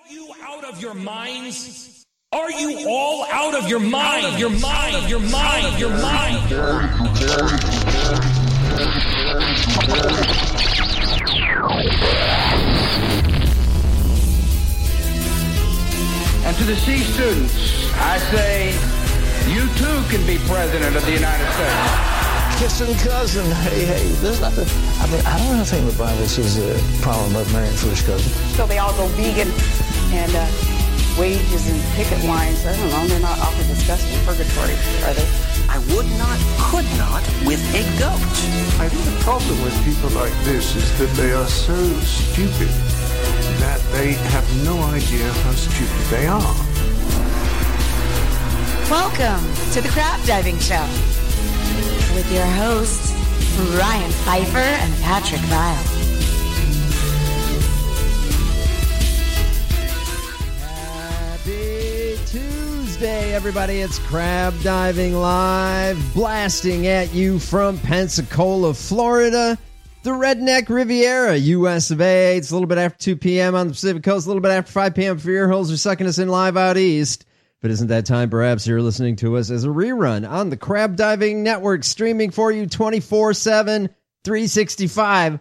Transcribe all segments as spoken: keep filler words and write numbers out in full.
you out of your minds? Are you all out of your mind? Out of your mind, of your mind, of your mind. And to the C students, I say, you too can be president of the United States. Kissing cousin, hey, hey, there's nothing. I mean, I don't think the Bible says a problem about marrying first cousin. So they all go vegan and uh, wages and picket lines. I don't know, they're not awfully discussed in purgatory, are they? I would not, could not with a goat. I think the problem with people like this is that they are so stupid that they have no idea how stupid they are. Welcome to the Crab Diving Show with your hosts, Ryan Pfeiffer and Patrick Vile. Happy Tuesday, everybody. It's Crab Diving Live, blasting at you from Pensacola, Florida, the Redneck Riviera, U S of A. It's a little bit after two p.m. on the Pacific Coast, a little bit after five p.m. for ear holes are sucking us in live out east. But isn't that time, perhaps you're listening to us as a rerun on the Crab Diving Network, streaming for you twenty-four seven, three sixty-five.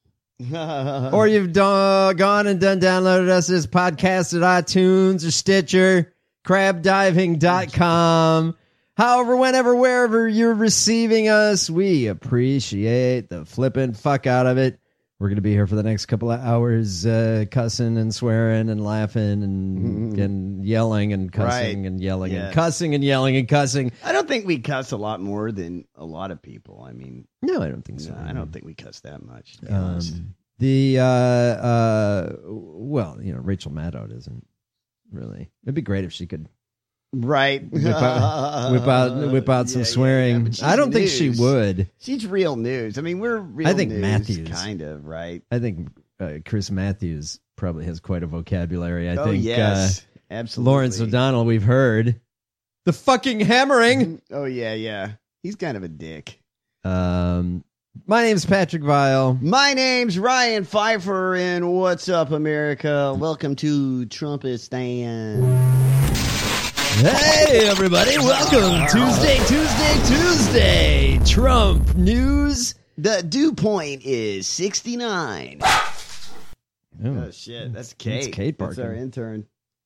Or you've done, gone and done downloaded us as podcast at iTunes or Stitcher, crab diving dot com. However, whenever, wherever you're receiving us, we appreciate the flipping fuck out of it. We're going to be here for the next couple of hours, uh, cussing and swearing and laughing and, mm. and yelling and cussing right. and yelling yes. and cussing and yelling and cussing. I don't think we cuss a lot more than a lot of people. I mean, no, I don't think so. No, I don't think we cuss that much. To be um, honest. The, uh, uh, well, you know, Rachel Maddow doesn't really. It'd be great if she could. Right. Whip out, whip out, whip out some yeah, swearing. Yeah, yeah, I don't news. think she would. She's real news. I mean, we're real I think news, Matthews. kind of, right? I think uh, Chris Matthews probably has quite a vocabulary. I oh, think yes. uh, Absolutely. Lawrence O'Donnell, we've heard. The fucking hammering. Oh, yeah, yeah. He's kind of a dick. Um, my name's Patrick Vile. My name's Ryan Pfeiffer, and what's up, America? Welcome to Trumpistan. Hey, everybody. Welcome. Tuesday, Tuesday, Tuesday. Trump news. The dew point is sixty-nine. Oh, oh shit. That's Kate. That's Kate barking. That's our intern.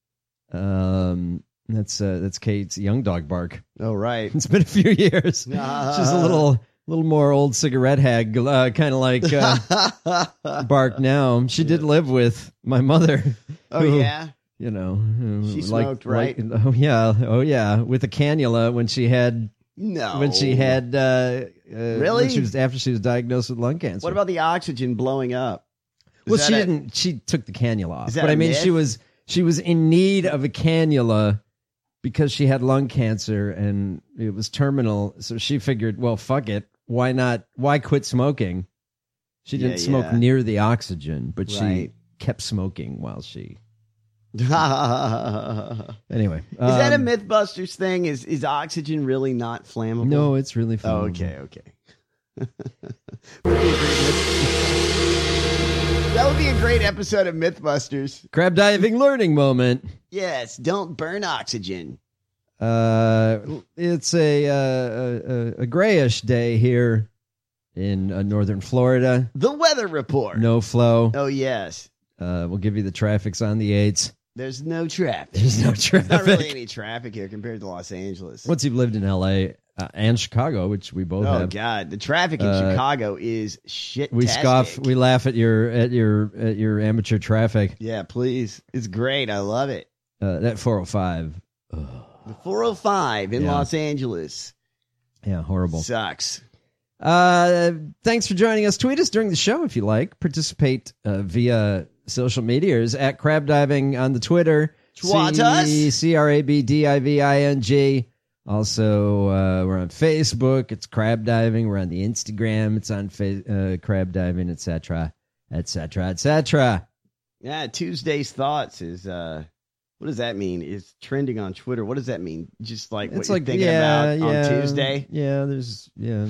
Um, that's, uh, that's Kate's young dog bark. Oh, right. It's been a few years. Uh, She's a little... little more old cigarette hag, uh, kind of like uh, bark now. She did live with my mother. Oh, who, yeah? You know. Who she liked, smoked, right? Liked, oh, yeah. Oh, yeah. With a cannula when she had... No. When she had... Uh, uh, really? When she was, after she was diagnosed with lung cancer. What about the oxygen blowing up? Is well, she a, didn't... She took the cannula off. Is that but a I mean, myth? she was she was in need of a cannula because she had lung cancer and it was terminal. So she figured, well, fuck it. Why not? Why quit smoking? She didn't yeah, smoke yeah. near the oxygen, but right. she kept smoking while she. Is Anyway, um, that a um, Mythbusters thing? Is is oxygen really not flammable? No, it's really flammable. Oh, okay, okay. That would be a great episode of Mythbusters. Crab diving learning moment. Yes, don't burn oxygen. Uh, it's a uh, a, a grayish day here in uh, northern Florida. The weather report. No flow. Oh yes. Uh, we'll give you the traffics on the eights. There's no traffic. There's no traffic. There's not really any traffic here compared to Los Angeles. Once you've lived in L A uh, and Chicago, which we both oh, have. Oh God, the traffic in uh, Chicago is shit. We scoff, we laugh at your at your at your amateur traffic. Yeah, please. It's great. I love it. Uh, that four oh five. Ugh. The four oh five in yeah. Los Angeles. Yeah, horrible. Sucks. Uh, thanks for joining us. Tweet us during the show if you like. Participate uh, via social medias at Crab Diving on the Twitter. Twat us. C R A B D I V I N G. Also, uh, we're on Facebook. It's Crab Diving. We're on the Instagram. It's on fa- uh, Crab Diving, et cetera, et cetera, et cetera. Yeah, Tuesday's Thoughts is... uh What does that mean? It's trending on Twitter. What does that mean? Just like what it's you're like, thinking yeah, about yeah, on Tuesday? Yeah, there's yeah.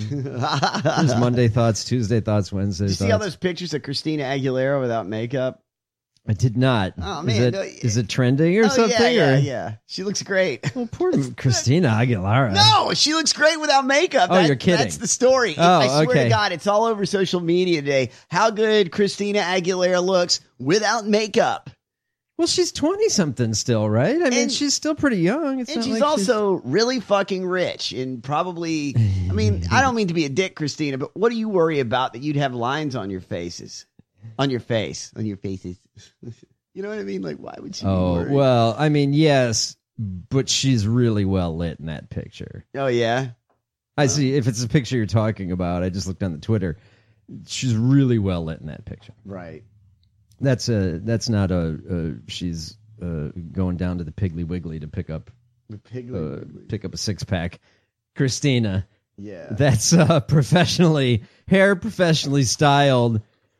There's Monday thoughts, Tuesday thoughts, Wednesday Did you thoughts. see all those pictures of Christina Aguilera without makeup? I did not. Oh, is man, it, no, is it trending or oh, something? Yeah, yeah, or? yeah. She looks great. Well, poor Christina Aguilera. No, she looks great without makeup. Oh, That- you're kidding. That's the story. Oh, I swear okay. to God, it's all over social media today. How good Christina Aguilera looks without makeup. Well, she's twenty-something still, right? I mean, And- she's still pretty young. It's And not she's like also really fucking rich and probably, I mean, I don't mean to be a dick, Christina, but what do you worry about that you'd have lines on your faces? On your face. On your faces. You know what I mean? Like, why would she be Oh, worried? well, I mean, yes, but she's really well lit in that picture. Oh, yeah? I see. If it's a picture you're talking about, I just looked on the Twitter. She's really well lit in that picture. Right. That's a. That's not a. a she's uh, going down to the Piggly Wiggly to pick up. The Piggly Uh, Wiggly. pick up a six pack. Christina. Yeah. That's uh, professionally hair, professionally styled.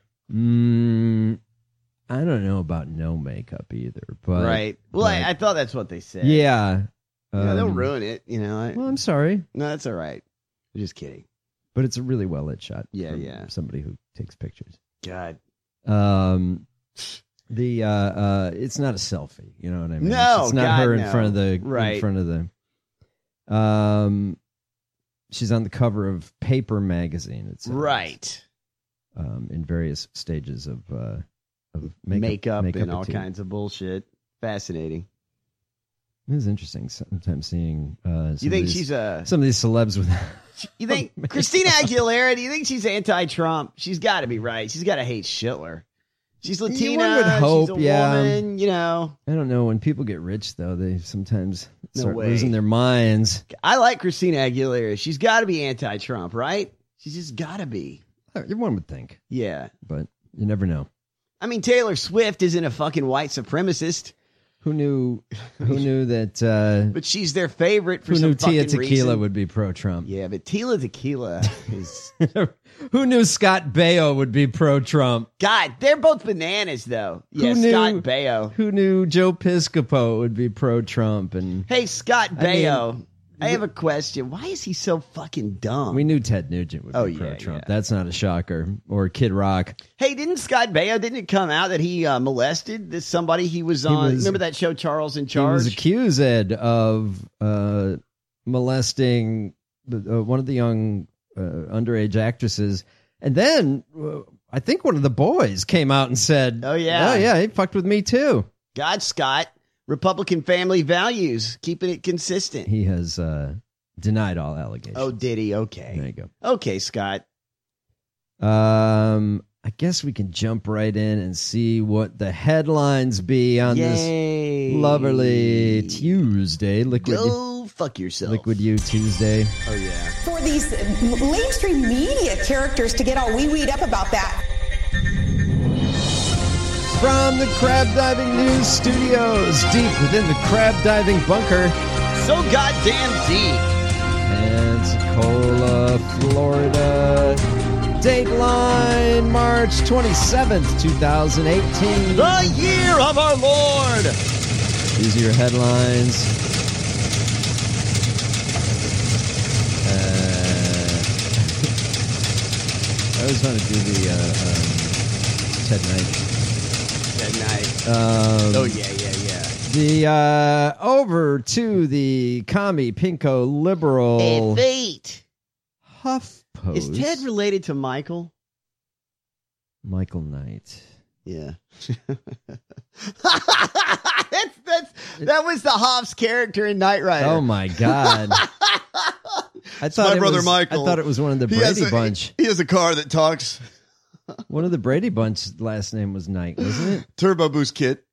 Mm, I don't know about no makeup either, but right. Well, but- I, I thought that's what they said. yeah. Yeah, they'll um, ruin it, you know. I, Well, I'm sorry, no, that's all right. I'm just kidding. but it's a really well lit shot. Yeah, from yeah. Somebody who takes pictures. God. Um, the uh, uh, it's not a selfie. You know what I mean? No, it's not God, her in no. front of the Right. in front of the. Um, she's on the cover of Paper magazine. It's Right. um, in various stages of uh, of makeup, Makeup, makeup and all activity. kinds of bullshit. Fascinating. It is interesting sometimes seeing. Uh, some You think of these, she's a? some of these celebs with. You think Christina Aguilera? Do you think she's anti-Trump? She's got to be right. She's got to hate Schindler. She's Latina. One would hope, she's a yeah. woman. You know. I don't know. When people get rich, though, they sometimes No start way. losing their minds. I like Christina Aguilera. She's got to be anti-Trump, right? She's just got to be. Everyone would think, Yeah. but you never know. I mean, Taylor Swift isn't a fucking white supremacist, Who knew? Who knew that? Uh, but she's their favorite for who some knew Tia fucking Tequila reason. would be pro-Trump? Yeah, but Tila Tequila is. Who knew Scott Baio would be pro-Trump? God, they're both bananas, though. Yeah, Who knew- Scott Baio. Who knew Joe Piscopo would be pro-Trump? And Hey, Scott I mean, Baio. I have a question. Why is he so fucking dumb? we knew Ted Nugent would Oh, be yeah, pro-Trump. yeah. That's not a shocker. Or Kid Rock. Hey, didn't Scott Baio, didn't it come out that he uh, molested this somebody he was on? was- remember that show, Charles in He Charge? was accused of uh, molesting the- uh, one of the young uh, underage actresses. And then uh, I think one of the boys came out and said, Oh, yeah. oh, yeah, he fucked with me too. God, Scott. Republican family values, keeping it consistent. He has uh, denied all allegations. Oh, did he? Okay. There you go. Okay, Scott. Um, I guess we can jump right in and see what the headlines be on Yay. this lovely Tuesday. Liquid, Go fuck yourself. Liquid You Tuesday. Oh, yeah. For these mainstream media characters to get all wee-weed up about that. From the Crab Diving News Studios, deep within the crab diving bunker, So goddamn deep. Pensacola, Florida. Dateline March twenty-seventh, twenty eighteen. The year of our Lord. These are your headlines. Uh, I always want to do the uh, um, Ted Knight. Good night. Um, Oh, yeah, yeah, yeah. The uh, over to the commie pinko liberal Hey, fate. HuffPost. Is Ted related to Michael? Michael Knight? Yeah. that's, that's, that was the Hobbs character in Knight Rider. Oh my God! I thought my it brother was, Michael. I thought it was one of the He has Brady a- Bunch. He has a car that talks. One of the Brady Bunch last name was Knight, wasn't it? Turbo Boost Kit.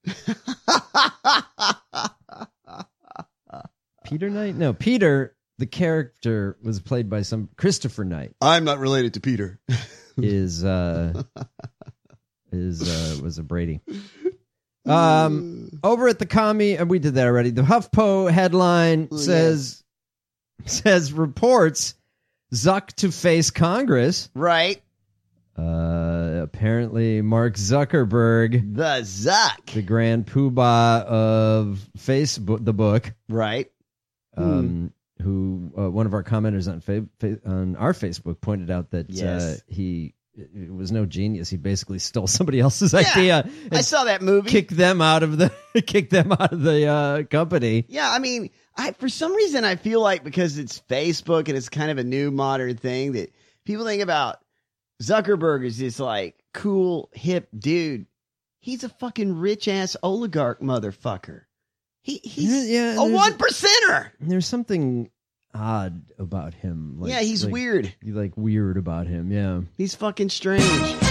Peter Knight? No, Peter. The character was played by some Christopher Knight. I'm not related to Peter. Is uh is uh was a Brady. Um, over at the commie, and we did that already. The HuffPo headline Ooh, says says reports Zuck to face Congress. Right. Uh, apparently, Mark Zuckerberg, The Zuck. the grand poobah of Facebook, the book, Right. um, who uh, one of our commenters on fa- fa- on our Facebook pointed out that Yes. uh, he it was no genius. He basically stole somebody else's Yeah, idea. I saw that movie. Kick them out of the kick them out of the uh, company. Yeah, I mean, I for some reason I feel like because it's Facebook and it's kind of a new modern thing that people think about Zuckerberg as this like cool hip dude. He's a fucking rich ass oligarch motherfucker. He he's Yeah, a there's- one percenter. There's something odd about him. Like, Yeah, he's like- weird. Like weird about him. Yeah. He's fucking strange.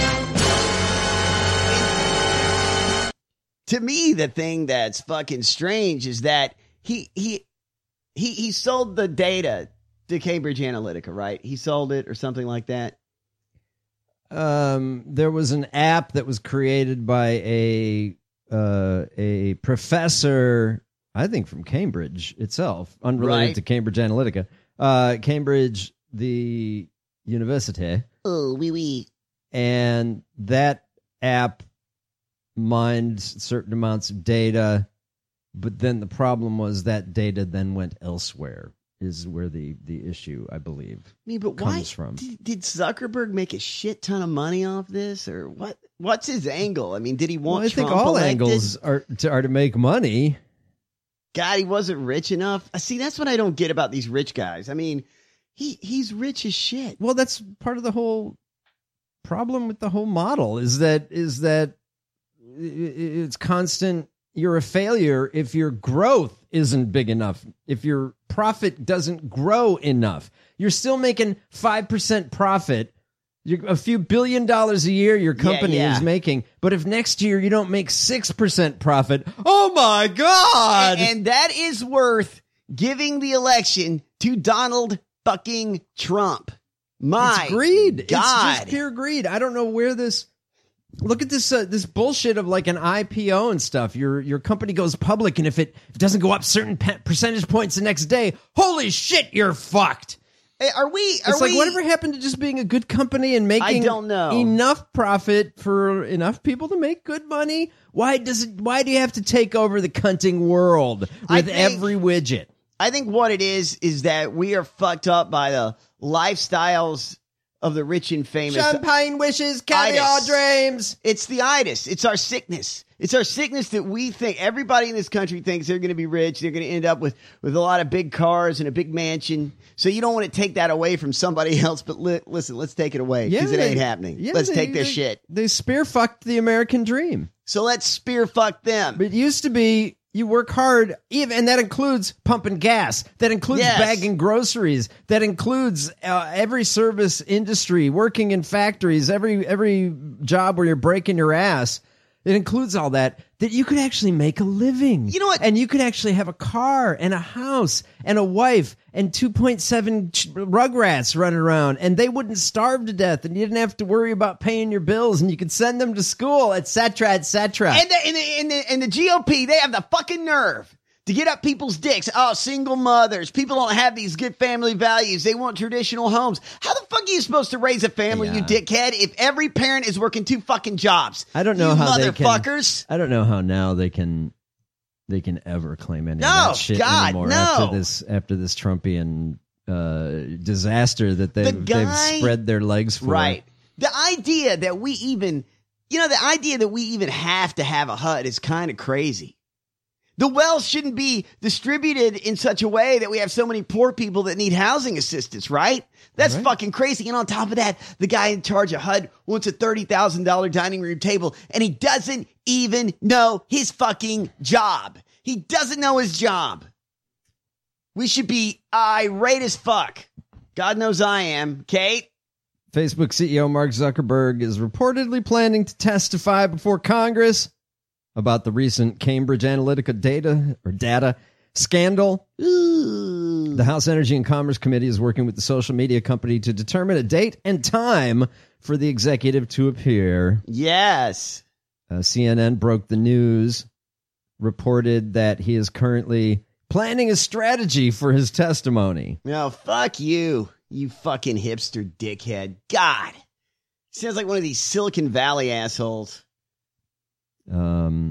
To me, the thing that's fucking strange is that he he he he sold the data to Cambridge Analytica, right? He sold it or something like that. Um, there was an app that was created by a uh, a professor, I think from Cambridge itself, unrelated Right. to Cambridge Analytica. Uh, Cambridge, the university, Oh, wee wee. and that app mined certain amounts of data, but then the problem was that data then went elsewhere. Is where the the issue, I believe, I mean, but why comes from. did, did Zuckerberg make a shit ton of money off this, or what? What's his angle? I mean, did he want? Well, I think Trump all elected? angles are to, are to make money. God, he wasn't rich enough. See, that's what I don't get about these rich guys. I mean, he he's rich as shit. Well, that's part of the whole problem with the whole model is that is that i- i- it's constant. You're a failure if your growth isn't big enough. If your profit doesn't grow enough, you're still making five percent profit. You're a few billion dollars a year your company yeah. is making. But if next year you don't make six percent profit, oh my God. And, and that is worth giving the election to Donald fucking Trump. My It's greed. God. It's just pure greed. I don't know where this. Look at this uh, this bullshit of like an I P O and stuff. Your your company goes public, and if it, if it doesn't go up certain pe- percentage points the next day, holy shit, you're fucked. Hey, are we? Are It's like we, whatever happened to just being a good company and making I don't know. enough profit for enough people to make good money? Why does it? Why do you have to take over the cunting world with I think- every widget? I think what it is is that we are fucked up by the lifestyles of the rich and famous. Champagne wishes, caviar Itis. dreams. It's the itis. It's our sickness. It's our sickness that we think everybody in this country thinks they're going to be rich. They're going to end up with, with a lot of big cars and a big mansion. So you don't want to take that away from somebody else. But li- listen, let's take it away because it they- ain't happening. yeah, let's they- take their they- shit. They spear fucked the American dream. So let's spear fuck them. It used to be you work hard, even, and that includes pumping gas. That includes Yes. bagging groceries. That includes uh, every service industry, working in factories, every every job where you're breaking your ass. It includes all that, that you could actually make a living. You know what? And you could actually have a car and a house and a wife and two point seven ch- rugrats running around, and they wouldn't starve to death, and you didn't have to worry about paying your bills, and you could send them to school, et cetera, et cetera. And the, and, the, and, the, and the G O P, they have the fucking nerve to get up people's dicks. Oh, single mothers. People don't have these good family values. They want traditional homes. How the fuck are you supposed to raise a family, Yeah. you dickhead, if every parent is working two fucking jobs? I don't know you how they can. motherfuckers. I don't know how now they can. They can ever claim any No, of that shit God, anymore no. after this after this Trumpian uh, disaster that The they've, guy- they've spread their legs for. Right. The idea that we even, you know, the idea that we even have to have a H U D is kind of crazy. The wealth shouldn't be distributed in such a way that we have so many poor people that need housing assistance, right? That's Right. fucking crazy. And on top of that, the guy in charge of H U D wants a thirty thousand dollars dining room table, and he doesn't even know his fucking job. He doesn't know his job. We should be irate as fuck. God knows I am. Kate? Facebook C E O Mark Zuckerberg is reportedly planning to testify before Congress about the recent Cambridge Analytica data or data scandal. Ooh. The House Energy and Commerce Committee is working with the social media company to determine a date and time for the executive to appear. Yes. Uh, C N N broke the news, reported that he is currently planning a strategy for his testimony. No, fuck you, you fucking hipster dickhead. God. Sounds like one of these Silicon Valley assholes. Um,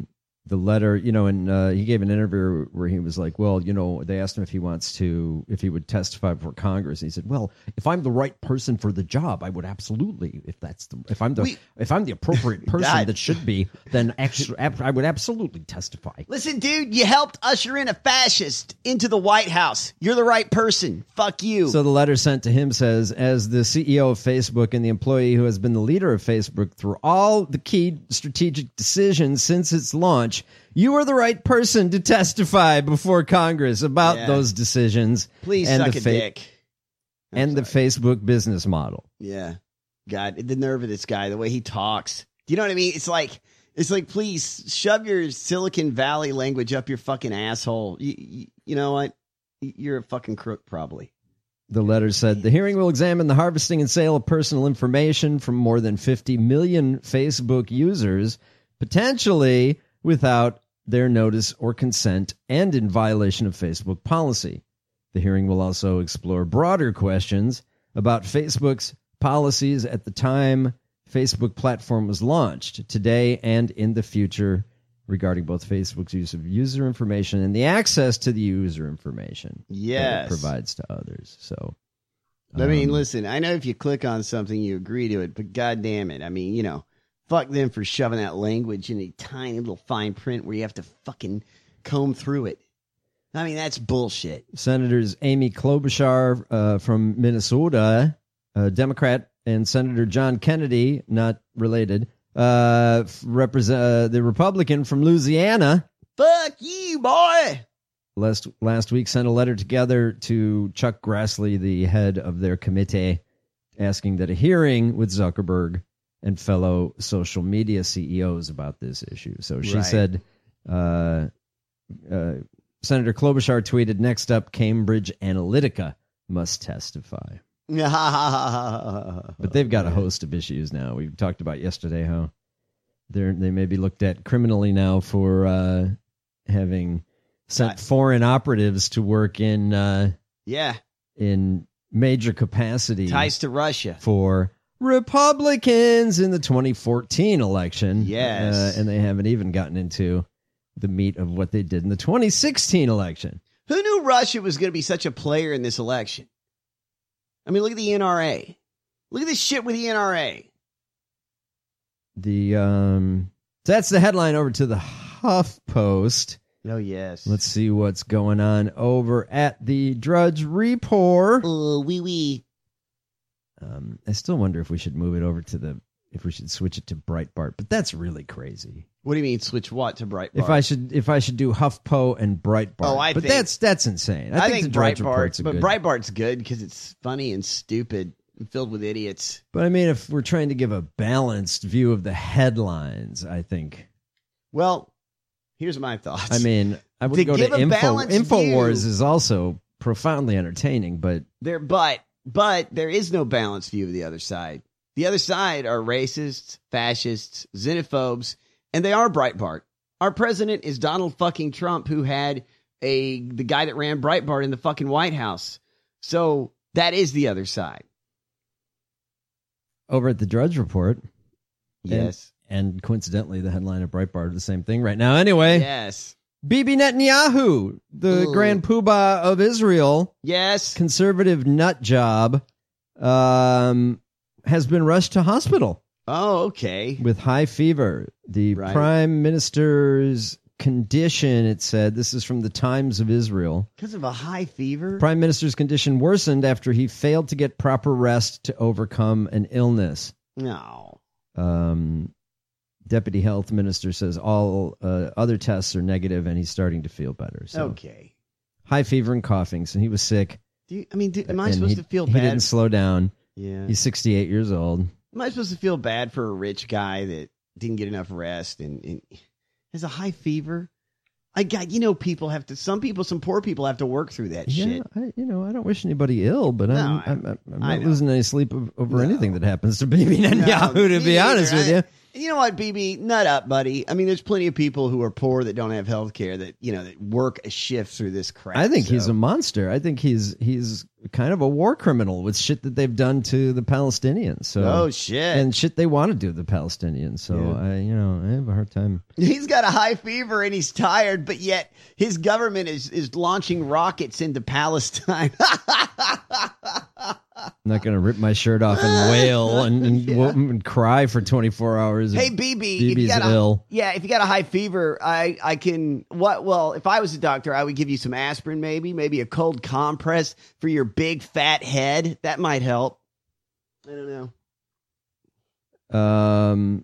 the letter, you know, and uh, he gave an interview where he was like, well, you know, they asked him if he wants to, if he would testify before Congress. And he said, well, if I'm the right person for the job, I would absolutely, if that's the, if I'm the, we, if I'm the appropriate person God. that should be, then actually, I would absolutely testify. Listen, dude, you helped usher in a fascist into the White House. You're the right person. Fuck you. So the letter sent to him says, as the C E O of Facebook and the employee who has been the leader of Facebook through all the key strategic decisions since its launch, you are the right person to testify before Congress about yeah. those decisions. Please and suck the a fa- dick. I'm and sorry. the Facebook business model. Yeah. God, the nerve of this guy, the way he talks. Do you know what I mean? It's like, it's like, please shove your Silicon Valley language up your fucking asshole. You, you, you know what? You're a fucking crook, probably. The letter said, the hearing will examine the harvesting and sale of personal information from more than fifty million Facebook users, potentially without their notice or consent and in violation of Facebook policy. The hearing will also explore broader questions about Facebook's policies at the time Facebook platform was launched, today and in the future, regarding both Facebook's use of user information and the access to the user information yes. that it provides to others. So, I um, mean, listen, I know if you click on something, you agree to it, but God damn it. I mean, you know, fuck them for shoving that language in a tiny little fine print where you have to fucking comb through it. I mean, that's bullshit. Senators Amy Klobuchar uh, from Minnesota, a Democrat, and Senator John Kennedy, not related, uh, represent uh, the Republican from Louisiana. Fuck you, boy. Last last week sent a letter together to Chuck Grassley, the head of their committee, asking that a hearing with Zuckerberg and fellow social media C E Os about this issue. So she right. said, uh, uh, Senator Klobuchar tweeted, next up, Cambridge Analytica must testify. But they've got a host of issues now. We talked about yesterday how they're, they may be looked at criminally now for uh, having sent foreign operatives to work in uh, yeah in major capacity. Ties to Russia. For Republicans in the twenty fourteen election. Yes. Uh, and they haven't even gotten into the meat of what they did in the twenty sixteen election. Who knew Russia was going to be such a player in this election? I mean, look at the N R A. Look at this shit with the N R A. The um, that's the headline over to the HuffPost. Oh, yes. Let's see what's going on over at the Drudge Report. Oh, wee wee. Um, I still wonder if we should move it over to the, if we should switch it to Breitbart, but that's really crazy. What do you mean switch what to Breitbart? If I should, if I should do HuffPo and Breitbart. Oh, I but think, that's that's insane. I, I think, think the Drudge Breitbart, Report's a but good. Breitbart's good because it's funny and stupid and filled with idiots. But I mean, if we're trying to give a balanced view of the headlines, I think. Well, here's my thoughts. I mean, I would to go give to a Info. balanced Infowars view, is also profoundly entertaining, but there, but but there is no balanced view of the other side. The other side are racists, fascists, xenophobes, and they are Breitbart. Our president is Donald fucking Trump, who had a the guy that ran Breitbart in the fucking White House. So that is the other side. Over at the Drudge Report. Yes. And, and coincidentally, the headline of Breitbart is the same thing right now. Anyway. Yes. Bibi Netanyahu, the Ooh. grand poobah of Israel. Yes. Conservative nut job, um, has been rushed to hospital. Oh, okay. With high fever. The right. prime minister's condition, it said, this is from the Times of Israel. Because of a high fever? Prime minister's condition worsened after he failed to get proper rest to overcome an illness. No. Um, Deputy Health Minister says all uh, other tests are negative and he's starting to feel better. So. Okay. High fever and coughing, so he was sick. Do you, I mean, do, am I supposed he, to feel he bad? He didn't slow down. Yeah. He's sixty-eight years old. Am I supposed to feel bad for a rich guy that didn't get enough rest and, and has a high fever? I got, you know, people have to, some people, some poor people have to work through that yeah, shit. I, you know, I don't wish anybody ill, but No, I'm, I- I'm, I'm, I'm I not know. losing any sleep over No. anything that happens to Bibi Netanyahu, No, to me be honest either. with you. You know what, B B? Nut up, buddy. I mean, there's plenty of people who are poor that don't have health care that, you know, that work a shift through this crap. I think so. he's a monster. I think he's he's kind of a war criminal with shit that they've done to the Palestinians. So oh shit, and shit they want to do to the Palestinians. So yeah. I, you know, I have a hard time. He's got a high fever and he's tired, but yet his government is is launching rockets into Palestine. I'm not going to rip my shirt off and wail and, and, yeah. and cry for twenty-four hours. Hey, B B, B B's if you got a, ill. Yeah, if you got a high fever, I, I can, what? Well, if I was a doctor, I would give you some aspirin, maybe, maybe a cold compress for your big fat head. That might help. I don't know. Um,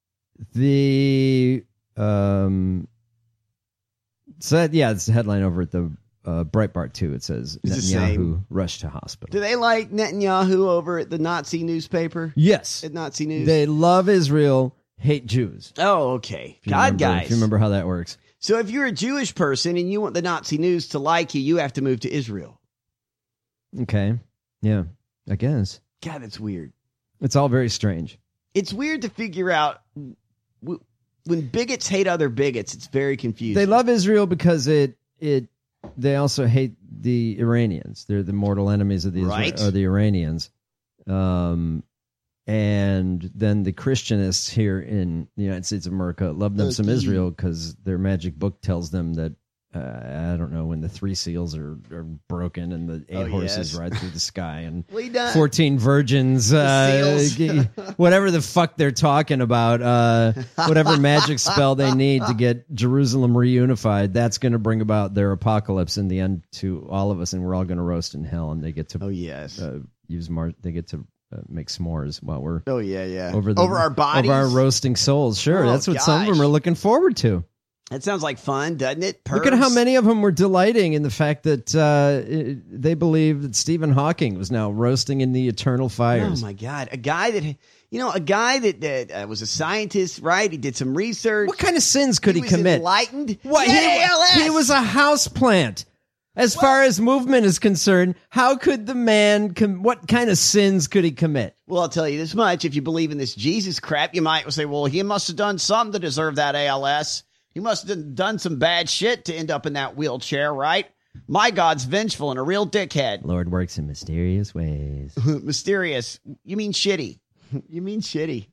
the, um, so that, yeah, it's the headline over at the Uh, Breitbart too. It says it's Netanyahu rushed to hospital. Do they like Netanyahu over at the Nazi newspaper? Yes, at Nazi News. They love Israel, hate Jews. Oh, okay. remember, God, guys. If you remember how that works. So if you're a Jewish person and you want the Nazi News to like you, you have to move to Israel. Okay. Yeah, I guess. God, that's weird. It's all very strange. It's weird to figure out when bigots hate other bigots. It's very confusing. They love Israel because it it. They also hate the Iranians. They're the mortal enemies of the right. Isra- or the Iranians. Um, and then the Christianists here in the United States of America love them okay. some Israel because their magic book tells them that uh, I don't know when the three seals are, are broken and the eight oh, horses yes. ride through the sky and done. fourteen virgins, uh, whatever the fuck they're talking about, uh, whatever magic spell they need to get Jerusalem reunified, that's going to bring about their apocalypse in the end to all of us, and we're all going to roast in hell, and they get to oh yes uh, use mar- they get to uh, make s'mores while we're oh yeah yeah over the, over our bodies, over our roasting souls. Sure, oh, that's what gosh. some of them are looking forward to. That sounds like fun, doesn't it? Pervs. Look at how many of them were delighting in the fact that uh, it, they believe that Stephen Hawking was now roasting in the eternal fires. Oh, my God. A guy that, you know, a guy that, that uh, was a scientist, right? He did some research. What kind of sins could he, he commit? Enlightened. What? He, he was a houseplant. As well, far as movement is concerned, how could the man, com- what kind of sins could he commit? Well, I'll tell you this much. If you believe in this Jesus crap, you might say, well, he must have done something to deserve that A L S. He must have done some bad shit to end up in that wheelchair, right? My God's vengeful and a real dickhead. Lord works in mysterious ways. Mysterious. You mean shitty. You mean shitty.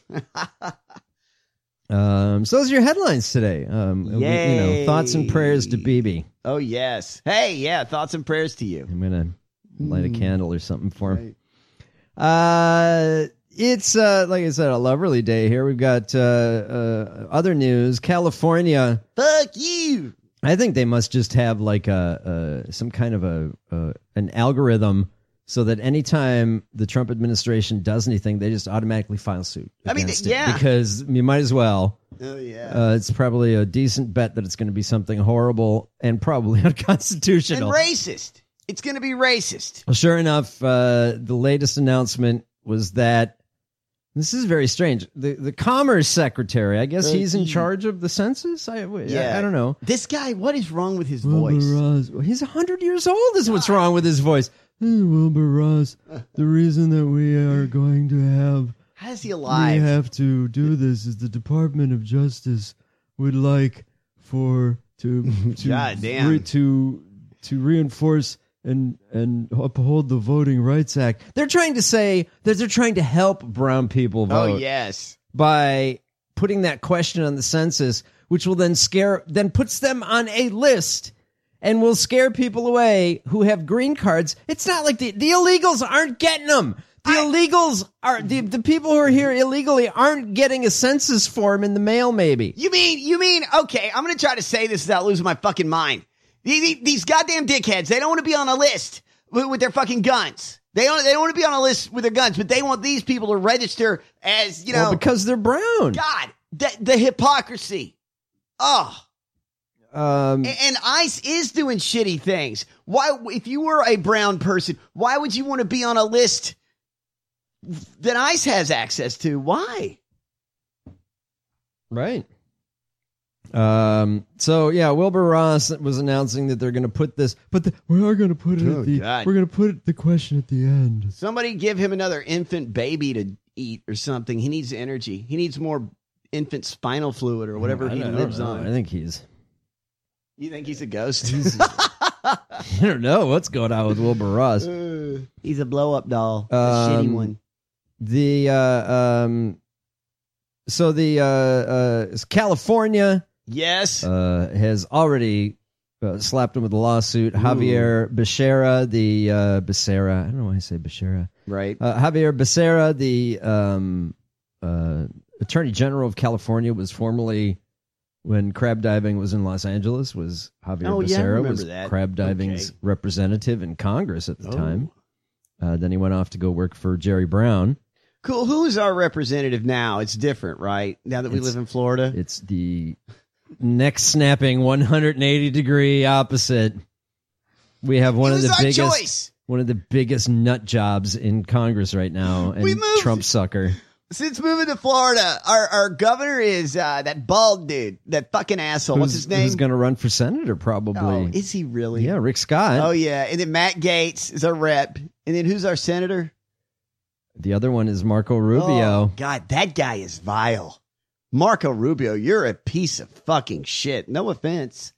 um, so those are your headlines today. Um, Yay. You know, thoughts and prayers to B B. Oh, yes. Hey, yeah, thoughts and prayers to you. I'm going to light mm. a candle or something for him. Right. Uh... It's, uh, like I said, a lovely day here. We've got uh, uh, other news. California. Fuck you. I think they must just have like a, a some kind of a, a an algorithm so that anytime the Trump administration does anything, they just automatically file suit. I mean, it yeah. Because you might as well. Oh, yeah. Uh, it's probably a decent bet that it's going to be something horrible and probably unconstitutional. And racist. It's going to be racist. Well, sure enough, uh, the latest announcement was that this is very strange. The the Commerce Secretary, I guess he's in charge of the census? I, yeah. I, I don't know. This guy, what is wrong with his voice? Ross. He's one hundred years old is what's wrong with his voice. Hey, Wilbur Ross, the reason that we are going to have... How is he alive? We have to do this is the Department of Justice would like for... to to God damn. Re, to, to reinforce... and and uphold the Voting Rights Act. They're trying to say that they're trying to help brown people vote. Oh, yes. By putting that question on the census, which will then scare, then puts them on a list and will scare people away who have green cards. It's not like the, the illegals aren't getting them. The I, illegals are, the, the people who are here illegally aren't getting a census form in the mail, maybe. You mean, you mean, okay, I'm going to try to say this without losing my fucking mind. These goddamn dickheads, they don't want to be on a list with, with their fucking guns. They don't, they don't want to be on a list with their guns, but they want these people to register as, you know. Well, because they're brown. God, the, the hypocrisy. Oh. Um, and, and ICE is doing shitty things. Why, if you were a brown person, why would you want to be on a list that ICE has access to? Why? Right. Um. So yeah, Wilbur Ross was announcing that they're going to put this, but the, we are going to put it oh, at the. God. We're going to put it, the question at the end. Somebody give him another infant baby to eat or something. He needs energy. He needs more infant spinal fluid or whatever I he don't lives know. on. I think he's. You think he's a ghost? He's, I don't know what's going on with Wilbur Ross. He's a blow up doll, a Um, shitty one. The uh, um, so the uh, uh, California Yes. uh, has already uh, slapped him with a lawsuit. Javier Becerra, the uh, Becerra, I don't know why I say Becerra. Right. Uh, Javier Becerra, the um, uh, Attorney General of California, was formerly, when crab diving was in Los Angeles, was Javier Oh, yeah, I Becerra remember was that. crab diving's Okay. representative in Congress at the Oh. time. Uh, then he went off to go work for Jerry Brown. Cool. Who is our representative now? It's different, right? Now that we It's- live in Florida. It's the neck snapping one hundred eighty degree opposite. We have one It of was the our biggest choice. one of the biggest nut jobs in Congress right now, and We moved. Trump sucker. Since moving to Florida, our, our governor is uh, that bald dude, that fucking asshole. What's Who's- his name? Who's going to run for senator? Probably. Oh, is he really? Yeah, Rick Scott. Oh, yeah. And then Matt Gaetz is our rep. And then who's our senator? The other one is Marco Rubio. Oh, God, that guy is vile. Marco Rubio, you're a piece of fucking shit. No offense.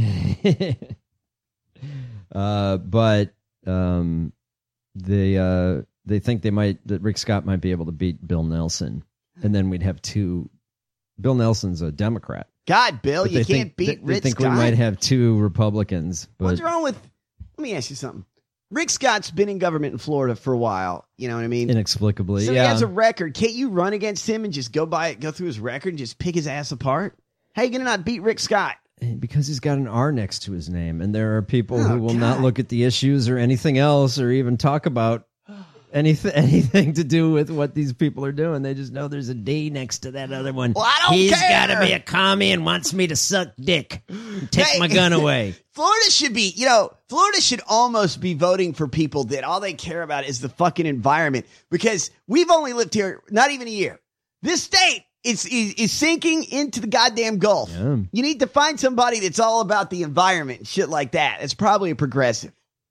uh, but um, they uh, they think they might that Rick Scott might be able to beat Bill Nelson, and then we'd have two. Bill Nelson's a Democrat. God, Bill, But you they can't think, beat they, Rick they think Scott. we might have two Republicans. But What's wrong with... Let me ask you something. Rick Scott's been in government in Florida for a while. You know what I mean? inexplicably, So yeah. he has a record. Can't you run against him and just go by it, go through his record and just pick his ass apart? How you going to not beat Rick Scott? Because he's got an R next to his name, and there are people Oh, who will not God. look at the issues or anything else, or even talk about anything anything to do with what these people are doing. They just know there's a D next to that other one. Well, I don't He's care. got to be a commie and wants me to suck dick. Take Hey. my gun away. Florida should be, you know, Florida should almost be voting for people that all they care about is the fucking environment, because we've only lived here not even a year. This state is is, is sinking into the goddamn Gulf. Yeah. You need to find somebody that's all about the environment and shit like that. It's probably a progressive.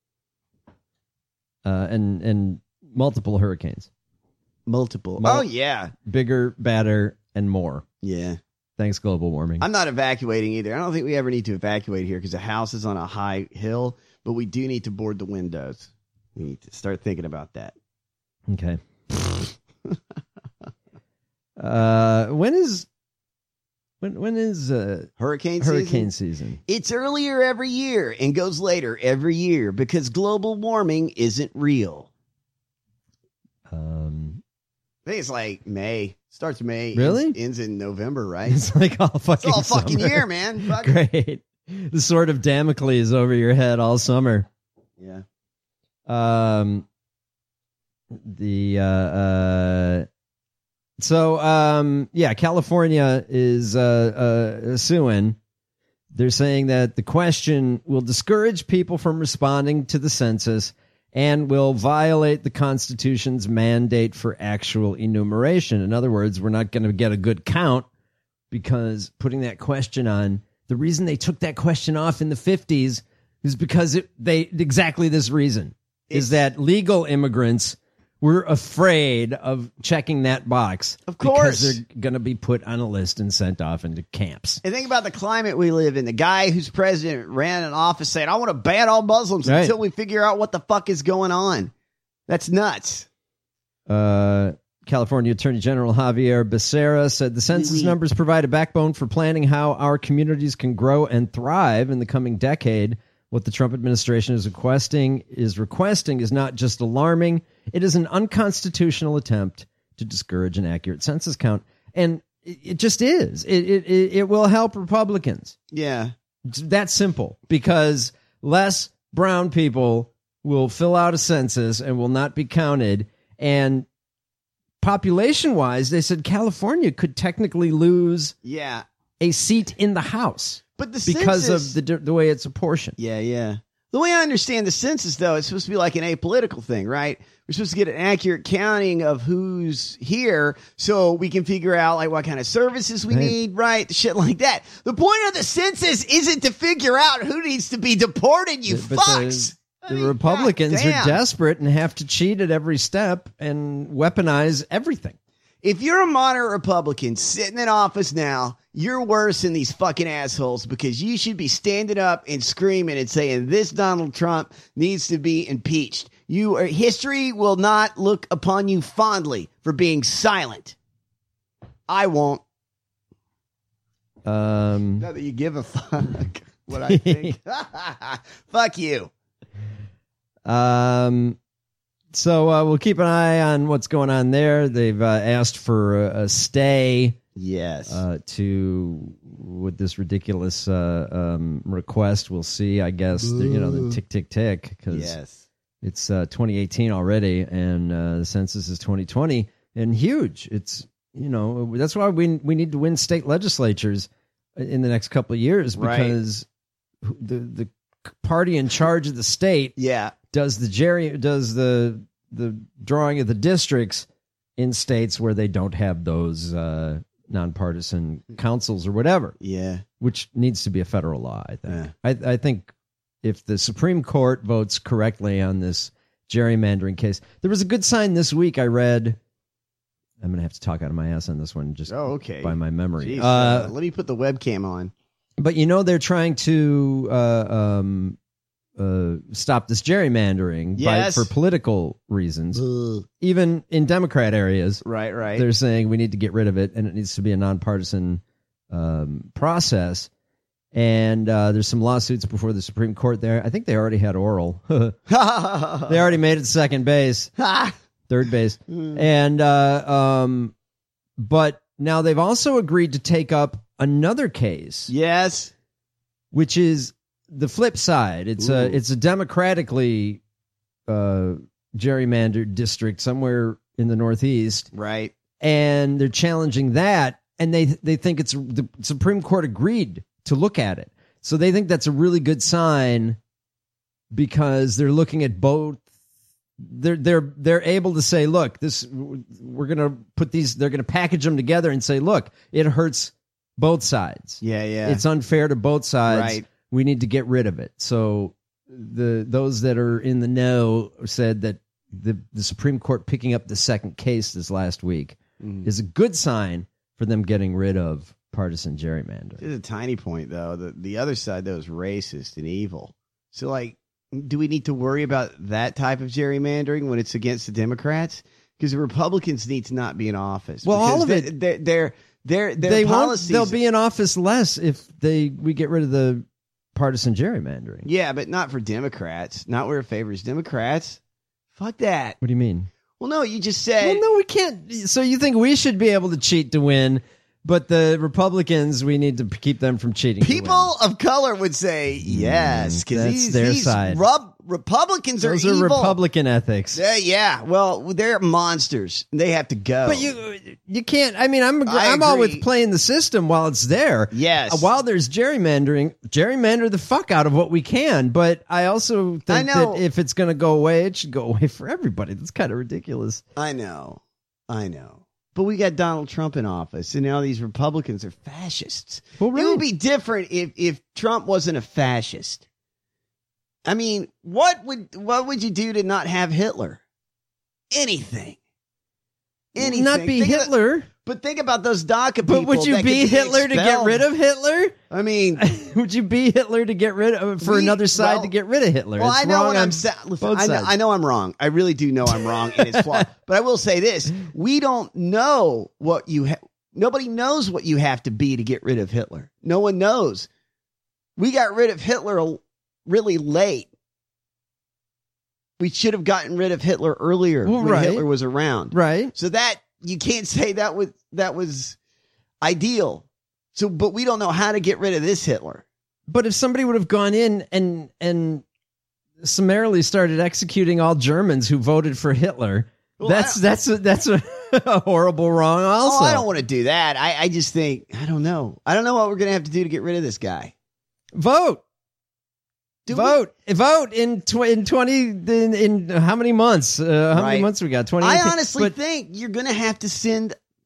Uh, and and multiple hurricanes, Multiple. Mul- oh, yeah. bigger, badder, and more. Yeah. Thanks, global warming. I'm not evacuating either. I don't think we ever need to evacuate here because the house is on a high hill, but we do need to board the windows. We need to start thinking about that. Okay. uh, when is when when is uh, Hurricane season? hurricane season? It's earlier every year and goes later every year because global warming isn't real. Um, I think it's like May. Starts May. Really? Ends, ends in November, right? it's like all fucking. It's all fucking summer. year, man. Fuck. Great. The sword of Damocles over your head all summer. Yeah. Um. The uh. uh so um yeah, California is uh uh suing. They're saying that the question will discourage people from responding to the census and will violate the Constitution's mandate for actual enumeration. In other words, we're not going to get a good count because putting that question on, the reason they took that question off in the fifties is because it, they exactly this reason is that legal immigrants were afraid of checking that box. Of course. Because they're going to be put on a list and sent off into camps. And think about the climate we live in. The guy who's president ran an office saying, I want to ban all Muslims Right. until we figure out what the fuck is going on. That's nuts. Uh, California Attorney General Javier Becerra said the census Oui. numbers provide a backbone for planning how our communities can grow and thrive in the coming decade. What the Trump administration is requesting is requesting is not just alarming. It is an unconstitutional attempt to discourage an accurate census count. And it, it just is. It, it, it, it will help Republicans. Yeah. It's that simple, because less brown people will fill out a census and will not be counted. And population wise, they said California could technically lose Yeah. a seat in the House But the because census, of the the way it's apportioned. Yeah, yeah. The way I understand the census, though, it's supposed to be like an apolitical thing, right? We're supposed to get an accurate counting of who's here so we can figure out like what kind of services we Right. need, right? Shit like that. The point of the census isn't to figure out who needs to be deported, you But fucks. The Republicans God damn. are desperate and have to cheat at every step and weaponize everything. If you're a moderate Republican sitting in office now, you're worse than these fucking assholes because you should be standing up and screaming and saying this Donald Trump needs to be impeached. You are, history will not look upon you fondly for being silent. I won't. Um, Not that you give a fuck what I think. Fuck you. Um, so uh, we'll keep an eye on what's going on there. They've uh, asked for a, a stay. Yes. Uh, to with this ridiculous uh, um, request, we'll see. I guess the, you know the tick tick tick because yes. it's uh, twenty eighteen already, and uh, the census is twenty twenty, and huge. It's you know that's why we we need to win state legislatures in the next couple of years because right. the the party in charge of the state yeah. does the Jerry does the the drawing of the districts in states where they don't have those uh, nonpartisan councils or whatever. Yeah, which needs to be a federal law. I think. Yeah. I, I think if the Supreme Court votes correctly on this gerrymandering case, there was a good sign this week. I read. I'm going to have to talk out of my ass on this one just oh, okay. by my memory. Jeez, uh, uh, let me put the webcam on. But, you know, they're trying to uh, um, uh, stop this gerrymandering yes. by, for political reasons. Ugh. Even in Democrat areas. Right, right. They're saying we need to get rid of it, and it needs to be a nonpartisan um, process. And uh, there's some lawsuits before the Supreme Court there. I think they already had oral. They already made it second base. Third base. Mm. And, uh, um, but now they've also agreed to take up another case. Yes. Which is the flip side. It's Ooh. a, it's a democratically, uh, gerrymandered district somewhere in the Northeast. Right. And they're challenging that. And they, they think it's the Supreme Court agreed to look at it. So they think that's a really good sign because they're looking at both. They're they're they're able to say, look, this we're gonna put these. They're gonna package them together and say, look, it hurts both sides. Yeah, yeah. It's unfair to both sides. Right. We need to get rid of it. So the those that are in the know said that the the Supreme Court picking up the second case this last week mm. is a good sign for them getting rid of partisan gerrymandering. There's a tiny point though. The the other side though is racist and evil. So like. Do we need to worry about that type of gerrymandering when it's against the Democrats? Because the Republicans need to not be in office. Well, all of they, it, their their their, their they policies. Won't, they'll be in office less if they we get rid of the partisan gerrymandering. Yeah, but not for Democrats. Not where it favors Democrats. Fuck that. What do you mean? Well, no, you just said. Well, no, we can't. So you think we should be able to cheat to win? But the Republicans, we need to keep them from cheating. People of color would say yes, because mm, these, their these side. Rub, Republicans Those are, are evil. Republican ethics. Uh, yeah, well, they're monsters. They have to go. But you, you can't. I mean, I'm I I'm all agree. with playing the system while it's there. Yes. Uh, while there's gerrymandering, gerrymander the fuck out of what we can. But I also think I know. that if it's going to go away, it should go away for everybody. That's kind of ridiculous. I know, I know. But we got Donald Trump in office, and now these Republicans are fascists. Well, right. It would be different if, if Trump wasn't a fascist. I mean, what would what would you do to not have Hitler? Anything. Anything. Not be think Hitler. Of, but think about those DACA people. But would you that be could Hitler to get expelled. rid of Hitler? I mean, would you be Hitler to get rid of for we, another side well, to get rid of Hitler? Well, it's I know wrong what on I'm saying. Listen, both I know, sides. I know I'm wrong. I really do know I'm wrong, and it's flawed. But I will say this: we don't know what you. Ha- Nobody knows what you have to be to get rid of Hitler. No one knows. We got rid of Hitler really late. We should have gotten rid of Hitler earlier well, when right. Hitler was around. Right. So that you can't say that was that was ideal. So, but we don't know how to get rid of this Hitler. But if somebody would have gone in and and summarily started executing all Germans who voted for Hitler, well, that's that's a, that's a, a horrible wrong. Also, oh, I don't want to do that. I, I just think I don't know. I don't know what we're gonna have to do to get rid of this guy. Vote. Do vote, we? vote in tw- in twenty in, in how many months? Uh, how right. many months we got? Twenty. I honestly but, think you're going to have to send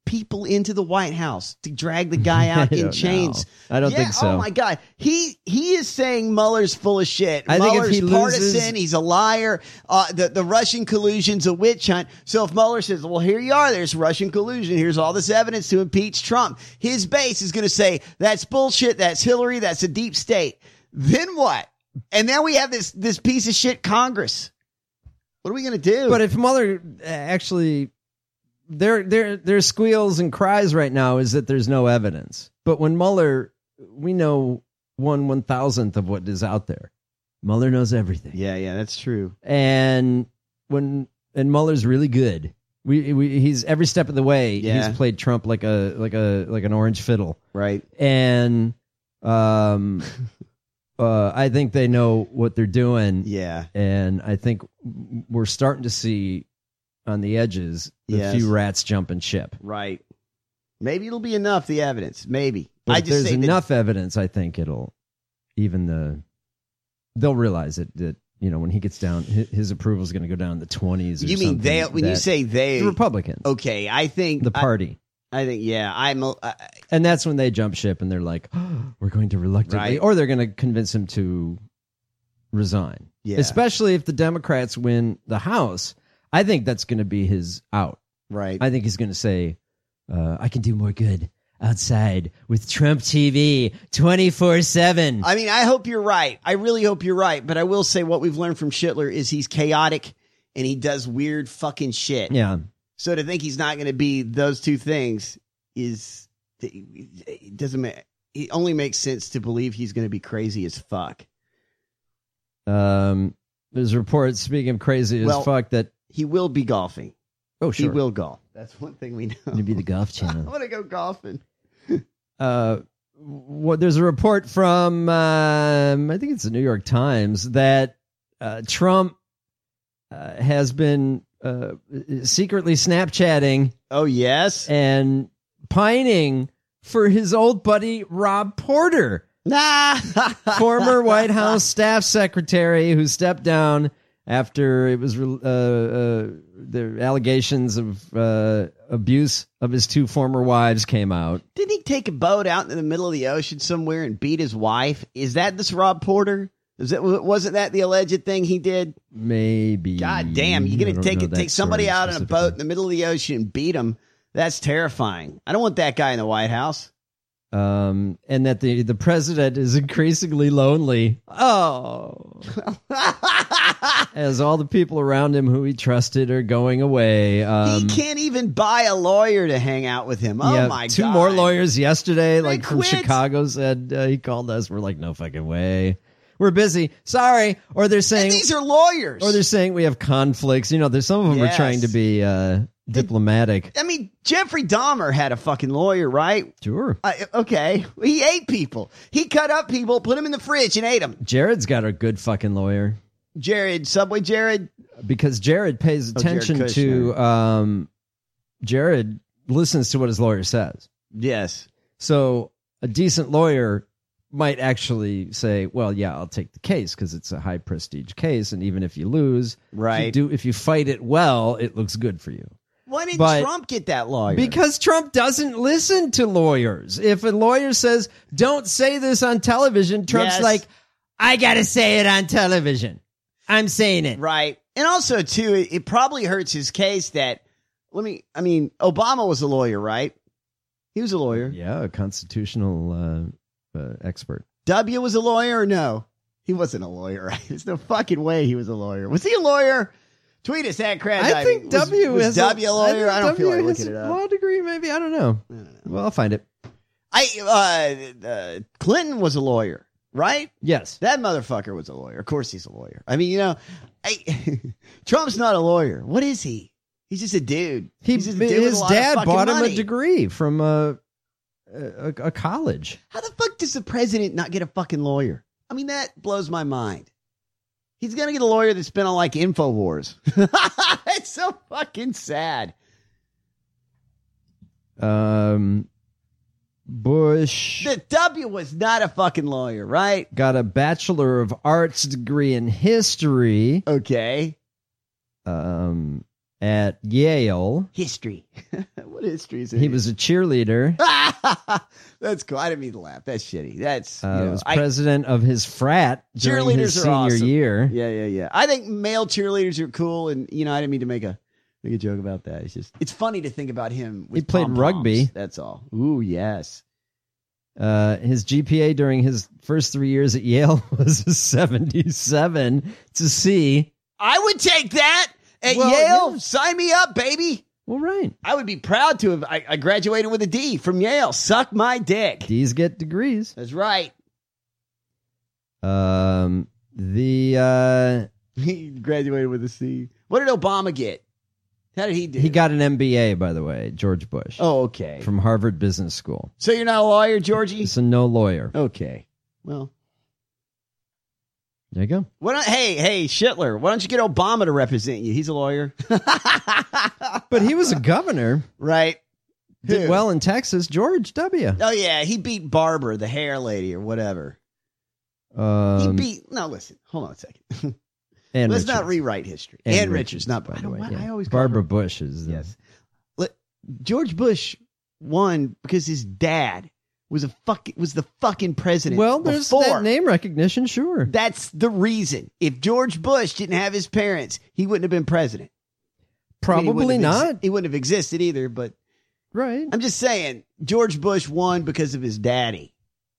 people into the White House to drag the guy out I in don't chains. know. I don't Yeah, think so. Oh my God. He he is saying Mueller's full of shit. I think if Mueller's he partisan. loses- He's a liar. Uh, the, the Russian collusion's a witch hunt. So if Mueller says, well, here you are, there's Russian collusion. Here's all this evidence to impeach Trump. His base is going to say, that's bullshit. That's Hillary. That's a deep state. Then what? And now we have this, this piece of shit Congress. What are we going to do? But if Mueller actually, their their their squeals and cries right now is that there's no evidence. But when Mueller, we know one one thousandth of what is out there. Mueller knows everything. Yeah, yeah, that's true. And when and Mueller's really good. We, we he's every step of the way. Yeah. He's played Trump like a like a like an orange fiddle. Right. And um. Uh, I think they know what they're doing. Yeah. And I think we're starting to see on the edges the Yes. few rats jumping ship. Right. Maybe it'll be enough, the evidence. Maybe. But I if just there's say that- enough evidence, I think it'll even the they'll realize it that, you know, when he gets down, his, his approval is going to go down in the twenties. Or You mean something they? When you that- say they, the Republicans, okay, I think the I- party. I, think yeah, I'm. a- I, And that's when they jump ship and they're like, oh, we're going to reluctantly, Right. or they're going to convince him to resign. Yeah. Especially if the Democrats win the House. I think that's going to be his out. right. I think he's going to say, uh, I can do more good outside with Trump T V twenty-four seven. I mean, I hope you're right. I really hope you're right. But I will say what we've learned from Schittler is he's chaotic and he does weird fucking shit. Yeah. So to think he's not going to be those two things is it doesn't make it only makes sense to believe he's going to be crazy as fuck. Um, there's reports, speaking of crazy as Well, fuck, that He will be golfing. oh, sure. He will golf. That's one thing we know. It'll be the Golf I Channel. want to go golfing. uh, what there's a report from um, I think it's the New York Times that uh, Trump uh, has been uh, secretly Snapchatting Oh yes. and pining for his old buddy Rob Porter, Nah. former White House staff secretary who stepped down after it was uh, uh, the allegations of uh, abuse of his two former wives came out. Didn't he take a boat out in the middle of the ocean somewhere and beat his wife? Is that this Rob Porter? Is that wasn't that the alleged thing he did? Maybe. God damn, you're I gonna don't take know it, that take somebody story out on a specifically. boat in the middle of the ocean and beat him. That's terrifying. I don't want that guy in the White House. Um, and that the, the president is increasingly lonely. Oh. As all the people around him who he trusted are going away. Um, he can't even buy a lawyer to hang out with him. Oh yeah, my two god! more lawyers yesterday, like from quit. Chicago, said uh, he called us. We're like, no fucking way. We're busy. Sorry. Or they're saying And these are lawyers. or they're saying we have conflicts. You know, there's some of them are Yes. trying to be uh, diplomatic. I mean, Jeffrey Dahmer had a fucking lawyer, right? Sure. Uh, okay, he ate people. He cut up people, put them in the fridge, and ate them. Jared's got a good fucking lawyer. Jared, Subway Jared. Because Jared pays Oh, Jared attention to Kushner. um Jared listens to what his lawyer says. Yes. So a decent lawyer might actually say, well, yeah, I'll take the case because it's a high prestige case, and even if you lose, Right. if you, do, if you fight it well, it looks good for you. Why didn't But- Trump get that lawyer? Because Trump doesn't listen to lawyers. If a lawyer says, don't say this on television, Trump's Yes. like, I got to say it on television. I'm saying it. Right. And also, too, it, it probably hurts his case that, let me, I mean, Obama was a lawyer, right? He was a lawyer. Yeah, a constitutional uh, uh, expert. W was a lawyer or no? He wasn't a lawyer, right? There's no fucking way he was a lawyer. Was he a lawyer? Tweet us at Crab I Diving. think W was, has was W a lawyer. think I, don't feel W like has looking it a up. law degree, maybe. I don't know. I don't know. Well, I'll find it. I uh, uh, Clinton was a lawyer, right? Yes. That motherfucker was a lawyer. Of course he's a lawyer. I mean, you know, I, Trump's not a lawyer. What is he? He's just a dude. He, He's just a dude with his a lot of dad fucking bought him money. a degree from a, a, a college. How the fuck does the president not get a fucking lawyer? I mean, that blows my mind. He's going to get a lawyer that's been on like InfoWars. It's so fucking sad. Um, Bush The W was not a fucking lawyer, right? got a Bachelor of Arts degree in history. Okay. Um, at Yale. History. What history is it? He was a cheerleader. That's cool. I didn't mean to laugh. That's shitty. That's, Uh, you know, was I- president of his frat during cheerleaders his are senior awesome. year. Yeah, yeah, yeah. I think male cheerleaders are cool, and you know, I didn't mean to make a make a joke about that. It's just it's funny to think about him. With He played pom-poms. rugby. That's all. Ooh, yes. Uh, his G P A during his first three years at Yale was a seventy-seven to C. I would take that at Well, Yale. yeah. Sign me up, baby. Well, right. I would be proud to have. I, I graduated with a D from Yale. Suck my dick. D's get degrees. That's right. Um, the uh, He graduated with a C. What did Obama get? How did he do? he got an M B A, by the way, George Bush. Oh, okay. From Harvard Business School. So you're not a lawyer, Georgie? He's a no lawyer. Okay. Well, there you go. why don't, hey, hey, Schittler, why don't you get Obama to represent you? He's a lawyer. But he was a governor. Right. Did Who? well in Texas. George W. Oh, yeah. He beat Barbara, the hair lady, or whatever. Um, he beat. No, listen. Hold on a second. and Let's Richards. not rewrite history. And And, Richards, Richards, not by I the don't. way, why- yeah. I always call Barbara her- Bush is the- Yes. Let- George Bush won because his dad was a fuck was the fucking president. Well, there's before. that name recognition, sure. That's the reason. If George Bush didn't have his parents, he wouldn't have been president. I mean, he Probably wouldn't have not. exi- he wouldn't have existed either. But Right. I'm just saying, George Bush won because of his daddy.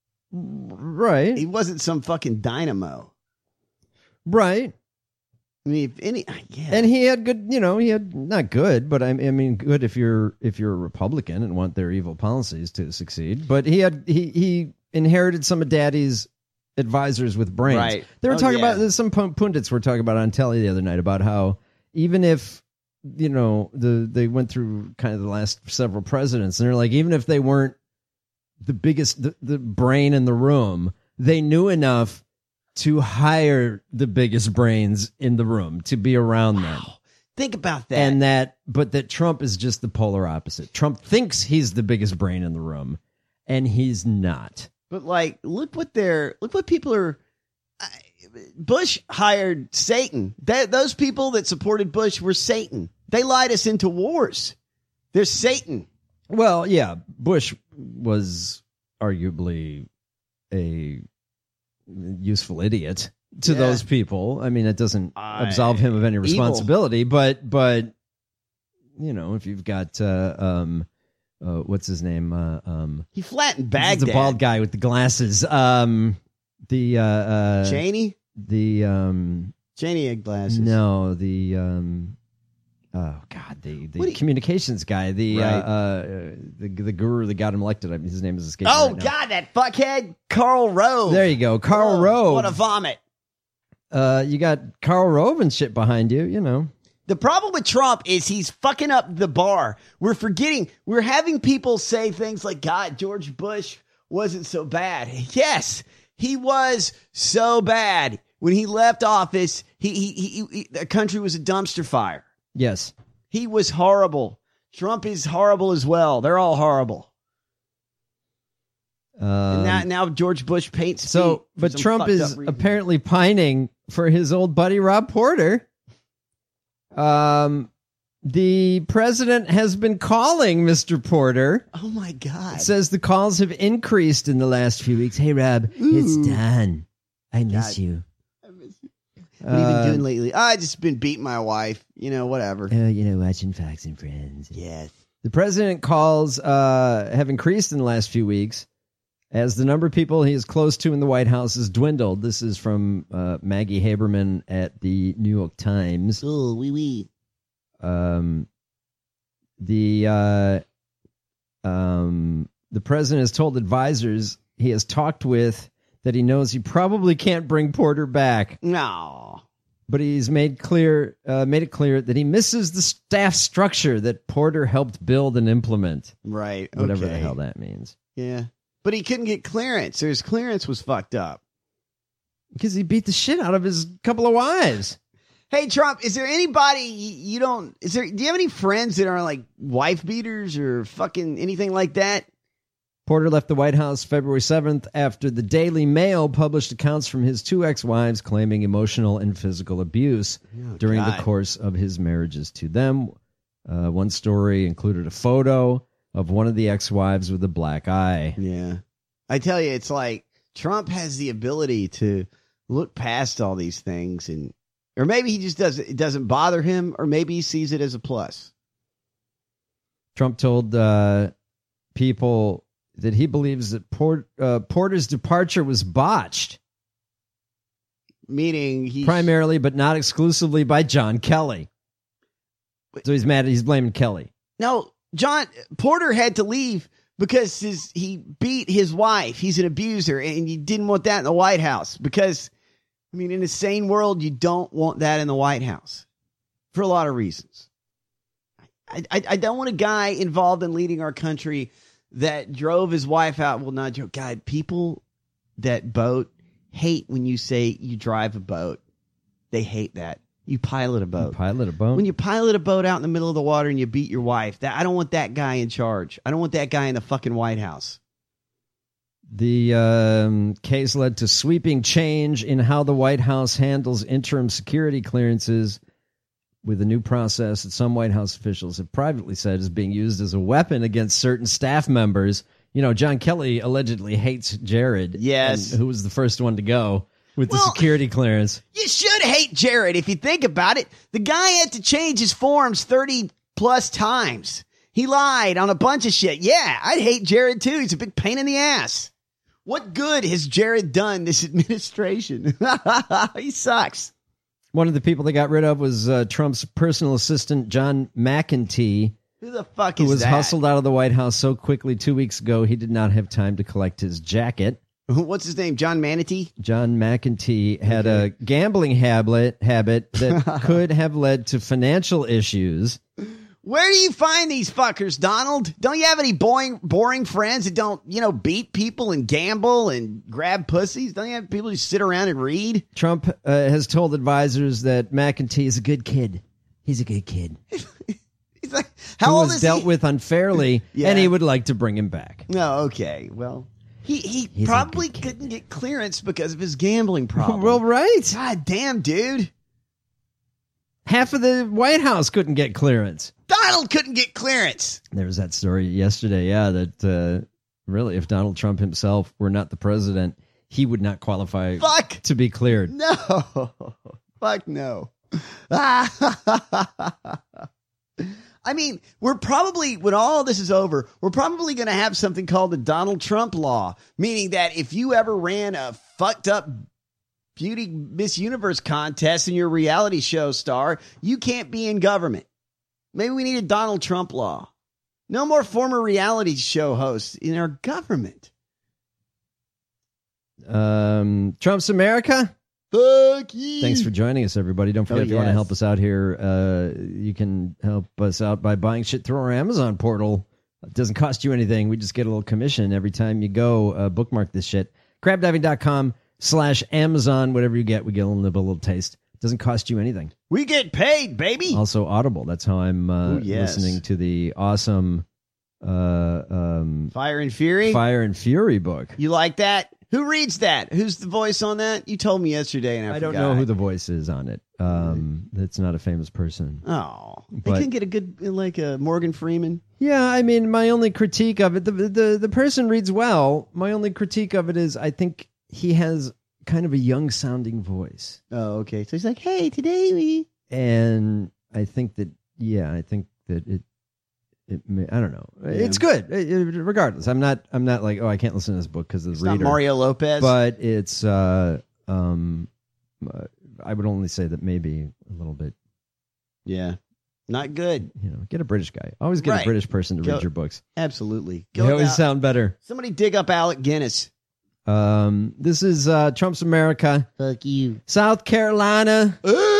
Right. He wasn't some fucking dynamo. Right. I mean, if any, yeah. And he had good, you know, he had not good, but I, I mean, good if you're if you're a Republican and want their evil policies to succeed. But he had he he inherited some of Daddy's advisors with brains. Right. They were Oh, talking yeah. about some pun- pundits were talking about on telly the other night about how even if you know the they went through kind of the last several presidents, and they're like, even if they weren't the biggest the, the brain in the room, they knew enough to hire the biggest brains in the room to be around them. Think about that. And that, but that Trump is just the polar opposite. Trump thinks he's the biggest brain in the room, and he's not. But like, look what they're look what people are. I- Bush hired Satan. That those people that supported Bush were Satan. They lied us into wars. They're Satan. Well, yeah, Bush was arguably a useful idiot to Yeah. those people. I mean, it doesn't I- absolve him of any evil. responsibility, but but you know, if you've got uh, um, uh, what's his name? Uh, um, He flattened This is Baghdad. the bald guy with the glasses. Um, the uh, uh, Cheney. The um, Cheney had glasses. no, the um, oh god, the What the do you- communications guy, the Right. uh, uh, the the guru that got him elected. I mean, his name is escaping. Oh right now. God, that fuckhead Karl Rove. There you go, Karl Oh, Rove. What a vomit. Uh, you got Karl Rove and shit behind you. You know, The problem with Trump is he's fucking up the bar. We're forgetting. We're having people say things like, God, George Bush wasn't so bad. Yes, he was so bad. When he left office, he, he, he, he the country was a dumpster fire. yes. He was horrible. Trump is horrible as well. They're all horrible. Um, And now, now George Bush paints. so, feet for but some Trump fucked is up reason. apparently pining for his old buddy Rob Porter. Um, the president has been calling Mister Porter. Oh my God. It says the calls have increased in the last few weeks. Hey, Rob, it's Ooh. Don. I miss God. you. What have you been Uh, doing lately? I just been beating my wife. You know, whatever. Uh, you know, watching Fox and Friends. Yes. The president calls uh, have increased in the last few weeks as the number of people he is close to in the White House has dwindled. This is from uh, Maggie Haberman at the New York Times. Oh, wee wee. Um, the uh, um, the president has told advisors he has talked with that he knows he probably can't bring Porter back. No. But he's made clear, uh, made it clear that he misses the staff structure that Porter helped build and implement. Right. Whatever the okay. hell that means. Yeah. But he couldn't get clearance. So his clearance was fucked up. Because he beat the shit out of his couple of wives. Hey, Trump, is there anybody you don't, is there, do you have any friends that are like wife beaters or fucking anything like that? Porter left the White House February seventh after the Daily Mail published accounts from his two ex-wives claiming emotional and physical abuse Oh, during God. the course of his marriages to them. Uh, one story included a photo of one of the ex-wives with a black eye. Yeah. I tell you, it's like Trump has the ability to look past all these things, and or maybe he just doesn't, it doesn't bother him, or maybe he sees it as a plus. Trump told uh, people that he believes that Port, uh, Porter's departure was botched. Meaning he Primarily, but not exclusively, by John Kelly. So he's mad. He's blaming Kelly. No, John Porter had to leave because his he beat his wife. He's an abuser, and you didn't want that in the White House because, I mean, in a sane world, you don't want that in the White House for a lot of reasons. I, I, I don't want a guy involved in leading our country that drove his wife out. Well, not joke. God, people that boat hate when you say you drive a boat. They hate that. You pilot a boat. You pilot a boat. When you pilot a boat out in the middle of the water and you beat your wife, that I don't want that guy in charge. I don't want that guy in the fucking White House. The um, case led to sweeping change in how the White House handles interim security clearances, with a new process that some White House officials have privately said is being used as a weapon against certain staff members. You know, John Kelly allegedly hates Jared. Yes. and who was the first one to go with the Well, security clearance. You should hate Jared if you think about it. The guy had to change his forms thirty plus times. He lied on a bunch of shit. Yeah, I'd hate Jared too. He's a big pain in the ass. What good has Jared done this administration? He sucks. One of the people they got rid of was uh, Trump's personal assistant, John McEntee, Who the fuck who is was that? hustled out of the White House so quickly two weeks ago he did not have time to collect his jacket. What's his name? John Manatee? John McEntee had a gambling habit habit that could have led to financial issues. Where do you find these fuckers, Donald? Don't you have any boring, boring friends that don't, you know, beat people and gamble and grab pussies? Don't you have people who sit around and read? Trump uh, has told advisors that McEntee is a good kid. He's a good kid. He's like, how who old was is dealt he? with unfairly, Yeah. and he would like to bring him back. No, okay. Well, he, he He's a probably good kid. couldn't get clearance because of his gambling problem. Well, right. God damn, dude. Half of the White House couldn't get clearance. Donald couldn't get clearance. There was that story yesterday, yeah, that uh, really, if Donald Trump himself were not the president, he would not qualify Fuck. to be cleared. No. Fuck no. I mean, we're probably, when all this is over, we're probably going to have something called the Donald Trump law, meaning that if you ever ran a fucked up beauty Miss Universe contest and you're a reality show star, you can't be in government. Maybe we need a Donald Trump law. No more former reality show hosts in our government. Um, Trump's America. Fuck you. Thanks for joining us, everybody. Don't forget, Oh, if you want to yes. help us out here, uh, you can help us out by buying shit through our Amazon portal. It doesn't cost you anything. We just get a little commission every time you go. Uh, bookmark this shit. crabdiving.com slash Amazon. Whatever you get, we get a little, a little taste. Doesn't cost you anything. We get paid, baby. Also Audible. That's how I'm uh, Ooh, yes. listening to the awesome uh, um, Fire and Fury. Fire and Fury book. You like that? Who reads that? Who's the voice on that? You told me yesterday, and I, I don't forgot. know who the voice is on it. Um, It's not a famous person. Oh, they But- couldn't get a good like a Morgan Freeman. Yeah, I mean, my only critique of it, the, the the person reads well. My only critique of it is I think he has kind of a young sounding voice. Oh, okay. So he's like, "Hey, today we." And I think that, yeah, I think that it, it may, I don't know. Yeah. It's good. It- it- regardless, I'm not, I'm not like, oh, I can't listen to this book because of It's the not reader. Mario Lopez. But it's, uh, um, uh, I would only say that maybe a little bit, yeah, not good. you know, get a British guy. Always get Right. a British person to Go- read your books. Absolutely. They always out- sound better. Somebody dig up Alec Guinness. Um, this is uh, Trump's America. Fuck you. South Carolina.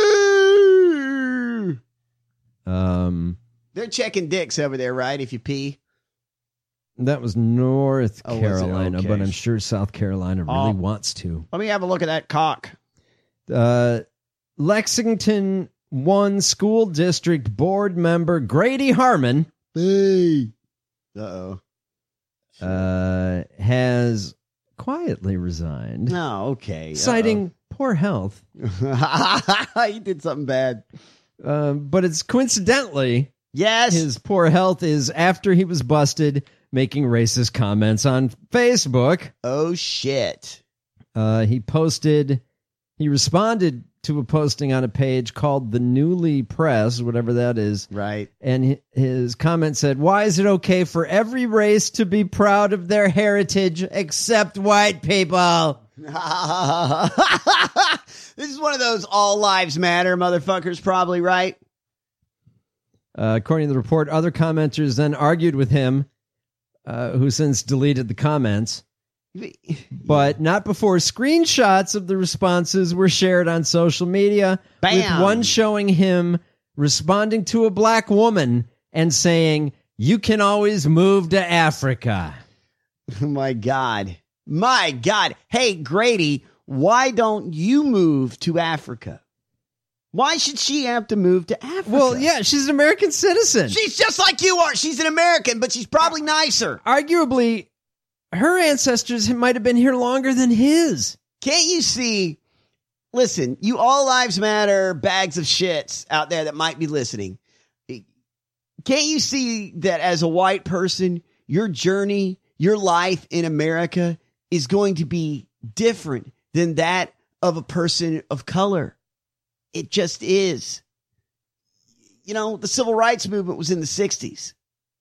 Ooh. Um, They're checking dicks over there, right? If you pee. that was North Oh, was it? Carolina, Okay. but I'm sure South Carolina really Oh. wants to. Let me have a look at that cock. Uh, Lexington one school district board member Grady Harmon Hey. Uh oh. uh, has quietly resigned. Oh, okay. Citing Uh-oh. poor health. He did something bad. Uh, but it's coincidentally, yes, his poor health is after he was busted making racist comments on Facebook. Oh, shit. Uh, he posted, he responded to a posting on a page called The Newly Press, whatever that is. Right. And his comment said, why is it okay for every race to be proud of their heritage except white people? This is one of those all lives matter motherfuckers, probably, right? Uh, according to the report, other commenters then argued with him, uh, who since deleted the comments. But not before screenshots of the responses were shared on social media. Bam. With one showing him responding to a black woman and saying, you can always move to Africa. Oh my God. My God. Hey, Grady, why don't you move to Africa? Why should she have to move to Africa? Well, yeah, she's an American citizen. She's just like you are. She's an American, but she's probably nicer. Arguably, her ancestors might have been here longer than his. Can't you see? Listen, you all lives matter bags of shits out there that might be listening. Can't you see that as a white person, your journey, your life in America is going to be different than that of a person of color? It just is. You know, the civil rights movement was in the sixties.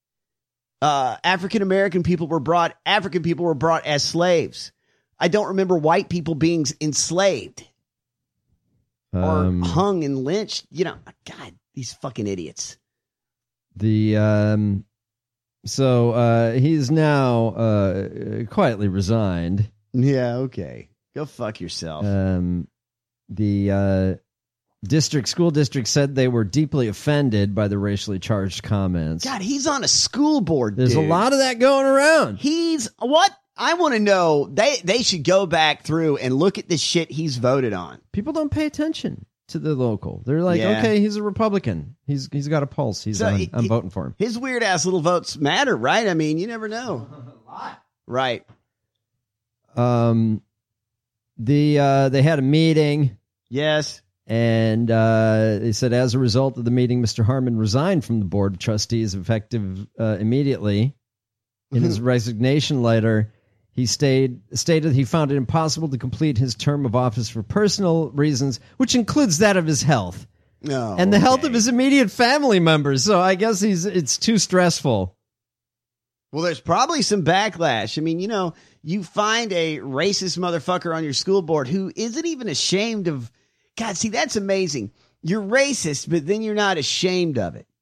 Uh, African-American people were brought, African people were brought as slaves. I don't remember white people being enslaved um, or hung and lynched. You know, God, these fucking idiots. The, um, so, uh, he's now, uh, quietly resigned. Yeah. Okay. Go fuck yourself. Um, the, uh, District school district said they were deeply offended by the racially charged comments. God, he's on a school board. There's dude. a lot of that going around. He's what? I want to know. They they should go back through and look at the shit he's voted on. People don't pay attention to the local. They're like, Yeah. okay, he's a Republican. He's he's got a pulse. He's So on, he- I'm he- voting for him. His weird ass little votes matter, right? I mean, you never know. A lot. Right. Um, the uh, they had a meeting. Yes. And uh, they said, as a result of the meeting, Mister Harmon resigned from the board of trustees effective uh, immediately. In his resignation letter, he stayed, stated he found it impossible to complete his term of office for personal reasons, which includes that of his health No. and the health of his immediate family members. So I guess he's it's too stressful. Well, there's probably some backlash. I mean, you know, you find a racist motherfucker on your school board who isn't even ashamed of. God, see, that's amazing. You're racist, but then you're not ashamed of it.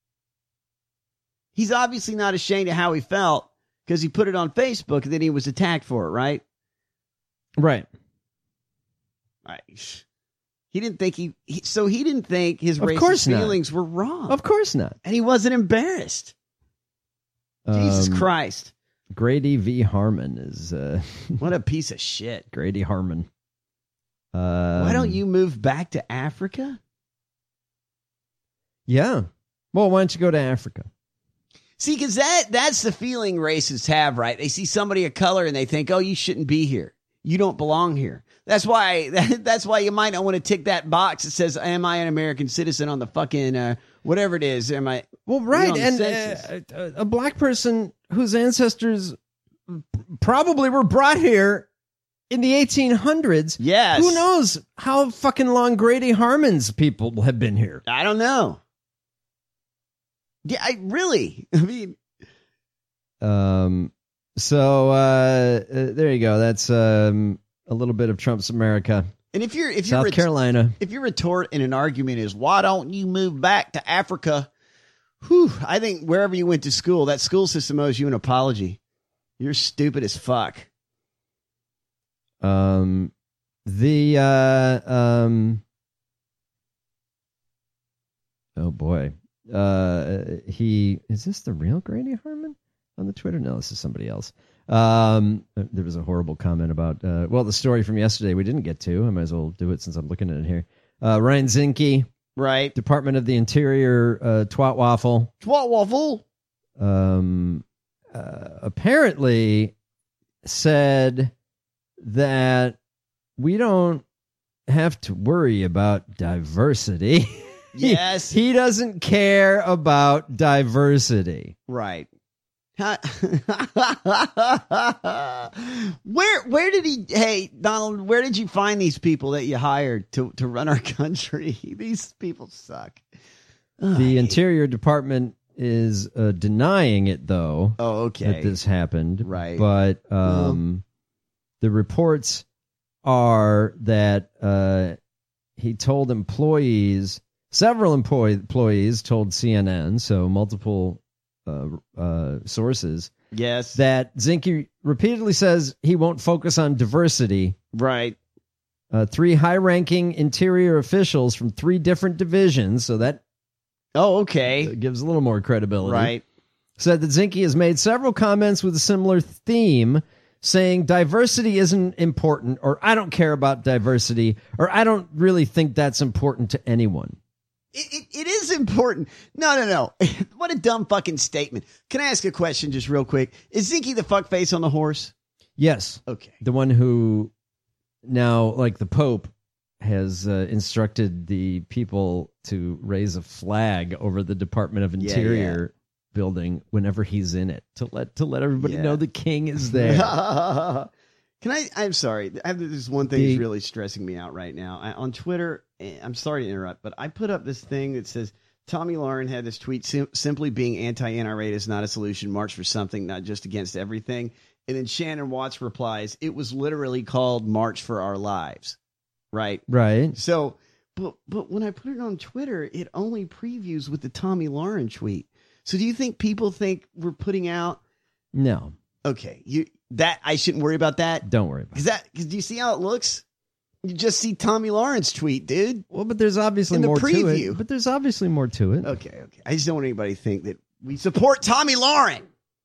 He's obviously not ashamed of how he felt because he put it on Facebook and then he was attacked for it, right? Right. Right. He didn't think he, he so he didn't think his Of racist course not. feelings were wrong. Of course not. And he wasn't embarrassed. Jesus Um, Christ. Grady V. Harmon is... Uh, What a piece of shit. Grady Harmon. Um, Why don't you move back to Africa? Yeah. Well, why don't you go to Africa? See, because that, that's the feeling racists have, right? They see somebody of color and they think, oh, you shouldn't be here. You don't belong here. That's why that's why you might not want to tick that box that says, am I an American citizen on the fucking, uh, whatever it is. Am I? Well, right. you know, on the census. And uh, a black person whose ancestors probably were brought here in the eighteen hundreds. Yes. Who knows how fucking long Grady Harmon's people have been here? I don't know. Yeah, I really, I mean, Um. So uh, uh, there you go. That's um a little bit of Trump's America. and if you're, if you're, South ret- Carolina. if your retort in an argument is, why don't you move back to Africa? Whew, I think wherever you went to school, that school system owes you an apology. You're stupid as fuck. Um. The uh um. Oh boy. Uh, he is this the real Grady Harmon on the Twitter? No, this is somebody else. Um, there was a horrible comment about uh, well, the story from yesterday we didn't get to. I might as well do it since I'm looking at it here. Uh, Ryan Zinke, Right. Department of the Interior, uh, twat waffle. Twat waffle. Um, uh, apparently said that we don't have to worry about diversity. Yes. he, he doesn't care about diversity. Right. where where did he hey Donald, where did you find these people that you hired to, to run our country? These people suck. The Interior Department is uh, denying it, though. Oh, okay. That this happened. Right. But um, the reports are that uh, he told employees, several employee, employees told C N N, so multiple uh, uh, sources, yes, that Zinke repeatedly says he won't focus on diversity. Right. Uh, three high-ranking Interior officials from three different divisions, so that Oh, okay. It gives a little more credibility. Right. Said that Zinke has made several comments with a similar theme, saying diversity isn't important, or I don't care about diversity, or I don't really think that's important to anyone. It, it, it is important. No, no, no. What a dumb fucking statement. Can I ask a question just real quick? Is Zinke the fuckface on the horse? Yes. Okay. The one who now, like the Pope, has uh, instructed the people to raise a flag over the Department of Interior yeah, yeah. building whenever he's in it to let to let everybody Yeah. know the king is there. Can I? I'm sorry. I have this one thing The- that's really stressing me out right now. I, on Twitter, I'm sorry to interrupt, but I put up this thing that says Tommy Lauren had this tweet: sim- simply being anti-N R A is not a solution. March for something, not just against everything. And then Shannon Watts replies, "It was literally called March for Our Lives." Right. Right. So, but but when I put it on Twitter, it only previews with the Tommy Lauren tweet. So do you think people think we're putting out? No. Okay, you that I shouldn't worry about that. Don't worry about Because that because do you see how it looks? You just see Tommy Lauren's tweet, dude. Well, but there's obviously In the more to preview. it. But there's obviously more to it. Okay, okay. I just don't want anybody to think that we support Tommy Lauren.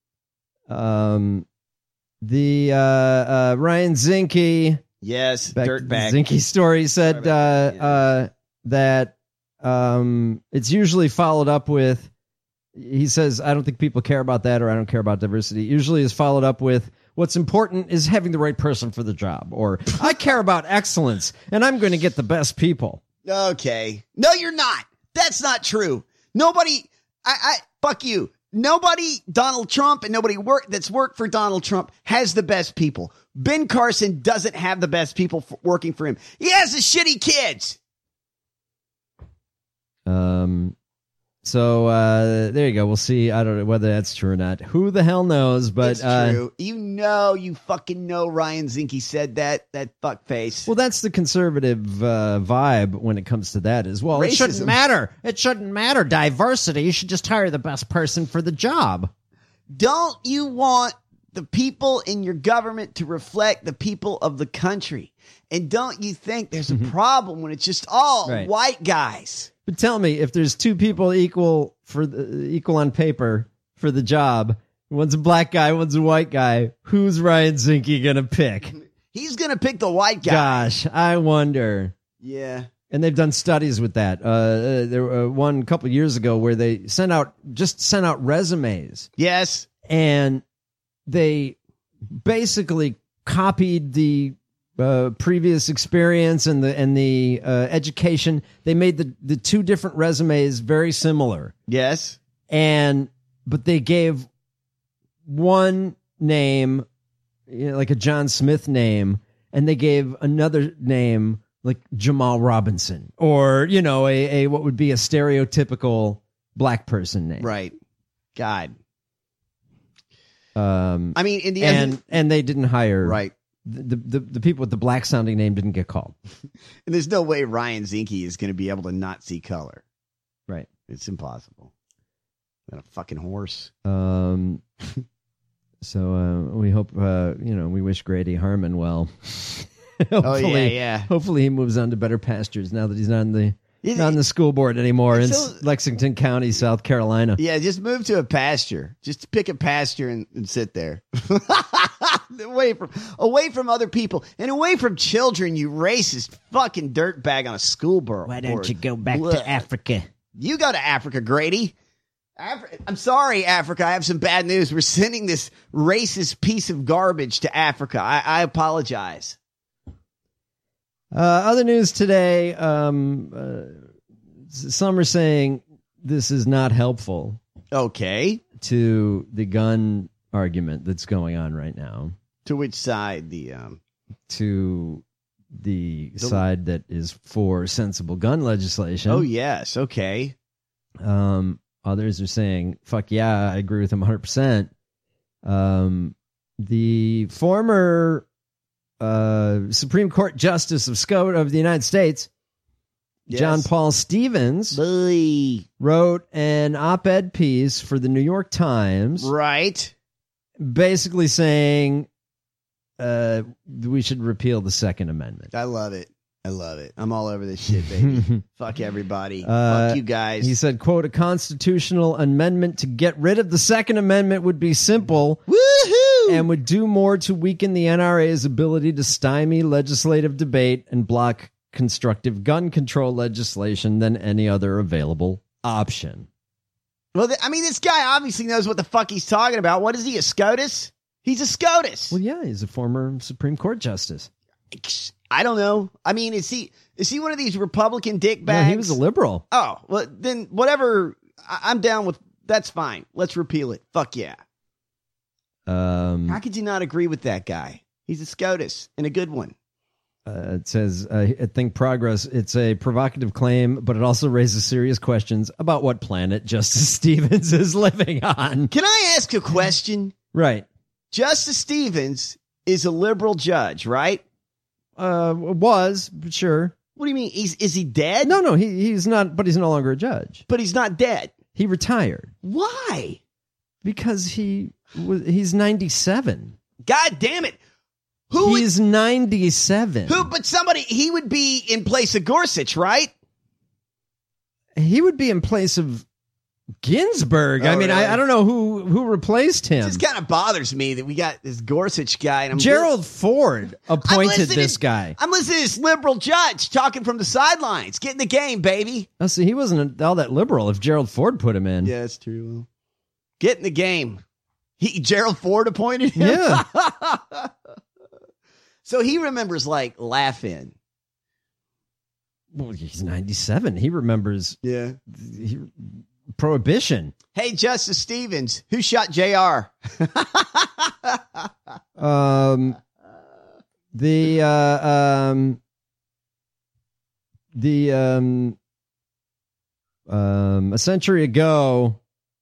Um, the uh, uh, Ryan Zinke. Yes, Back to the dirtbag. Zinke story said uh, that, yeah. uh, that um, it's usually followed up with, he says, I don't think people care about that, or I don't care about diversity. Usually is followed up with, what's important is having the right person for the job, or I care about excellence and I'm going to get the best people. Okay. No, you're not. That's not true. Nobody, I, I, fuck you. Nobody, Donald Trump, and nobody work that's worked for Donald Trump has the best people. Ben Carson doesn't have the best people for working for him. He has the shitty kids. Um, so uh, there you go. We'll see. I don't know whether that's true or not. Who the hell knows? But It's uh, true. You know, you fucking know Ryan Zinke said that, that fuck face. well, that's the conservative uh, vibe when it comes to that as well. It Racism. shouldn't matter. It shouldn't matter. Diversity. You should just hire the best person for the job. Don't you want the people in your government to reflect the people of the country? And don't you think there's a problem when it's just all Right. white guys? But tell me, if there's two people equal for the, equal on paper for the job, one's a black guy, one's a white guy, who's Ryan Zinke gonna pick? He's going to pick the white guy. Gosh, I wonder. Yeah. And they've done studies with that. Uh, uh, there were one a couple years ago where they sent out just sent out resumes, Yes. and they basically copied the uh, previous experience and the and the uh, education. They made the the two different resumes very similar, Yes. and but they gave one name, you know, like a John Smith name, and they gave another name like Jamal Robinson, or you know, a, a what would be a stereotypical black person name, Right. God. Um, I mean, in the and end, and they didn't hire right. the, the the people with the black sounding name didn't get called. And there's no way Ryan Zinke is going to be able to not see color. Right. It's impossible. Got a fucking horse. Um. So uh, we hope uh, you know we wish Grady Harmon well. Oh, yeah, yeah. Hopefully he moves on to better pastures now that he's not on the Yeah, not on the school board anymore in so- Lexington County, South Carolina. Yeah, just move to a pasture. Just pick a pasture and, and sit there. away from away from other people and away from children, you racist fucking dirtbag on a school board. Why don't you go back Blech. to Africa? You go to Africa, Grady. Afri- I'm sorry, Africa. I have some bad news. We're sending this racist piece of garbage to Africa. I, I apologize. Uh, other news today, um, uh, some are saying this is not helpful. Okay. To the gun argument that's going on right now. To which side? The um, To the, The- side that is for sensible gun legislation. Oh, yes. Okay. Um, others are saying, fuck yeah, I agree with them one hundred percent. Um, the former uh, Supreme Court Justice of Sco- of the United States, Yes. John Paul Stevens, Boy. wrote an op-ed piece for the New York Times, Right. basically saying uh, we should repeal the Second Amendment. I love it. I love it. I'm all over this shit, baby. Fuck everybody. Uh, Fuck you guys. He said, quote, a constitutional amendment to get rid of the Second Amendment would be simple Woohoo! and would do more to weaken the N R A's ability to stymie legislative debate and block constructive gun control legislation than any other available option. Well, th- I mean, this guy obviously knows what the fuck he's talking about. What is he, a SCOTUS? He's a SCOTUS. Well, yeah, he's a former Supreme Court justice. I don't know. I mean, is he is he one of these Republican dickbags? No, he was a liberal. Oh, well, then whatever. I- I'm down with. That's fine. Let's repeal it. Fuck yeah. Um, How could you not agree with that guy? He's a SCOTUS and a good one. Uh, it says, uh, I think progress, it's a provocative claim, but it also raises serious questions about what planet Justice Stevens is living on. Can I ask a question? Right. Justice Stevens is a liberal judge, right? Uh, was, but sure. What do you mean? He's is he dead? No, no, he he's not, but he's no longer a judge. But he's not dead. He retired. Why? Because he was, he's ninety-seven. God damn it. Who He's would, ninety-seven. who, but somebody, he would be in place of Gorsuch, right? He would be in place of Ginsburg. Oh, I mean, really? I, I don't know who, who replaced him. It just kind of bothers me that we got this Gorsuch guy. And I'm Gerald Ford appointed listening- this guy. I'm listening to this liberal judge talking from the sidelines. Get in the game, baby. Oh, see, he wasn't all that liberal if Gerald Ford put him in. Yeah, that's true. Get in the game. He Gerald Ford appointed him? Yeah. So he remembers, like, laughing. Well, he's ninety-seven. He remembers Yeah. he, Prohibition. Hey, Justice Stevens, who shot J R? Um, the uh, um, the um, um, a century ago.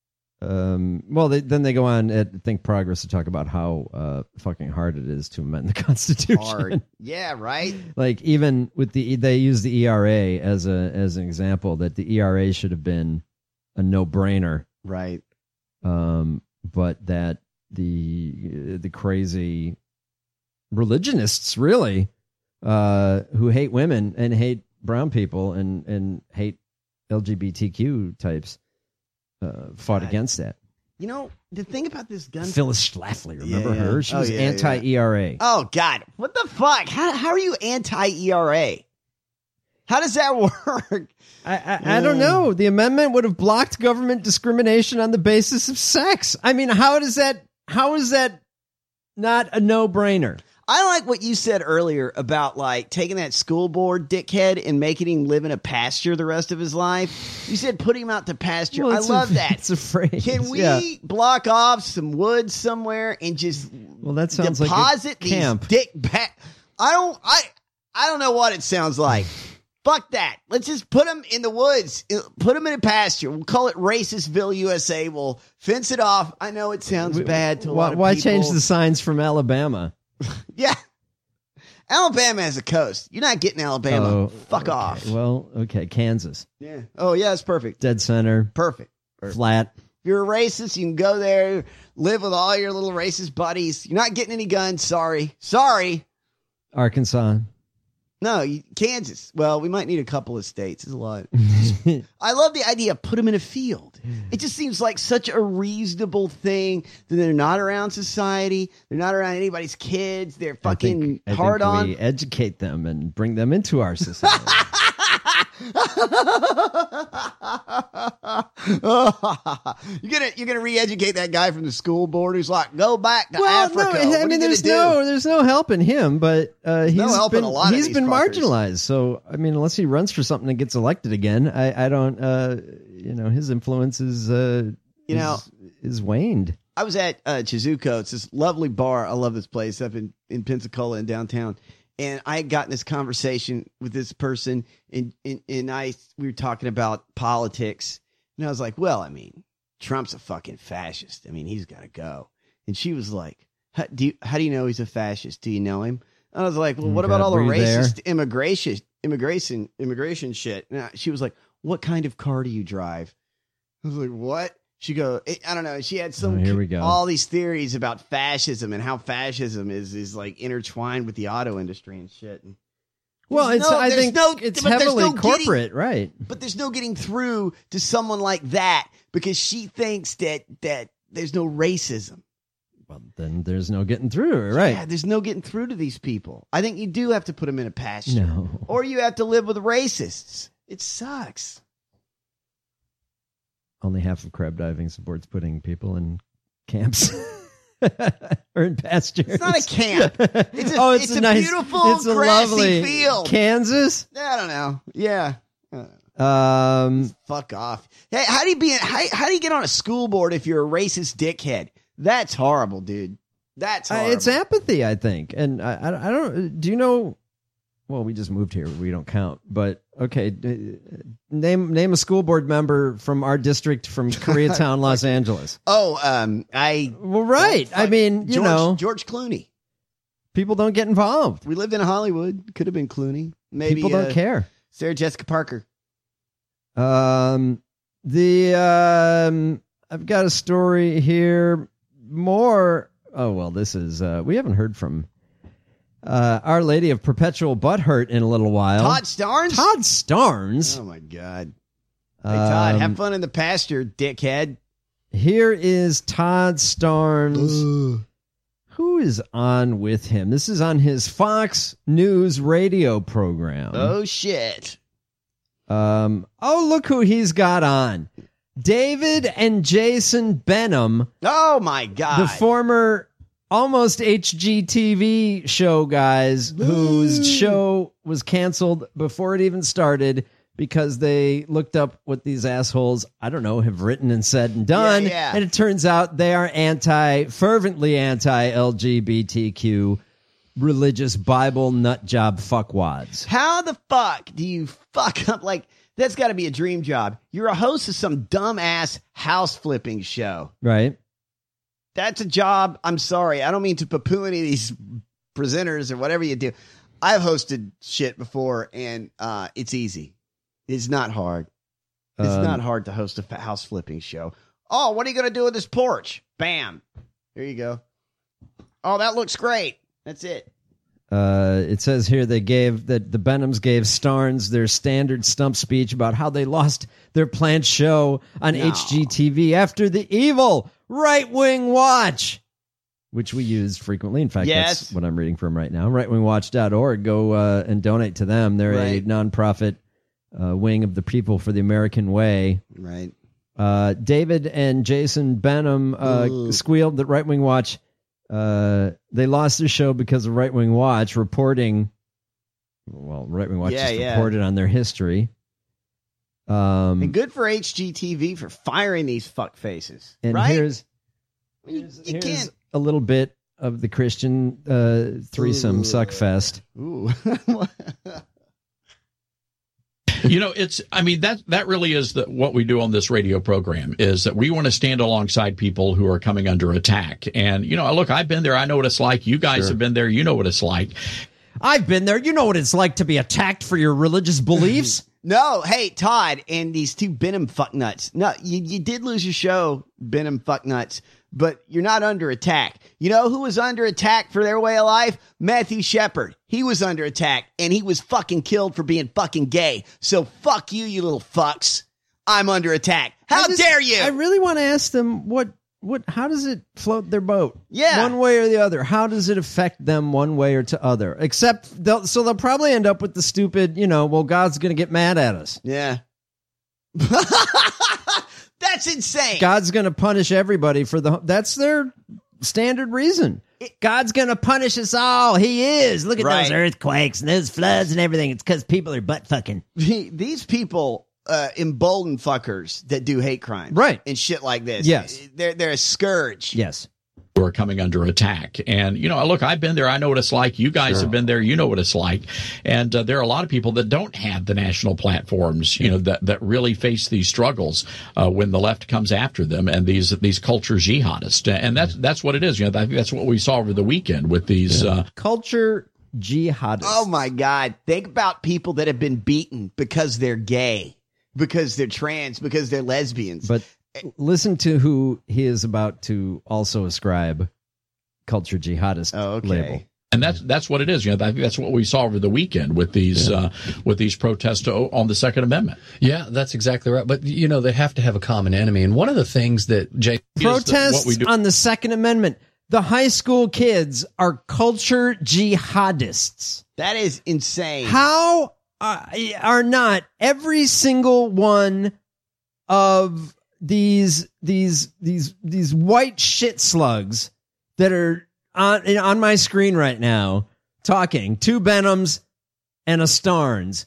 Um, well, they, then they go on at Think Progress to talk about how uh, fucking hard it is to amend the Constitution. Hard. Yeah, right? Like even with the they use the E R A as a as an example that the E R A should have been a no brainer. Right. Um, but that the the crazy religionists really uh, who hate women and hate brown people and and hate L G B T Q types uh, fought God. against that. You know, the thing about this gun... Phyllis Schlafly, remember Yeah, yeah. her? She Oh, was yeah, anti-E R A. Oh, God. What the fuck? How, how are you anti-E R A? How does that work? I, I, I don't know. The amendment would have blocked government discrimination on the basis of sex. I mean, how does that? How is that not a no-brainer? I like what you said earlier about, like, taking that school board dickhead and making him live in a pasture the rest of his life. You said put him out to pasture. Well, I it's a- love that. It's a phrase. Can we Yeah. block off some wood somewhere and just Well, that sounds like a deposit camp. these dick ba- I don't I I don't know what it sounds like. Fuck that. Let's just put them in the woods. Put them in a pasture. We'll call it Racistville, U S A. We'll fence it off. I know it sounds bad to a Why, lot of why people. change the signs from Alabama? Yeah. Alabama has a coast. You're not getting Alabama. Oh, Fuck okay. off. Well, okay, Kansas, Yeah. Oh, yeah, it's perfect. dead center, Perfect. Perfect. flat. If you're a racist, you can go there, live with all your little racist buddies. You're not getting any guns. Sorry. Sorry. Arkansas. No, you, Kansas. Well, we might need a couple of states. It's a lot. I love the idea of put them in a field. It just seems like such a reasonable thing that they're not around society. They're not around anybody's kids. They're I fucking think, I hard think on. we educate them and bring them into our society. you're gonna you're gonna re-educate that guy from the school board who's like, go back to well, Africa. No, I what mean, are you there's gonna no do? there's no helping him, but uh, he's no helping been a lot of he's these been fuckers. marginalized. So I mean, unless he runs for something and gets elected again, I, I don't. Uh, you know, his influence is uh, you know is, is waned. I was at uh, Chizuko. It's this lovely bar. I love this place up in, in Pensacola in downtown. And I had gotten this conversation with this person, and, and, and I we were talking about politics. And I was like, well, I mean, Trump's a fucking fascist. I mean, he's got to go. And she was like, how do, you, how do you know he's a fascist? Do you know him? And I was like, well, what about all the racist there. immigration, immigration, immigration shit? And she was like, what kind of car do you drive? I was like, what? She go, I don't know. She had some, oh, here we go. all these theories about fascism and how fascism is, is like intertwined with the auto industry and shit. And well, it's, no, I think no, it's heavily no corporate, getting, right? But there's no getting through to someone like that because she thinks that, that there's no racism. Well, then there's no getting through, right? Yeah, there's no getting through to these people. I think you do have to put them in a pasture. No. Or you have to live with racists. It sucks. Only half of crab diving supports putting people in camps or in pastures. It's not a camp. It's a, oh, it's, it's a, a nice, beautiful, it's a grassy lovely field. Kansas? I don't know. Yeah. Um, Fuck off. Hey, how do you be? How, how do you get on a school board if you're a racist dickhead? That's horrible, dude. That's horrible. Uh, it's apathy, I think. And I, I, I don't. Do you know? Well, we just moved here. We don't count. But okay, name name a school board member from our district from Koreatown, Los Angeles. Oh, um, I. Well, right. I mean, you George, know, George Clooney. People don't get involved. We lived in Hollywood. Could have been Clooney. Maybe people don't uh, care. Sarah Jessica Parker. Um, the um, I've got a story here. More. Oh well, this is. Uh, we haven't heard from. Uh, Our Lady of Perpetual Butthurt in a little while. Todd Starnes? Todd Starnes. Oh, my God. Hey, Todd, um, have fun in the pasture, dickhead. Here is Todd Starnes. Ugh. Who is on with him? This is on his Fox News radio program. Oh, shit. Um. Oh, look who he's got on. David and Jason Benham. Oh, my God. The former... Almost H G T V show guys whose show was canceled before it even started because they looked up what these assholes, I don't know, have written and said and done. Yeah, yeah. And it turns out they are anti, fervently anti-L G B T Q religious Bible nut job fuckwads. How the fuck do you fuck up? Like, that's got to be a dream job. You're a host of some dumbass house flipping show. Right. That's a job. I'm sorry. I don't mean to poo-poo any of these presenters or whatever you do. I've hosted shit before, and uh, it's easy. It's not hard. It's um, not hard to host a house flipping show. Oh, what are you going to do with this porch? Bam. There you go. Oh, that looks great. That's it. Uh, it says here they gave that the Benhams gave Starnes their standard stump speech about how they lost their planned show on No. H G T V after the evil Right Wing Watch, which we use frequently. In fact, Yes. that's what I'm reading from right now. right wing watch dot org. Go uh, and donate to them. They're Right. a nonprofit uh, wing of the people for the American way. Right. Uh, David and Jason Benham uh, Ooh. squealed that Right Wing Watch. Uh, they lost their show because of Right Wing Watch reporting. Well, Right Wing Watch Yeah, just yeah. reported on their history. Um, And good for H G T V for firing these fuck faces. and right? here's, you, here's, you here's can't. a little bit of the Christian uh, threesome Ooh. suckfest. Ooh. You know, it's, I mean, that, that really is the, what we do on this radio program is that we want to stand alongside people who are coming under attack. And, you know, look, I've been there. I know what it's like. You guys Sure. have been there. You know what it's like. I've been there. You know what it's like to be attacked for your religious beliefs. No, hey, Todd and these two Benham fucknuts. No, you, you did lose your show, Benham fucknuts, but you're not under attack. You know who was under attack for their way of life? Matthew Shepard. He was under attack, and he was fucking killed for being fucking gay. So fuck you, you little fucks. I'm under attack. How I just- dare you? I really want to ask them what what how does it float their boat? Yeah. One way or the other. How does it affect them one way or to other? Except they'll so they'll probably end up with the stupid, you know, well, God's going to get mad at us. Yeah. That's insane. God's going to punish everybody for the. That's their standard reason. God's going to punish us all. He is. Look at Right. those earthquakes and those floods and everything. It's because people are butt fucking. These people uh, embolden fuckers that do hate crimes, Right. and shit like this. Yes. they're they're a scourge. Yes. Who are coming under attack. And, you know, look, I've been there. I know what it's like. You guys Sure. have been there. You know what it's like. And uh, there are a lot of people that don't have the national platforms, you know, that, that really face these struggles uh, when the left comes after them and these these culture jihadists. And that's that's what it is. You know, I think that's what we saw over the weekend with these. Uh, Culture jihadists. Oh my God. Think about people that have been beaten because they're gay, because they're trans, because they're lesbians. But listen to who he is about to also ascribe culture jihadist Oh, okay. label. And that's that's what it is. You know, I think that's what we saw over the weekend with these uh, with these protests o- on the Second Amendment. Yeah, that's exactly right. But, you know, they have to have a common enemy. And one of the things that Jay Protests what we do- on the Second Amendment. The high school kids are culture jihadists. That is insane. How uh, are not every single one of these these these these white shit slugs that are on on my screen right now talking, two Benhams and a Starnes?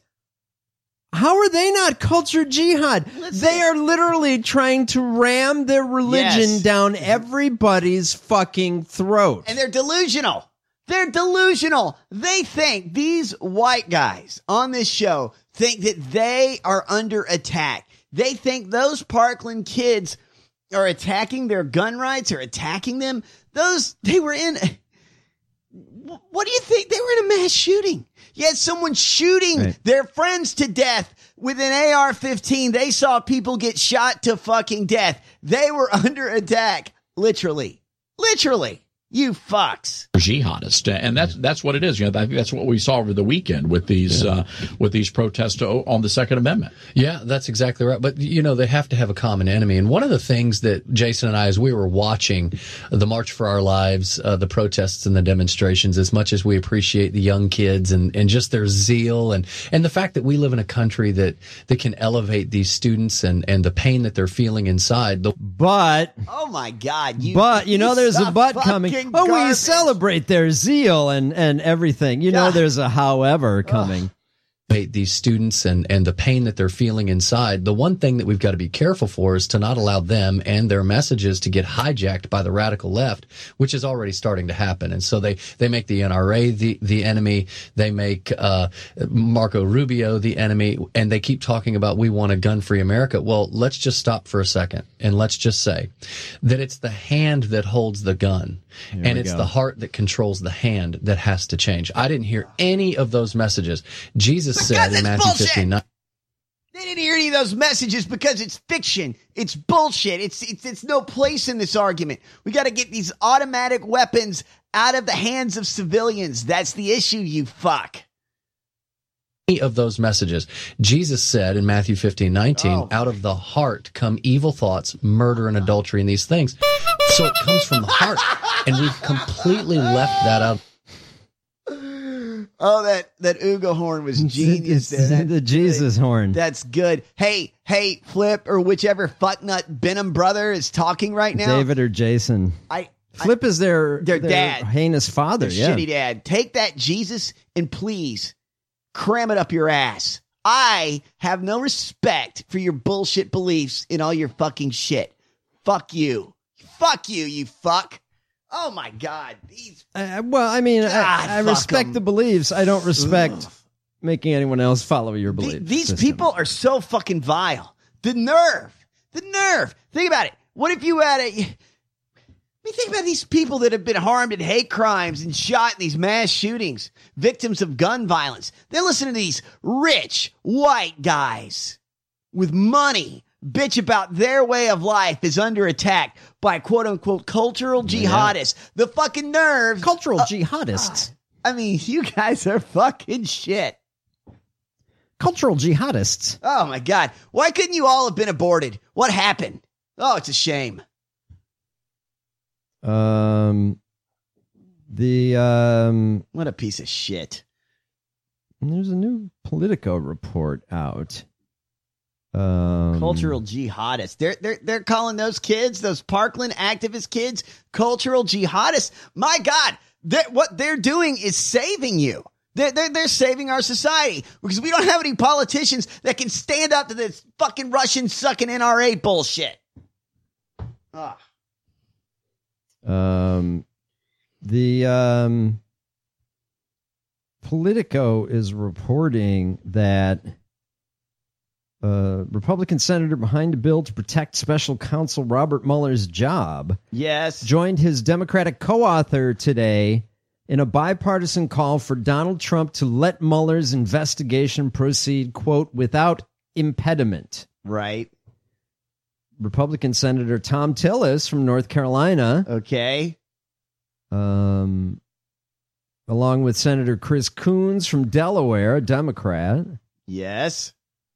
How are they not culture jihad? They are literally trying to ram their religion Yes. down everybody's fucking throat. And they're delusional. They're delusional. They think, these white guys on this show think that they are under attack. They think those Parkland kids are attacking their gun rights or attacking them. Those, they were in, what do you think? They were in a mass shooting. You had someone shooting Right. their friends to death with an A R fifteen. They saw people get shot to fucking death. They were under attack. Literally. Literally. You fucks. Jihadist, and that's that's what it is. You know, I think that's what we saw over the weekend with these uh, with these protests o- on the Second Amendment. Yeah, that's exactly right. But, you know, they have to have a common enemy. And one of the things that Jason and I, as we were watching the March for Our Lives, uh, the protests and the demonstrations, as much as we appreciate the young kids and, and just their zeal and, and the fact that we live in a country that, that can elevate these students and, and the pain that they're feeling inside. The- But Oh my God. You, but you know there's a but coming. fucking Oh, we garbage. celebrate their zeal and and everything. You know God. there's a however coming. these students and, and the pain that they're feeling inside. The one thing that we've got to be careful for is to not allow them and their messages to get hijacked by the radical left, which is already starting to happen. And so they, they make the N R A the, the enemy. They make, uh, Marco Rubio the enemy, and they keep talking about we want a gun-free America. Well, let's just stop for a second and let's just say that it's the hand that holds the gun. Here and we it's go. the heart that controls the hand that has to change. I didn't hear any of those messages. Jesus Because said in it's Matthew bullshit. fifteen nine. They didn't hear any of those messages because it's fiction. It's bullshit. It's it's it's no place in this argument. We got to get these automatic weapons out of the hands of civilians. That's the issue, you fuck. Any of those messages. Jesus said in Matthew fifteen nineteen, Oh. out of the heart come evil thoughts, murder and adultery and these things. So it comes from the heart. And we've completely left that out. Oh, that, that Ugo horn was genius. It's there. That- the Jesus horn. That's good. Hey, hey, Flip or whichever fucknut Benham brother is talking right now. David or Jason. I, Flip is their Their their dad. heinous father. their Yeah. shitty dad. Take that, Jesus, and please cram it up your ass. I have no respect for your bullshit beliefs and all your fucking shit. Fuck you. Fuck you, you fuck. Oh my God. These Uh, well, I mean, God, I, I fuck respect 'em. the beliefs. I don't respect making anyone else follow your The- beliefs. these system. people are so fucking vile. The nerve. The nerve. Think about it. What if you had a... I mean, think about these people that have been harmed in hate crimes and shot in these mass shootings, victims of gun violence. They're listening to these rich, white guys with money bitch about their way of life is under attack by quote-unquote cultural jihadists. The fucking nerve. Cultural Uh, jihadists. I mean, you guys are fucking shit. Cultural jihadists. Oh my God. Why couldn't you all have been aborted? What happened? Oh, it's a shame. Um, the um, What a piece of shit. there's a new Politico report out Um, Cultural jihadists. They're they're they're calling those kids, those Parkland activist kids, cultural jihadists. My God, they're, what they're doing is saving you. They're, they're they're saving our society because we don't have any politicians that can stand up to this fucking Russian sucking N R A bullshit. Ah. Um, the um, Politico is reporting that. Uh, Republican senator behind a bill to protect special counsel Robert Mueller's job. Yes. Joined his Democratic co-author today in a bipartisan call for Donald Trump to let Mueller's investigation proceed, quote, without impediment. Right. Republican Senator Tom Tillis from North Carolina. Okay. Um, along with Senator Chris Coons from Delaware, a Democrat. Yes.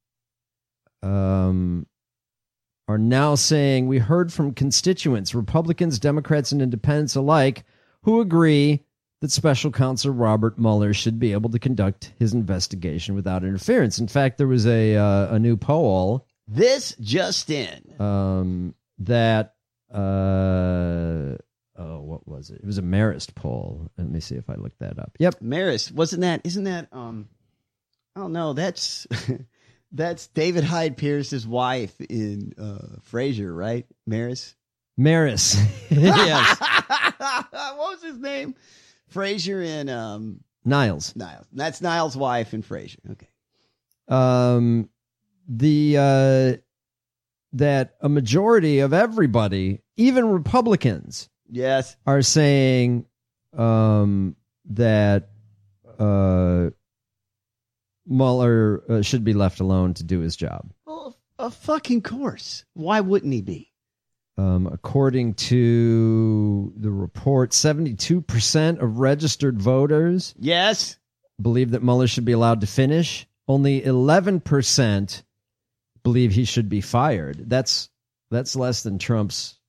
Um, are now saying we heard from constituents, Republicans, Democrats, and independents alike, who agree that special counsel Robert Mueller should be able to conduct his investigation without interference. In fact, there was a uh, a new poll. This just in. Um, that, uh, oh, what was it? It was a Marist poll. Let me see if I looked that up. Yep. Marist. Wasn't that, isn't that, um, I don't know. That's... That's David Hyde Pierce's wife in uh, Frasier, right? Maris? Maris. Yes. What was his name? Frasier and um, Niles. Niles. That's Niles' wife in Frasier. Okay. Um, the uh, that a majority of everybody, even Republicans, yes, are saying um, that uh, Mueller uh, should be left alone to do his job. Well, a fucking course. Why wouldn't he be? Um, according to the report, seventy-two percent of registered voters yes believe that Mueller should be allowed to finish. Only eleven percent believe he should be fired. That's that's less than Trump's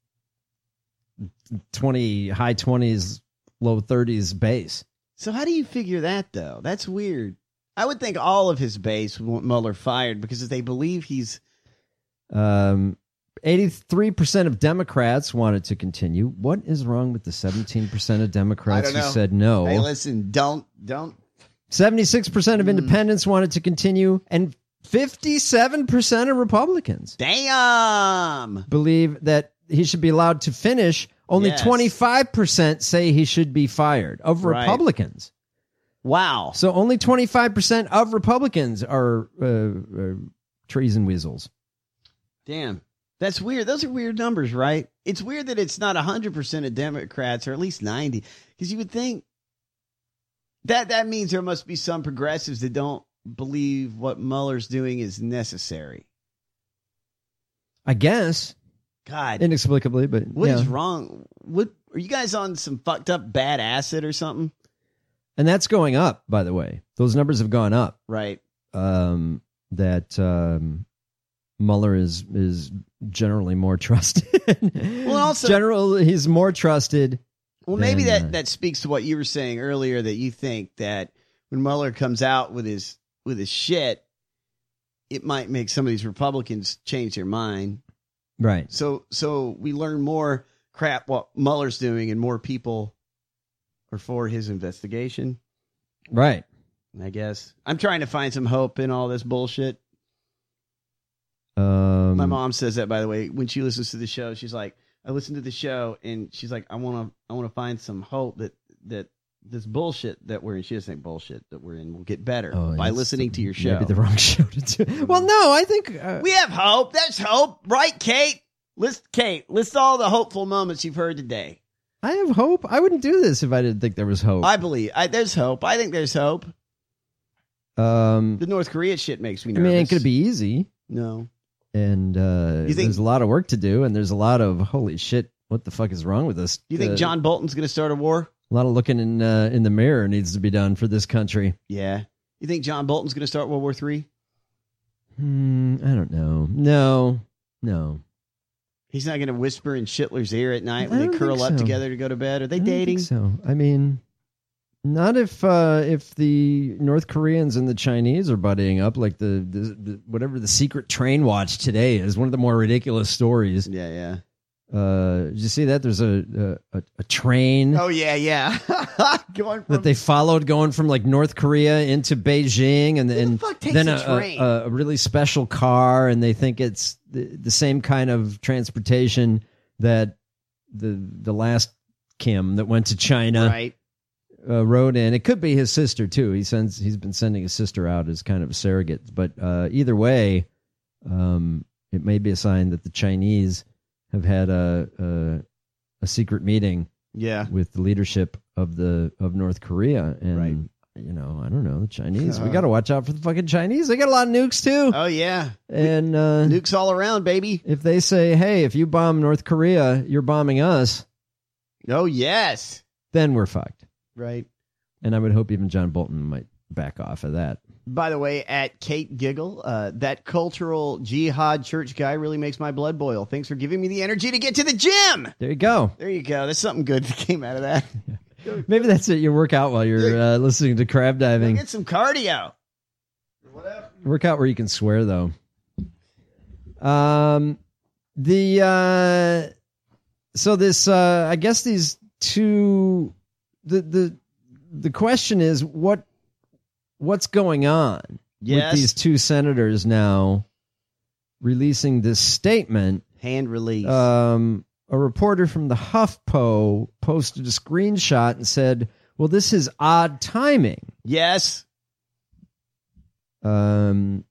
twenty high twenties, low thirties base. So how do you figure that, though? That's weird. I would think all of his base want Mueller fired because they believe he's... Um, eighty-three percent of Democrats wanted to continue. What is wrong with the seventeen percent of Democrats who said no? Hey, listen, don't, don't. seventy-six percent of independents mm. wanted to continue, and fifty-seven percent of Republicans damn believe that he should be allowed to finish. Only yes. twenty-five percent say he should be fired of right. Republicans. Wow. So only twenty-five percent of Republicans are uh, uh, trees and weasels. Damn. That's weird. Those are weird numbers, right? It's weird that it's not one hundred percent of Democrats, or at least ninety, because you would think that that means there must be some progressives that don't believe what Mueller's doing is necessary. I guess. God. Inexplicably, but What yeah. is wrong? What are you guys on some fucked up bad acid or something? And that's going up, by the way. Those numbers have gone up. Right. Um, that um, Mueller is is generally more trusted. Well, also, general, he's more trusted. Well, maybe than, that, uh, that speaks to what you were saying earlier, that you think that when Mueller comes out with his with his shit, it might make some of these Republicans change their mind. Right. So so we learn more crap what Mueller's doing, and more people are for his investigation. Right. I guess I'm trying to find some hope in all this bullshit. Um, My mom says that, by the way, when she listens to the show. She's like, I listen to the show, and she's like, I want to I want to find some hope that that this bullshit that we're in, she doesn't think bullshit that we're in, will get better oh, by listening to your show. Maybe the wrong show to do. Well, no, I think uh, we have hope. There's hope, right, Kate? List, Kate, list all the hopeful moments you've heard today. I have hope. I wouldn't do this if I didn't think there was hope. I believe I, there's hope. I think there's hope. Um, the North Korea shit makes me I nervous. mean, it ain't gonna be easy. No. And uh, You think- there's a lot of work to do, and there's a lot of holy shit. What the fuck is wrong with us? Do you think Uh, John Bolton's going to start a war? A lot of looking in uh, in the mirror needs to be done for this country. Yeah. You think John Bolton's going to start World War Three? Hmm, I don't know. No, no. He's not going to whisper in Schindler's ear at night when I they don't curl think up so. together to go to bed. Are they I don't dating? think so I mean, Not if uh, if the North Koreans and the Chinese are buddying up, like the, the, the whatever the secret train watch today is. One of the more ridiculous stories. Yeah, yeah. Uh, did you see that? There's a a, a train. Oh yeah, yeah. going from, that they followed going from like North Korea into Beijing, and, and the then a, a train? a, a really special car, and they think it's the, the same kind of transportation that the the last Kim that went to China. Right. Uh, rode in. It could be his sister too. He sends. He's been sending his sister out as kind of a surrogate. But uh, either way, um, it may be a sign that the Chinese have had a a, a secret meeting. Yeah. With the leadership of the of North Korea, and right. you know, I don't know, the Chinese. Uh, we got to watch out for the fucking Chinese. They got a lot of nukes too. Oh yeah, and uh, nukes all around, baby. If they say, "Hey, if you bomb North Korea, you're bombing us," oh yes, then we're fucked. Right. And I would hope even John Bolton might back off of that. By the way, at Kate Giggle, uh, that cultural jihad church guy really makes my blood boil. Thanks for giving me the energy to get to the gym. There you go. There you go. There's something good that came out of that. Maybe that's it. You work out while you're uh, listening to crab diving. Get some cardio. Work out where you can swear, though. Um, the uh, so this uh, I guess these two. The the the question is what what's going on yes. with these two senators now releasing this statement? Hand release. Um, a reporter from the HuffPo posted a screenshot and said, "Well, this is odd timing." Yes. Um.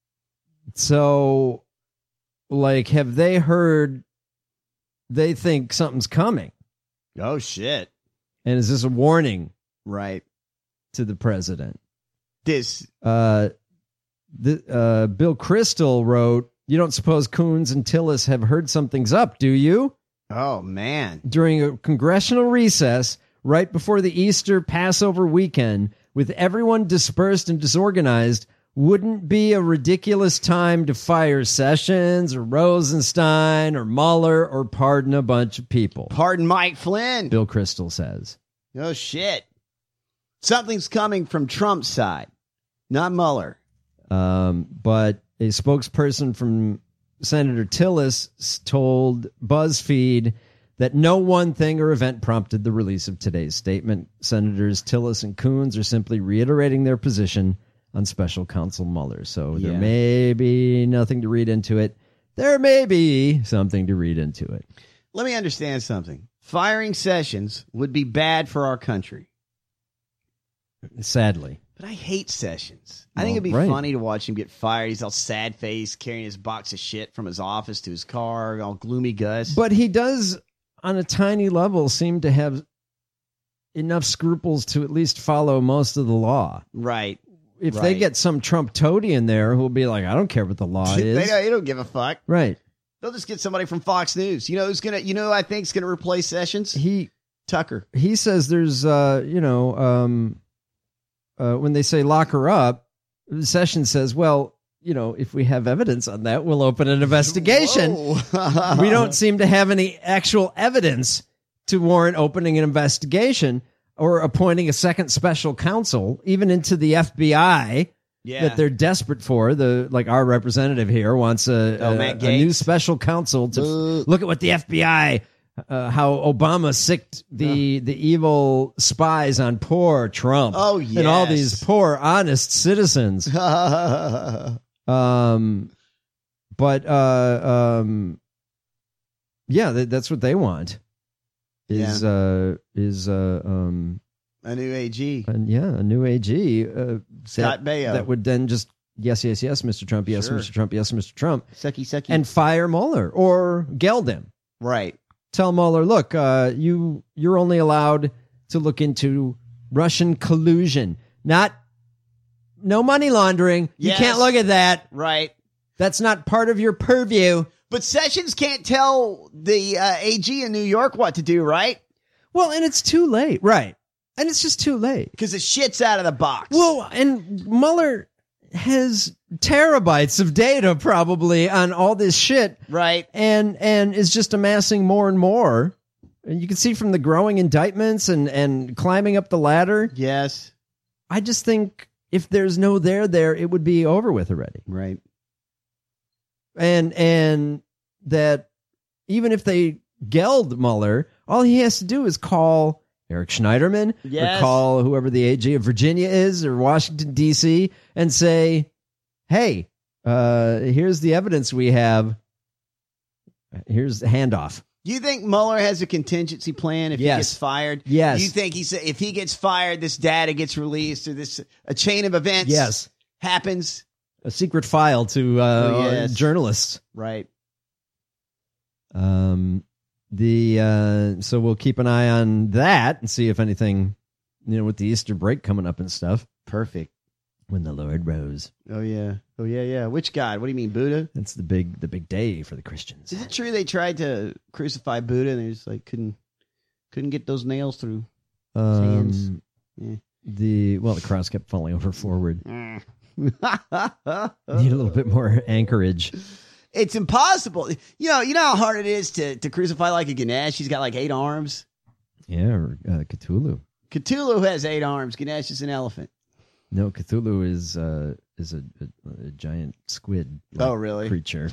So, like, have they heard? They think something's coming. Oh shit. And is this a warning, right, to the president? This, uh, the uh, Bill Kristol wrote, "You don't suppose Coons and Tillis have heard something's up, do you?" Oh man! During a congressional recess right before the Easter Passover weekend, with everyone dispersed and disorganized, wouldn't be a ridiculous time to fire Sessions or Rosenstein or Mueller or pardon a bunch of people. Pardon Mike Flynn. Bill Kristol says. Oh, shit. Something's coming from Trump's side, not Mueller. Um, but a spokesperson from Senator Tillis told BuzzFeed that no one thing or event prompted the release of today's statement. Senators Tillis and Coons are simply reiterating their position on special counsel Mueller. So Yeah. there may be nothing to read into it. There may be something to read into it. Let me understand something. Firing Sessions would be bad for our country. Sadly. But I hate Sessions. I Well, think it'd be right. funny to watch him get fired. He's all sad faced, carrying his box of shit from his office to his car, all gloomy Gus. But he does, on a tiny level, seem to have enough scruples to at least follow most of the law. Right. If right. they get some Trump toady in there who'll be like, I don't care what the law they, is. don't, they don't give a fuck. Right. They'll just get somebody from Fox News. You know who's gonna? You know who I think's gonna replace Sessions? He Tucker. He says there's, uh, you know, um, uh, when they say lock her up, Sessions says, well, you know, if we have evidence on that, we'll open an investigation. We don't seem to have any actual evidence to warrant opening an investigation or appointing a second special counsel, even into the F B I. Yeah. That they're desperate for. The like our representative here wants a, Oh, a, Matt a new Gaetz? special counsel to f- look at what the F B I, uh, how Obama sicked the the evil spies on poor Trump. Oh, and all yes. these poor honest citizens. um, but uh, um, yeah, that, that's what they want. Is Yeah. uh is uh um. A new A G. And yeah, a new A G. Uh, Scott that, Baio. That would then just, yes, yes, yes, Mister Trump, yes, Sure. Mister Trump, yes, Mister Trump. Sucky, sucky. And fire Mueller or geld him. Right. Tell Mueller, look, uh, you, you're only allowed to look into Russian collusion, not, no money laundering. Yes. You can't look at that. Right. That's not part of your purview. But Sessions can't tell the uh, A G in New York what to do, right? Well, and it's too late. Right. And it's just too late. Because the shit's out of the box. Well, and Mueller has terabytes of data probably on all this shit. Right. And and is just amassing more and more And you can see from the growing indictments and, and climbing up the ladder. Yes. I just think if there's no there there, it would be over with already. Right. And and that even if they gelled Mueller, all he has to do is call Eric Schneiderman Yes. or call whoever the A G of Virginia is or Washington, D C and say, hey, uh, here's the evidence we have. Here's the handoff. Do you think Mueller has a contingency plan if Yes. he gets fired? Yes. Do you think he if he gets fired, this data gets released, or this a chain of events Yes. happens? A secret file to uh, Oh, yes. journalists. Right. Um, the uh, so we'll keep an eye on that and see if anything, you know, with the Easter break coming up and stuff. Perfect. When the Lord rose. Oh yeah. Oh yeah. Yeah. Which God? What do you mean, Buddha? That's the big the big day for the Christians. Is it true they tried to crucify Buddha and they just like couldn't couldn't get those nails through? Sands. Um, Yeah. the well, the cross kept falling over forward. Mm. Need a little bit more anchorage. It's impossible. You know, you know how hard it is to, to crucify like a Ganesh? He's got like eight arms. Yeah, or, uh, Cthulhu. Cthulhu has eight arms. Ganesh is an elephant. No, Cthulhu is uh, is a, a, a giant squid. Oh, really? Creature.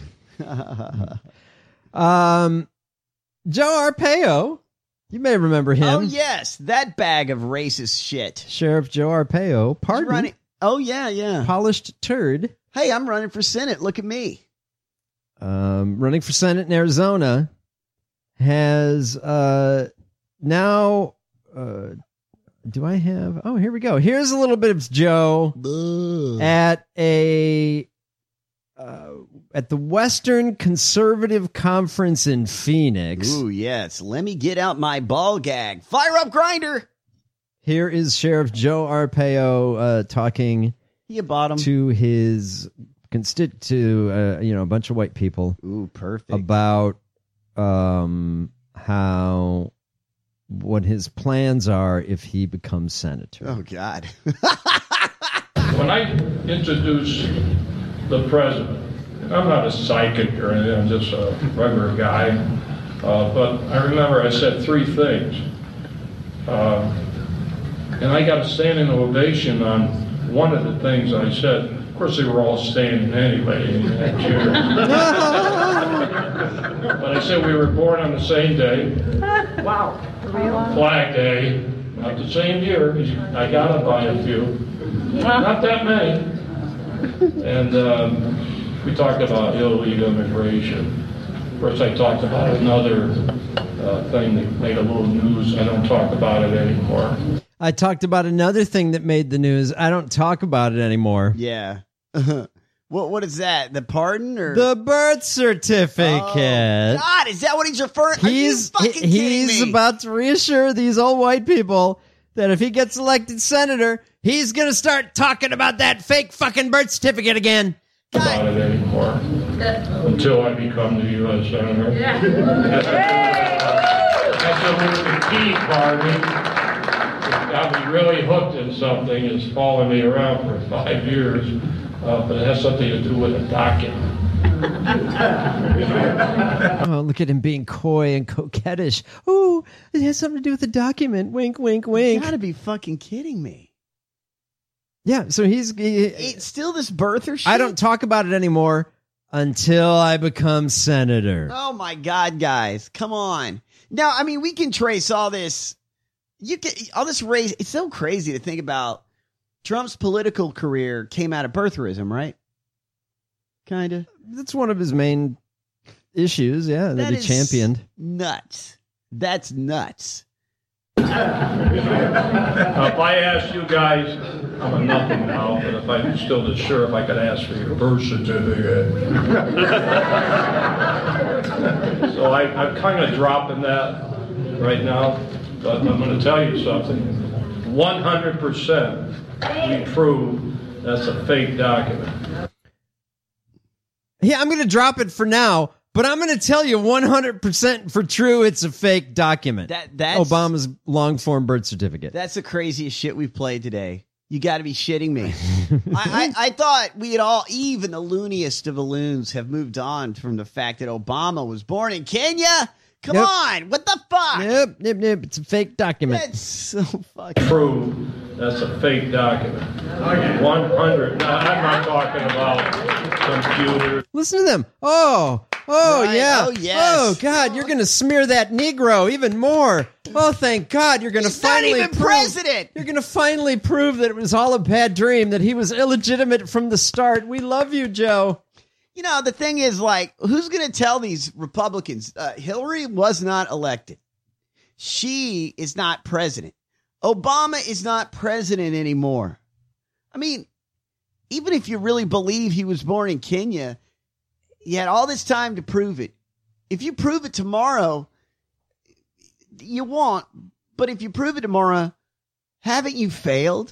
um, Joe Arpaio. You may remember him. Oh, yes. That bag of racist shit. Sheriff Joe Arpaio. He's Pardon. running. Oh, yeah, yeah. Polished turd. Hey, I'm running for Senate. Look at me. Um, running for Senate in Arizona, has uh, now. Uh, do I have? Oh, here we go. Here's a little bit of Joe Ugh. at a uh, at the Western Conservative Conference in Phoenix. Ooh, yes. Let me get out my ball gag. Fire up Grinder. Here is Sheriff Joe Arpaio uh, talking You bottom. to his constit to uh, you know a bunch of white people. Ooh, perfect. About um, how what his plans are if he becomes senator. Oh God! When I introduce the president, I'm not a psychic or anything. I'm just a regular guy. Uh, but I remember I said three things, uh, and I got a standing ovation on one of the things I said. Of course, they were all standing anyway in that chair. But I said we were born on the same day. Wow. Flag Day, not the same year. I got it by a few, not that many. And um, we talked about illegal immigration. Of course, I talked about another uh, thing that made a little news. I don't talk about it anymore. I talked about another thing that made the news. I don't talk about it anymore. Yeah. What what is that? The pardon or The birth certificate. Oh, God, is that what he's referring? Are He's you fucking he's kidding me? about to reassure these old white people that if he gets elected senator, he's going to start talking about that fake fucking birth certificate again. About it anymore until I become the U S Senator. That's a little key part. It got me really hooked in something. It's following me around for five years. Uh, but it has something to do with a document. Oh, look at him being coy and coquettish. Oh, it has something to do with the document. Wink, wink, wink. You gotta be fucking kidding me. Yeah, so he's... He, It's still this birther shit? I don't talk about it anymore until I become senator. Oh my God, guys. Come on. Now, I mean, we can trace all this. You can, all this race. It's so crazy to think about. Trump's political career came out of birtherism, right? Kind of. That's one of his main issues, yeah, that, That he is championed. Nuts. That's nuts. Now, if I asked you guys, I'm a nothing now, but if I'm still the sheriff, I could ask for your birth certificate. So I, I'm kind of dropping that right now, but I'm going to tell you something. one hundred percent we prove that's a fake document. Yeah, I'm going to drop it for now, but I'm going to tell you one hundred percent for true it's a fake document. That that's Obama's long-form birth certificate. That's the craziest shit we've played today. You got to be shitting me. I, I, I thought we had all, even the looniest of the loons, have moved on from the fact that Obama was born in Kenya. Come Yep. on. What the fuck? Yep, yep, yep. It's a fake document. That's so fucking. Prove that's a fake document. one hundred. No, I'm not talking about computers. Listen to them. Oh, oh, Right. yeah. Oh, yes. Oh, God, you're going to smear that Negro even more. Oh, thank God, you're going to He's not finally even prove, president. You're going to finally prove that it was all a bad dream, that he was illegitimate from the start. We love you, Joe. You know, the thing is, like, who's going to tell these Republicans? Uh, Hillary was not elected. She is not president. Obama is not president anymore. I mean, even if you really believe he was born in Kenya, you had all this time to prove it. If you prove it tomorrow, you won't. But if you prove it tomorrow, haven't you failed?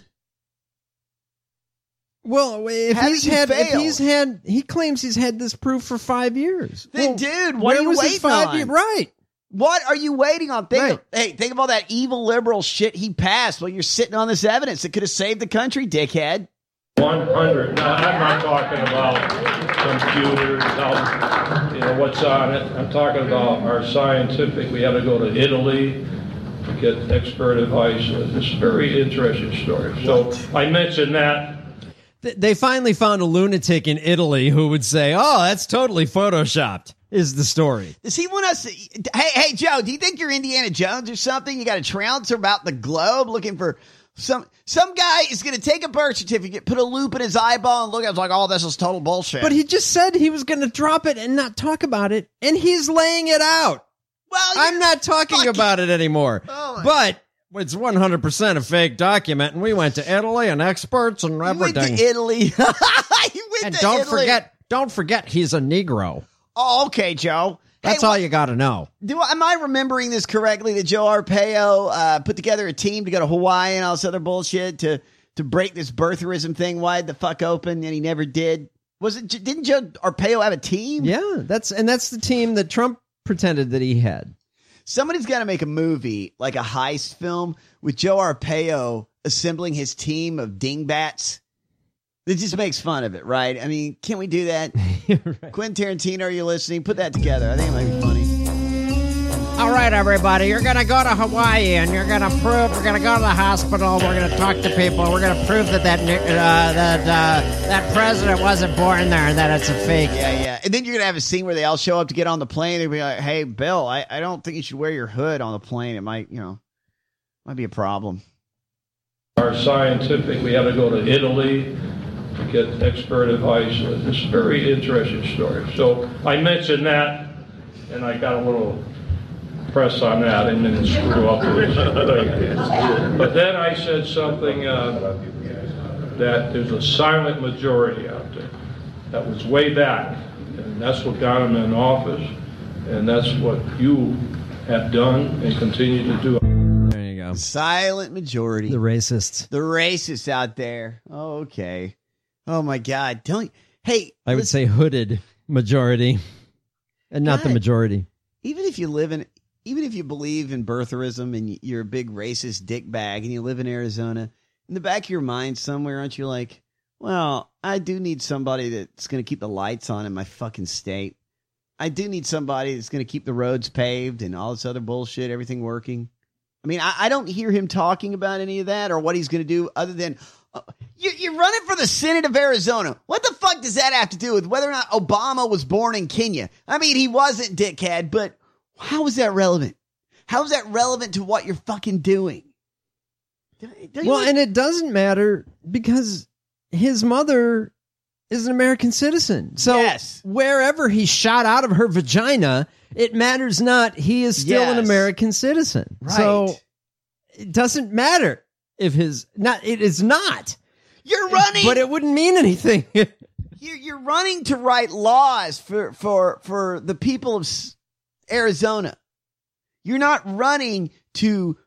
Well, if Haven't he's you had, if failed? he's had, he claims he's had this proof for five years. Then, Well, dude, what where are you was it waiting five on? years? Right. What are you waiting on? Think Right. of, hey, think of all that evil liberal shit he passed while you're sitting on this evidence that could have saved the country, dickhead. one hundred. No, I'm not talking about computers, how, you know, what's on it. I'm talking about our scientific. We had to go to Italy to get expert advice. It's a very interesting story. So I mentioned that. Th- They finally found a lunatic in Italy who would say, "Oh, that's totally photoshopped." Is the story? Does he want us to, hey, hey, Joe, do you think you're Indiana Jones or something? You got to trounce about the globe looking for some, some guy is going to take a birth certificate, put a loop in his eyeball and look at it like, oh, this is total bullshit. But he just said he was going to drop it and not talk about it, and he's laying it out. Well, I'm not talking fucking- about it anymore. Oh, my- but it's one hundred percent a fake document, and we went to Italy and experts and You went everything. to Italy. You went and to don't Italy. forget, don't forget, he's a Negro. Oh, okay, Joe. That's Hey, all you got to know. Do am I remembering this correctly? That Joe Arpaio uh, put together a team to go to Hawaii and all this other bullshit to to break this birtherism thing wide the fuck open, and he never did. Was it? Didn't Joe Arpaio have a team? Yeah, that's and that's the team that Trump pretended that he had. Somebody's got to make a movie like a heist film with Joe Arpaio assembling his team of dingbats. It just makes fun of it, right? I mean, can we do that? Right. Quentin Tarantino, are you listening? Put that together. I think it might be funny. All right, everybody, you're going to go to Hawaii and you're going to prove, we're going to go to the hospital, we're going to talk to people, we're going to prove that that, uh, that, uh, that president wasn't born there and that it's a fake. Yeah, yeah. And then you're going to have a scene where they all show up to get on the plane. They'll be like, hey, Bill, I, I don't think you should wear your hood on the plane. It might, you know, might be a problem. Our scientific. We had to go to Italy to get expert advice. It's a very interesting story. So I mentioned that, and I got a little press on that. I didn't screw up with it. But then I said something uh, that there's a silent majority out there. That was way back, and that's what got him in office, and that's what you have done and continue to do. There you go. Silent majority. The racists. The racists out there. Oh, okay. Oh, my God. Don't. Hey. I would listen, say hooded majority and not the God. majority. even if you live in, even if you believe in birtherism and you're a big racist dick bag and you live in Arizona, in the back of your mind somewhere, aren't you like, well, I do need somebody that's going to keep the lights on in my fucking state. I do need somebody that's going to keep the roads paved and all this other bullshit, everything working. I mean, I, I don't hear him talking about any of that or what he's going to do other than uh, you, you're running for the Senate of Arizona. What the fuck does that have to do with whether or not Obama was born in Kenya? I mean, he wasn't, dickhead, but how is that relevant? How is that relevant to what you're fucking doing? Don't you Well, like- and it doesn't matter because his mother is an American citizen. So Yes. wherever he shot out of her vagina, it matters not. He is still an Yes. American citizen. Right. So it doesn't matter if his not. It is not. You're running, but it wouldn't mean anything. You're, you're running to write laws for, for, for the people of S- Arizona. You're not running to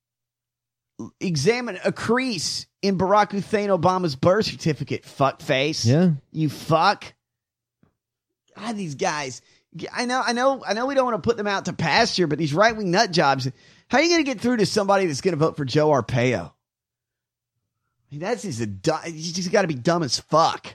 examine a crease in Barack Hussein Obama's birth certificate, fuckface. Yeah. You fuck. God, these guys. I know, I know, I know we don't want to put them out to pasture, but these right-wing nut jobs, how are you going to get through to somebody that's going to vote for Joe Arpaio? I mean, that's just a du- you just got to be dumb as fuck.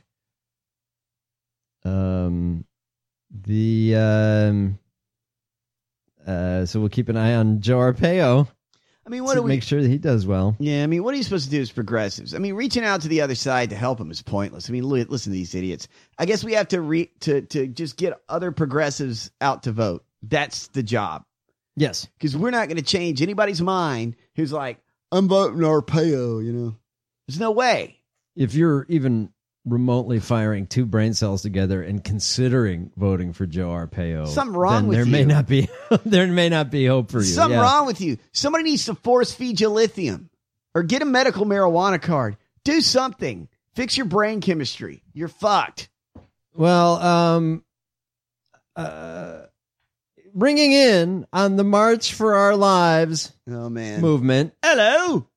Um, the um, Uh, so we'll keep an eye on Joe Arpaio. I mean, what to do we make sure that he does well? Yeah, I mean, what are you supposed to do as progressives? I mean, reaching out to the other side to help them is pointless. I mean, li- listen to these idiots. I guess we have to re- to to just get other progressives out to vote. That's the job. Yes, because we're not going to change anybody's mind who's like, I'm voting Arpaio. You know, there's no way. If you're even remotely firing two brain cells together and considering voting for Joe Arpaio, something wrong then with there you. may not be there may not be hope for you. Something yeah. wrong with you. Somebody needs to force feed you lithium or get a medical marijuana card. Do something. Fix your brain chemistry. You're fucked. Well, um, uh, ringing in on the March for Our Lives oh man movement. Hello,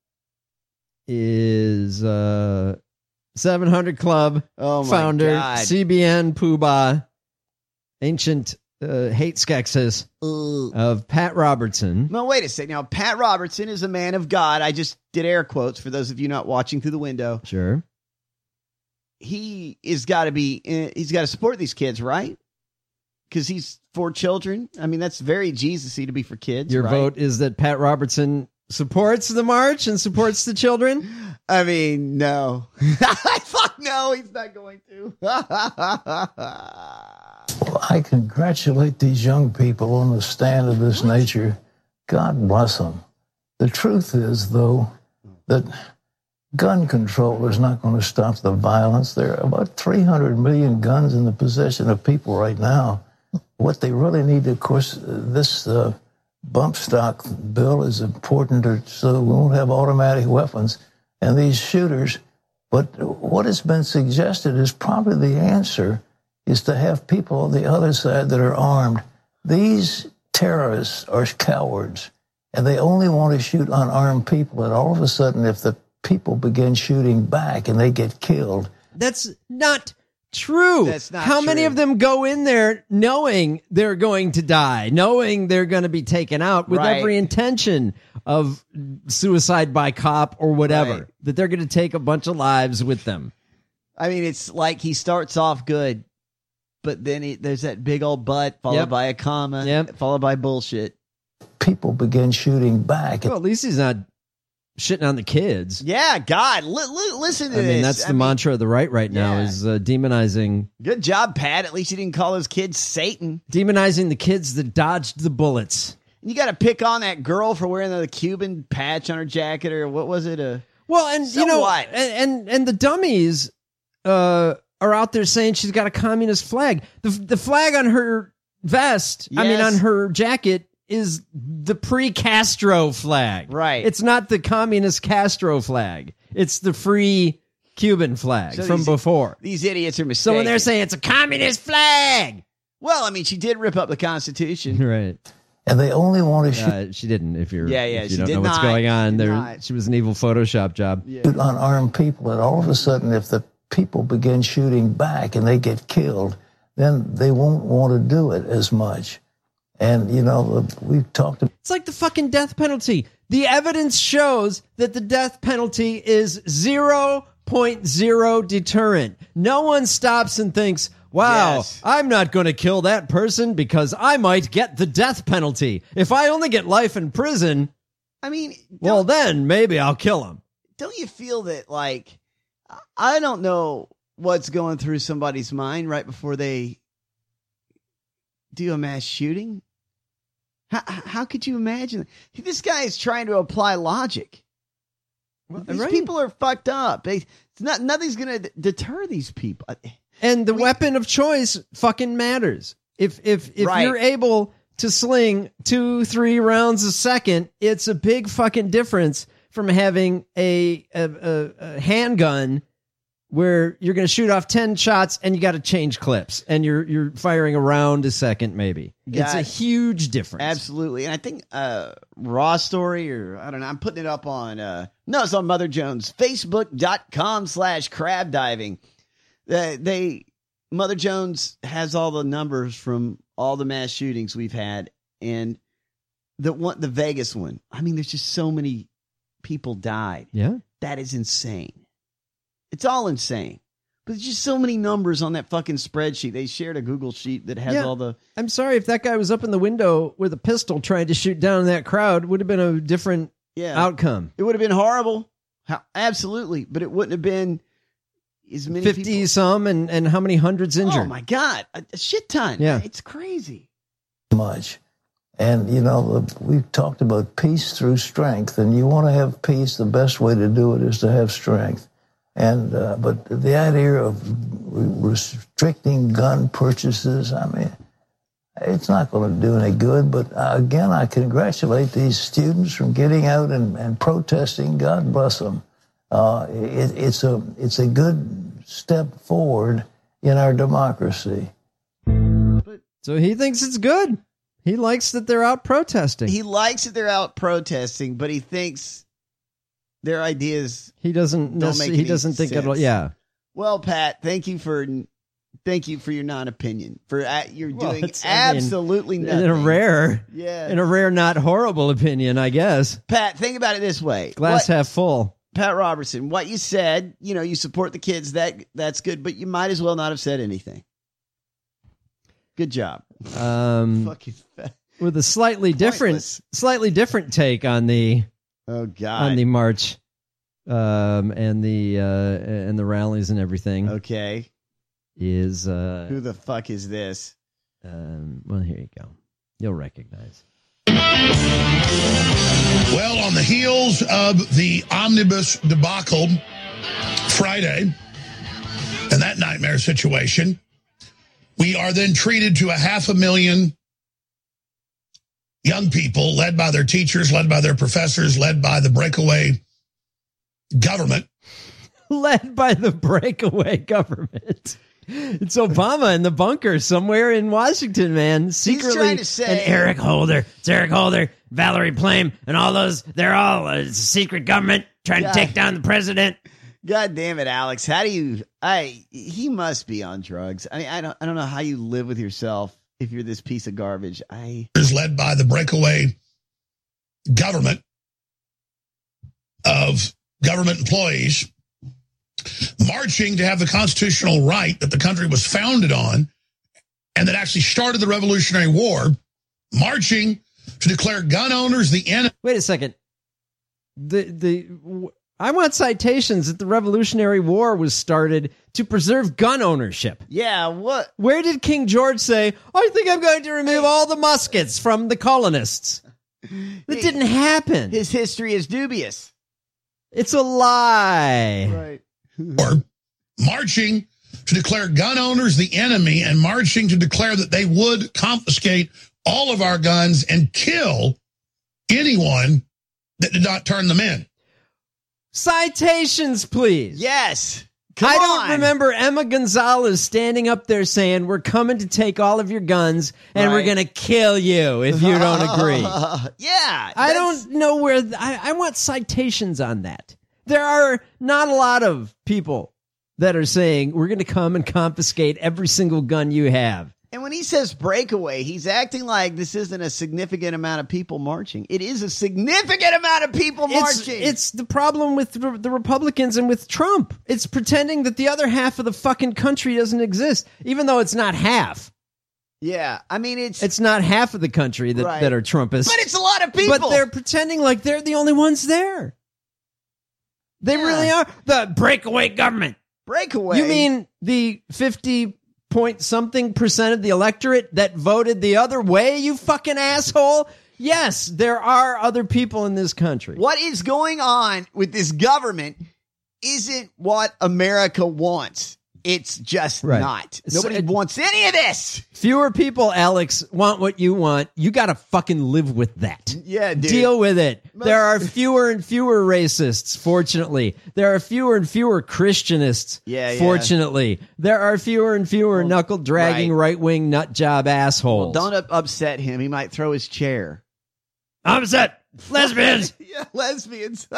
is uh. seven hundred Club oh my founder, God. C B N Poobah, ancient uh, hate skexes of Pat Robertson. No, wait a second. Now, Pat Robertson is a man of God. I just did air quotes for those of you not watching through the window. Sure. He is got to be, he's got to support these kids, right? Because he's for children. I mean, that's very Jesus-y to be for kids. Your right? vote is that Pat Robertson supports the march and supports the children? I mean, no. Fuck no, he's not going to. Well, I congratulate these young people on the stand of this nature. God bless them. The truth is, though, that gun control is not going to stop the violence. There are about three hundred million guns in the possession of people right now. What they really need, of course, this uh, bump stock bill is important to, so we won't have automatic weapons and these shooters. But what has been suggested is probably the answer is to have people on the other side that are armed. These terrorists are cowards, and they only want to shoot unarmed people. And all of a sudden, if the people begin shooting back and they get killed. That's not true. That's not How many true. of them go in there knowing they're going to die, knowing they're going to be taken out with Right. every intention of suicide by cop or whatever, Right. that they're going to take a bunch of lives with them? I mean, it's like he starts off good, but then he, there's that big old butt followed Yep. by a comma, Yep. followed by bullshit. People begin shooting back. Well, at least he's not shitting on the kids. Yeah, God, li- li- listen to I this. mean, that's the I mean, mantra of the right right now Yeah. is uh, demonizing Good job, Pat. At least he didn't call his kids Satan. demonizing the kids that dodged the bullets. And you got to pick on that girl for wearing the Cuban patch on her jacket, or what was it? A Well, and So you know, what? and, and and the dummies uh, are out there saying she's got a communist flag. The the flag on her vest, I mean, Yes. on her jacket, is the pre-Castro flag. Right. It's not the communist Castro flag. It's the free Cuban flag So from these- before. These idiots are So mistaken. when they're saying it's a communist flag, well, I mean, she did rip up the Constitution. right? And they only want to shoot Uh, she didn't. If you're, Yeah, yeah, if you she don't did know what's not. going on, She did there, not. she was an evil Photoshop job. unarmed people. And all of a sudden, if the people begin shooting back and they get killed, then they won't want to do it as much. And, you know, we've talked about It's like the fucking death penalty. The evidence shows that the death penalty is zero point zero deterrent. No one stops and thinks, wow, Yes. I'm not going to kill that person because I might get the death penalty. If I only get life in prison, I mean, well, then maybe I'll kill him. don't you feel that, like, I don't know what's going through somebody's mind right before they do a mass shooting? How, how could you imagine? This guy is trying to apply logic. These right. people are fucked up. They, it's not, nothing's going to deter these people. And the weapon of choice fucking matters. If if if Right. you're able to sling two, three rounds a second, it's a big fucking difference from having a a, a, a handgun where you're going to shoot off ten shots and you got to change clips and you're you're firing a round a second maybe. It's a Yeah. huge difference. Absolutely. And I think uh Raw Story, or I don't know, I'm putting it up on uh no, it's on Mother Jones, Facebook.com slash crab diving. Uh, they Mother Jones has all the numbers from all the mass shootings we've had, and the one the Vegas one. I mean, there's just so many people died. Yeah. That is insane. It's all insane. But there's just so many numbers on that fucking spreadsheet. They shared a Google sheet that has Yeah. all the... I'm sorry if that guy was up in the window with a pistol trying to shoot down that crowd, would have been a different Yeah. outcome. It would have been horrible. How, absolutely. But it wouldn't have been as many fifty people. some and, and how many hundreds injured? Oh, my God. A, a shit ton. Yeah. It's crazy. Much. And, you know, we've talked about peace through strength, and you want to have peace. The best way to do it is to have strength. And, uh, but the idea of restricting gun purchases, I mean, it's not going to do any good. But uh, again, I congratulate these students from getting out and, and protesting. God bless them. Uh, it, it's a, it's a good step forward in our democracy. So he thinks it's good. He likes that they're out protesting. He likes that they're out protesting, but he thinks their ideas He doesn't. don't necess- make he any doesn't think sense. it'll. Yeah. Well, Pat, thank you for thank you for your non-opinion. For uh, you're Well, doing it's- I mean, absolutely nothing. In a rare, Yeah. in a rare, not horrible opinion, I guess. Pat, think about it this way. Glass What- half full. Pat Robertson, what you said, you know, you support the kids, that that's good, but you might as well not have said anything. Good job. Um, Fucking fat. with a slightly different, slightly different take on the Oh God. on the march, um, and the uh, and the rallies and everything. Okay. Is uh, Who the fuck is this? Um, well, here you go. You'll recognize. Well, on the heels of the omnibus debacle Friday and that nightmare situation, we are then treated to a half a million young people led by their teachers, led by their professors, led by the breakaway government. Led by the breakaway government. It's Obama in the bunker somewhere in Washington, man. Secretly, trying to say- and Eric Holder, it's Eric Holder, Valerie Plame, and all those. They're all a secret government trying God. to take down the president. God damn it, Alex. How do you I he must be on drugs. I mean, I don't I don't know how you live with yourself if you're this piece of garbage. I Is led by the breakaway government of government employees marching to have the constitutional right that the country was founded on and that actually started the Revolutionary War, marching to declare gun owners the enemy. Wait a second. The the w- I want citations that the Revolutionary War was started to preserve gun ownership. Yeah, what? Where did King George say, I think I'm going to remove all the muskets from the colonists? That didn't happen. His history is dubious. It's a lie. Right. Or marching to declare gun owners the enemy and marching to declare that they would confiscate all of our guns and kill anyone that did not turn them in. Citations, please. Yes. I don't on. remember Emma Gonzalez standing up there saying, we're coming to take all of your guns and we're Right. going to kill you if you don't agree. Yeah. I that's- don't know where, th- I, I want citations on that. There are not a lot of people that are saying, we're going to come and confiscate every single gun you have. And when he says breakaway, he's acting like this isn't a significant amount of people marching. It is a significant amount of people It's, marching. it's the problem with the, the Republicans and with Trump. It's pretending that the other half of the fucking country doesn't exist, even though it's not half. yeah. I mean, it's It's not half of the country that, Right. that are Trumpists. but it's a lot of people. But they're pretending like they're the only ones there. They Yeah. really are. The breakaway government. breakaway. You mean the fifty point something percent of the electorate that voted the other way, you fucking asshole? Yes, there are other people in this country. what is going on with this government isn't what America wants. It's just Right. not. So Nobody it- wants any of this. Fewer people, Alex, want what you want. You got to fucking live with that. Yeah, dude. Deal with it. There are fewer and fewer racists, fortunately. There are fewer and fewer Christianists, Yeah, yeah. fortunately. There are fewer and fewer knuckle-dragging right. right-wing nut-job assholes. Don't up- upset him. He might throw his chair. I'm upset. Lesbians. Yeah, lesbians.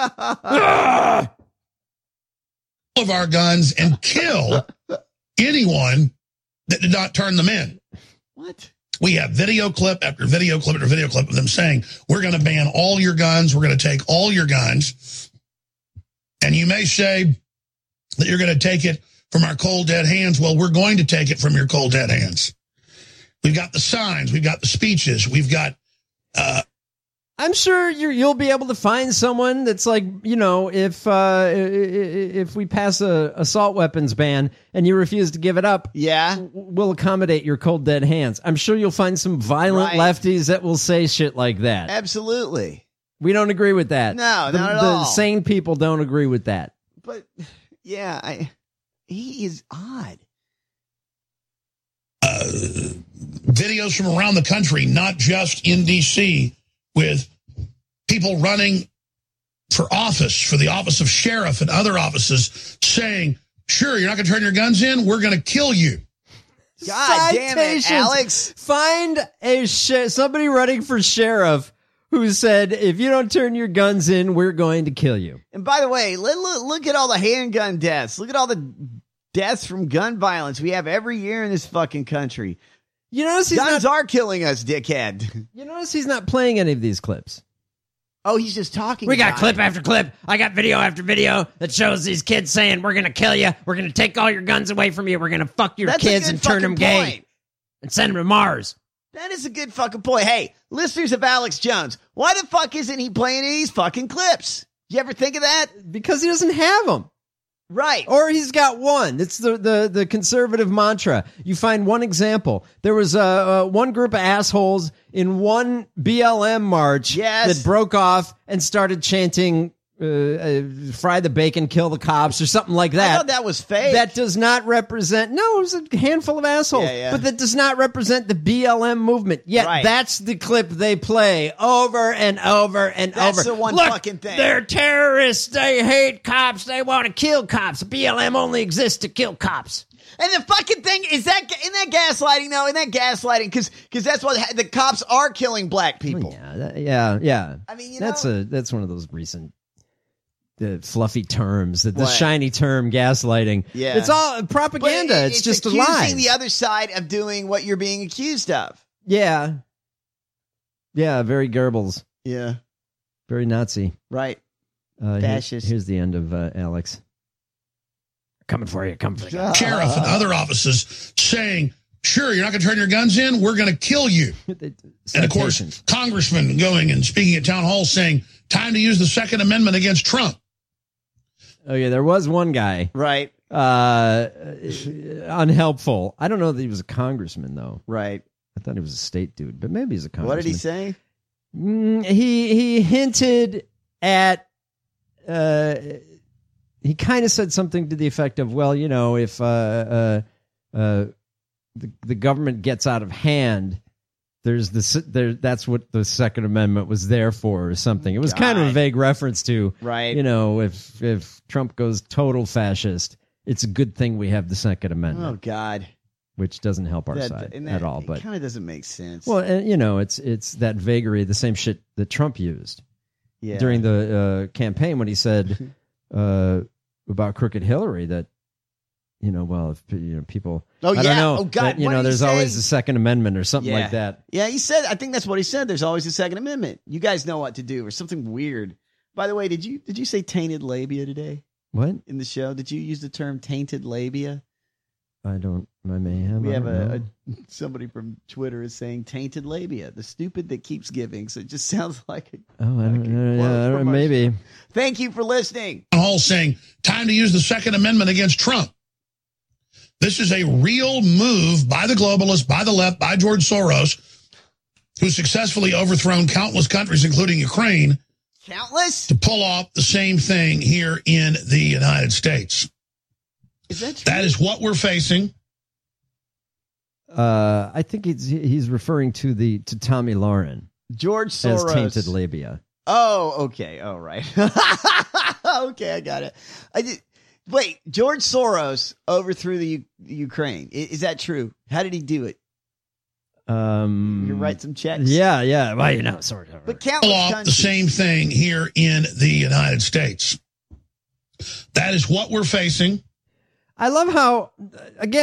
Of our guns and kill anyone that did not turn them in. What? We have video clip after video clip after video clip of them saying, we're going to ban all your guns. We're going to take all your guns. And you may say that you're going to take it from our cold, dead hands. Well, we're going to take it from your cold, dead hands. We've got the signs. We've got the speeches. We've got... Uh, I'm sure you're, you'll be able to find someone that's like, you know, if uh, if we pass a assault weapons ban and you refuse to give it up, yeah, we'll accommodate your cold, dead hands. I'm sure you'll find some violent Right. lefties that will say shit like that. Absolutely. We don't agree with that. No, the, not at the all. sane people don't agree with that. But, yeah, I, he is odd. Uh, videos from around the country, not just in D C, with people running for office, for the office of sheriff and other offices, saying, sure, you're not going to turn your guns in? We're going to kill you. God damn it, Citations. Alex. Find a sh- somebody running for sheriff who said, if you don't turn your guns in, we're going to kill you. And by the way, look, look, look at all the handgun deaths. Look at all the deaths from gun violence we have every year in this fucking country. You notice he's Guns not, are killing us, dickhead. You notice he's not playing any of these clips. Oh, he's just talking. We got about clip it. after clip. I got video after video that shows these kids saying, we're going to kill you. We're going to take all your guns away from you. We're going to fuck your That's a kids good and turn them fucking gay point. and send them to Mars. That is a good fucking point. Hey, listeners of Alex Jones, why the fuck isn't he playing any of these fucking clips? You ever think of that? Because he doesn't have them. Right. Or he's got one. It's the, the, the conservative mantra. You find one example. There was uh, uh, one group of assholes in one B L M march Yes. that broke off and started chanting, uh, uh, fry the bacon, kill the cops, or something like I that. thought that was fake. That does not represent, no, it was a handful of assholes, Yeah, yeah. but that does not represent the B L M movement. Yet Right. that's the clip they play over and over and That's over. the one Look, fucking thing. They're terrorists. They hate cops. They want to kill cops. B L M only exists to kill cops. And the fucking thing is that in that gaslighting though, in that gaslighting, because because that's what ha- the cops are killing black people. Yeah, that- yeah, yeah. I mean, you that's know- a that's one of those recent the fluffy terms, the, the What? shiny term, gaslighting. Yeah. It's all But propaganda. it- it's, just a accusing lie. the other side of doing what you're being accused of. Yeah, yeah. Very Goebbels. Yeah, Very Nazi. right. Uh, here- Fascist. here's the end of uh, Alex. Coming for you. Coming for you. Sheriff and other offices saying, sure, you're not going to turn your guns in? We're going to kill you. And of course, Citations. congressmen going and speaking at town halls saying, time to use the Second Amendment against Trump. Oh yeah, there was one guy. Right. Uh, unhelpful. I don't know that he was a congressman though. Right. I thought he was a state dude, but maybe he's a congressman. What did he say? Mm, he he hinted at uh he kind of said something to the effect of, well, you know, if uh uh, uh the the government gets out of hand, there's the there that's what the Second Amendment was there for, or something. It was kind of a God. vague reference to, Right. you know, if if Trump goes total fascist, it's a good thing we have the Second Oh Amendment, God. which doesn't help our That- side and at that- all. But it kind of doesn't make sense. well, and, you know, it's it's that vagary, the same shit that Trump used yeah. during the uh, campaign when he said uh, about crooked Hillary that, you know, well, if you know people, Oh, I don't yeah. know, Oh, God. that, you What know, did he there's always say? the Second Amendment or something Yeah. like that. Yeah, he said. I think that's what he said. There's always a Second Amendment. You guys know what to do, or something weird. By the way, did you did you say tainted labia today What? in the show? Did you use the term tainted labia? I don't. I may have. We I have don't a, know. a somebody from Twitter is saying tainted labia, the stupid that keeps giving. So it just sounds like. A, oh, I don't know. Yeah, I don't- promotion. maybe. Thank you for listening. Town hall saying, time to use the Second Amendment against Trump. This is a real move by the globalists, by the left, by George Soros, who's successfully overthrown countless countries, including Ukraine, Countless. to pull off the same thing here in the United States. Is that true? That is what we're facing. Uh, I think he's he's referring to the to Tommy Lauren George as Soros. tainted labia. Oh, okay. All right. Okay, I got it. I did. Wait, George Soros overthrew the U- Ukraine. I- Is that true? How did he do it? Um, You write some checks. Yeah, yeah. Well, you know, sort of. But Pull countless off the countries. same thing here in the United States. That is what we're facing. I love how, again,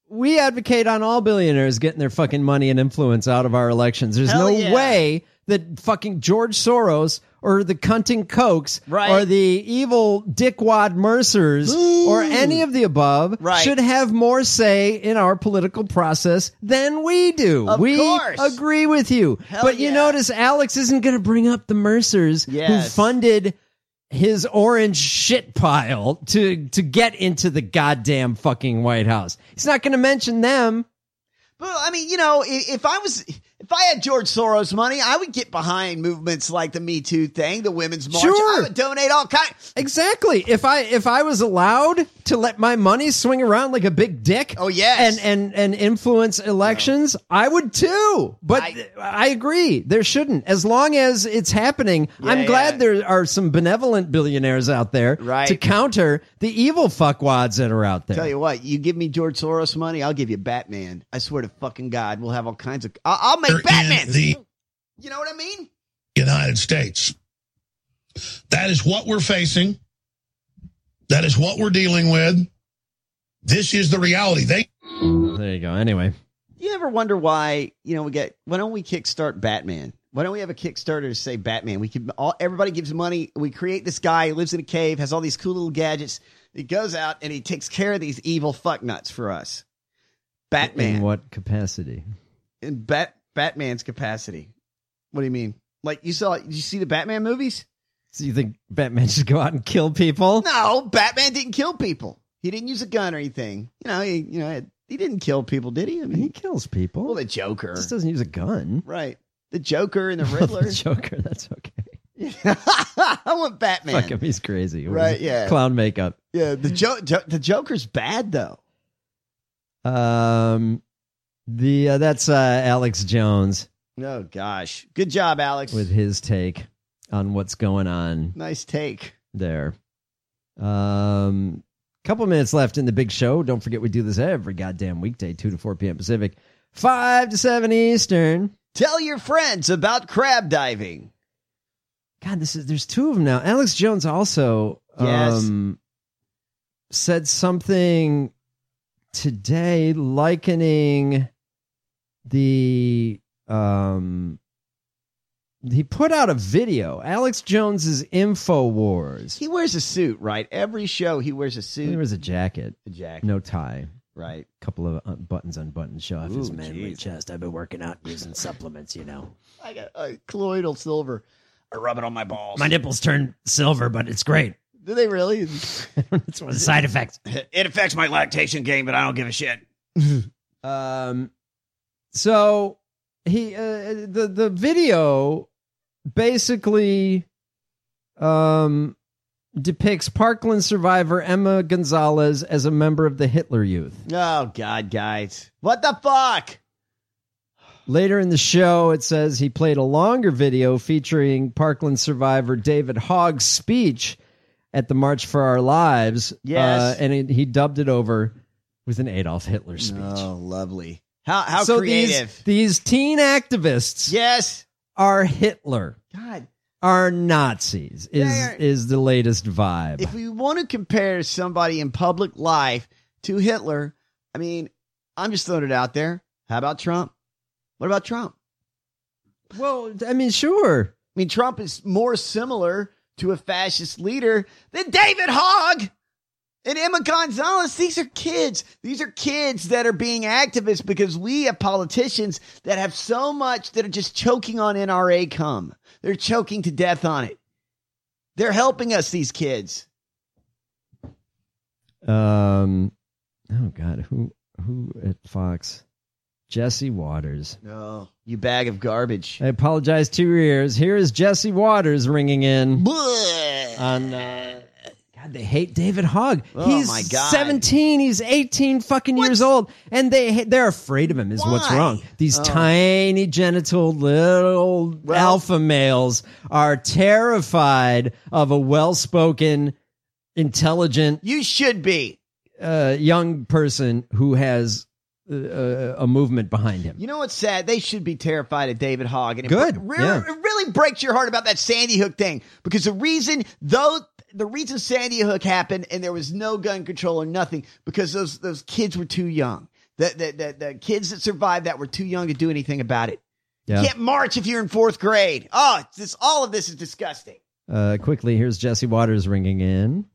we advocate on all billionaires getting their fucking money and influence out of our elections. There's Hell no yeah. way that fucking George Soros or the cunting Kochs Right. or the evil dickwad Mercers or any of the above Right. should have more say in our political process than we do. Of we course. agree with you. Hell but you yeah. notice Alex isn't going to bring up the Mercers who Yes. funded his orange shit pile to to get into the goddamn fucking White House. He's not going to mention them. But I mean, you know, i- if I was, if I had George Soros money, I would get behind movements like the Me Too thing, the Women's March. Sure. I would donate all kinds. Exactly. If I if I was allowed to let my money swing around like a big dick, Oh, yes. and and and influence elections, I would too. But I, I agree, there shouldn't. As long as it's happening, Yeah, I'm glad yeah. there are some benevolent billionaires out there Right. to counter the evil fuckwads that are out there. Tell you what, you give me George Soros money, I'll give you Batman. I swear to fucking God, we'll have all kinds of. I'll, I'll make They're Batman. in the You know what I mean? United States. That is what we're facing. That is what we're dealing with. This is the reality. They There you go. Anyway, You ever wonder why? You know, we get. Why don't we kickstart Batman? Why don't we have a Kickstarter to say Batman? We can. All everybody gives money. We create this guy who lives in a cave, has all these cool little gadgets. He goes out and he takes care of these evil fucknuts for us. Batman. in what capacity? in Bat Batman's capacity. What do you mean? Like you saw? Did you see the Batman movies? So you think Batman should go out and kill people? No, Batman didn't kill people. He didn't use a gun or anything. You know, he you know he didn't kill people, did he? I mean, He kills people. well, the Joker, Just doesn't use a gun. right? The Joker and the Riddler. The Joker, that's okay. I want Batman. Fuck him, he's crazy. What Right, is it? yeah. Clown makeup. Yeah, the jo- jo- the Joker's bad though. Um, the uh, that's uh, Alex Jones Oh gosh, good job, Alex. with his take on what's going on Nice take. there. Um, couple minutes left in the big show. Don't forget we do this every goddamn weekday, two to four p.m. Pacific, five to seven Eastern. Tell your friends about crab diving. God, this is there's two of them now. Alex Jones also Yes. um, said something today likening the um he put out a video. Alex Jones's InfoWars. He wears a suit, right? Every show he wears a suit. There was a jacket, a jacket, no tie, right? couple of uh, buttons unbuttoned, show off his Ooh, manly geez. chest. I've been working out using supplements, you know. I got a colloidal silver. I rub it on my balls. My nipples turn silver, but it's great. Do they really? It's one of the side effects. It affects my lactation game, but I don't give a shit. Um, so he uh, the the video basically um depicts Parkland survivor Emma Gonzalez as a member of the Hitler Youth. Oh God, guys, what the fuck? Later in the show, it says he played a longer video featuring Parkland survivor David Hogg's speech at the March for Our Lives. Yes. uh, and it, he dubbed it over with an Adolf Hitler speech. Oh, lovely. How how so creative. These, these teen activists, yes, are Hitler, God. are Nazis. Is They're- is the latest vibe? If we want to compare somebody in public life to Hitler, I mean, I'm just throwing it out there. How about Trump? What about Trump? Well, I mean, sure. I mean, Trump is more similar to a fascist leader than David Hogg and Emma Gonzalez. These are kids. These are kids that are being activists because we have politicians that have so much that are just choking on N R A cum. They're choking to death on it. They're helping us, these kids. Um, oh God, who who at Fox? Jesse Waters. No, you bag of garbage. I apologize to your ears. Here is Jesse Waters ringing in Bleh. on. Uh, God, they hate David Hogg. Oh, he's my God. seventeen. He's eighteen fucking years old, and they they're afraid of him. Is what's Why? wrong? These Oh. tiny, genital little Well- alpha males are terrified of a well-spoken, intelligent, You should be. uh, young person who has uh, a movement behind him. You know what's sad? They should be terrified of David Hogg. And it Good, bre- yeah. It really breaks your heart about that Sandy Hook thing because the reason, though, the reason Sandy Hook happened and there was no gun control or nothing because those those kids were too young. The, the, the, the kids that survived that were too young to do anything about it. Yeah. You can't march if you're in fourth grade. Oh, it's this, all of this is disgusting. Uh, quickly, here's Jesse Waters ringing in.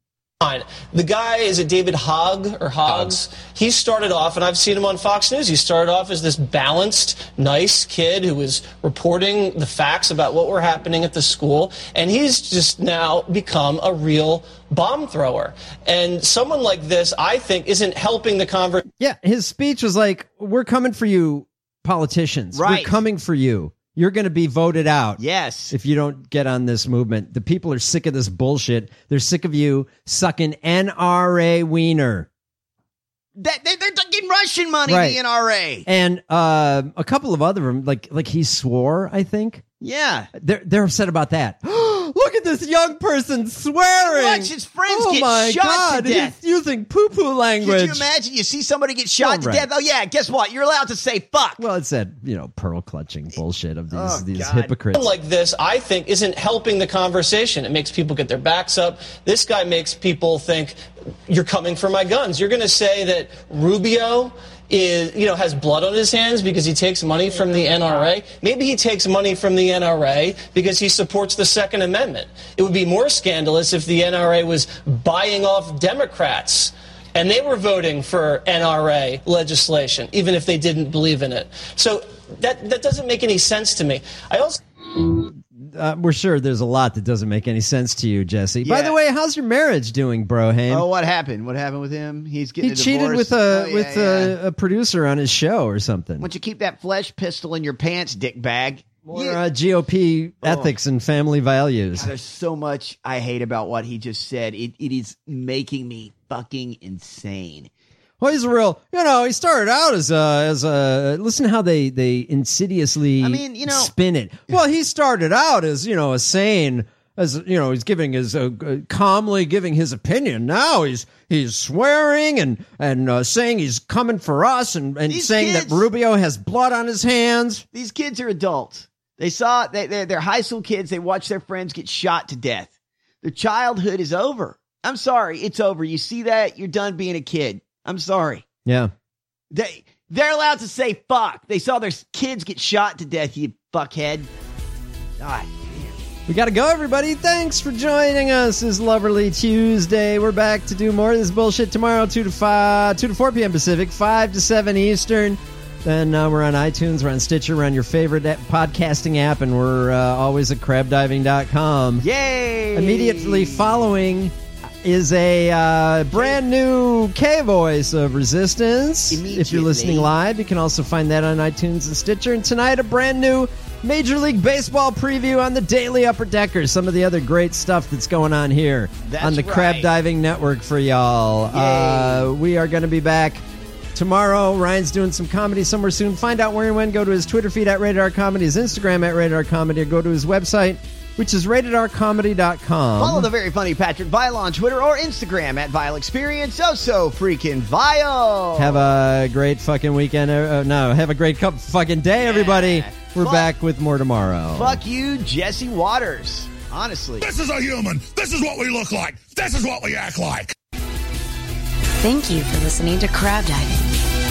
The guy, is it David Hogg or Hoggs? He started off, and I've seen him on Fox News, he started off as this balanced, nice kid who was reporting the facts about what were happening at the school, and he's just now become a real bomb thrower. And someone like this, I think, isn't helping the conversation. Yeah, his speech was like, we're coming for you, politicians. Right. We're coming for you. You're going to be voted out. Yes. If you don't get on this movement. The people are sick of this bullshit. They're sick of you sucking N R A wiener. That, they, they're getting Russian money, Right. the N R A. And uh, a couple of other them, like like he swore, I think. Yeah. They're, they're upset about that. Look at this young person swearing. Watch his friends oh get my shot God, to death. He's using poo-poo language. Could you imagine? You see somebody get shot Oh, to right. death. Oh, yeah, guess what? You're allowed to say fuck. Well, it's that, you know, pearl-clutching bullshit of these, Oh, these God. hypocrites. Someone like this, I think, isn't helping the conversation. It makes people get their backs up. This guy makes people think, you're coming for my guns. You're going to say that Rubio is, you know, has blood on his hands because he takes money from the N R A. Maybe he takes money from the N R A because he supports the Second Amendment. It would be more scandalous if the N R A was buying off Democrats and they were voting for N R A legislation, even if they didn't believe in it. So that that doesn't make any sense to me. I also... Uh, we're sure there's a lot that doesn't make any sense to you, Jesse. By Yeah. the way, how's your marriage doing, Broham? Oh, what happened? What happened with him? He's getting he a cheated divorce. with a Oh, yeah, with yeah. A, a producer on his show or something. Why don't you keep that flesh pistol in your pants, dick bag? More Yeah. uh, G O P ethics and family values. God, there's so much I hate about what he just said. It it is making me fucking insane. Well, he's a real, you know, he started out as a, as a, listen to how they, they insidiously I mean, you know- spin it. Well, he started out as, you know, a sane, as, you know, he's giving his, uh, uh, calmly giving his opinion. Now he's, he's swearing and, and, uh, saying he's coming for us and, and These saying kids- that Rubio has blood on his hands. These kids are adults. They saw, they, they're, they're high school kids. They watch their friends get shot to death. Their childhood is over. I'm sorry. It's over. You see that? You're done being a kid. I'm sorry. Yeah. They, they're allowed to say fuck. They saw their kids get shot to death, you fuckhead. God. We got to go, everybody. Thanks for joining us this lovely Tuesday. We're back to do more of this bullshit tomorrow, two to five, two to four p.m. Pacific, five to seven Eastern. Then uh, we're on iTunes, we're on Stitcher, we're on your favorite app, podcasting app, and we're uh, always at crab diving dot com. Yay! Immediately following is a uh, brand new K-Voice of Resistance. If you're listening live, you can also find that on iTunes and Stitcher. And tonight, a brand new Major League Baseball preview on the Daily Upper Decker. Some of the other great stuff that's going on here That's on the Crab right. Diving Network for y'all. Uh, we are going to be back tomorrow. Ryan's doing some comedy somewhere soon. Find out where and when. Go to his Twitter feed at Rated R Comedy, his Instagram at Rated R Comedy, or go to his website, which is rated r comedy dot com. Follow the very funny Patrick Vile on Twitter or Instagram at Vile Experience. Oh, so freaking vile. Have a great fucking weekend. Uh, no, have a great cup fucking day, everybody. We're Fuck. back with more tomorrow. Fuck you, Jesse Waters. Honestly. This is a human. This is what we look like. This is what we act like. Thank you for listening to Crab Diving.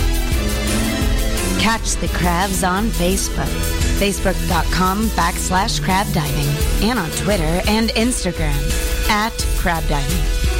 Catch the crabs on Facebook, facebook.com backslash crab diving, and on Twitter and Instagram at crab diving.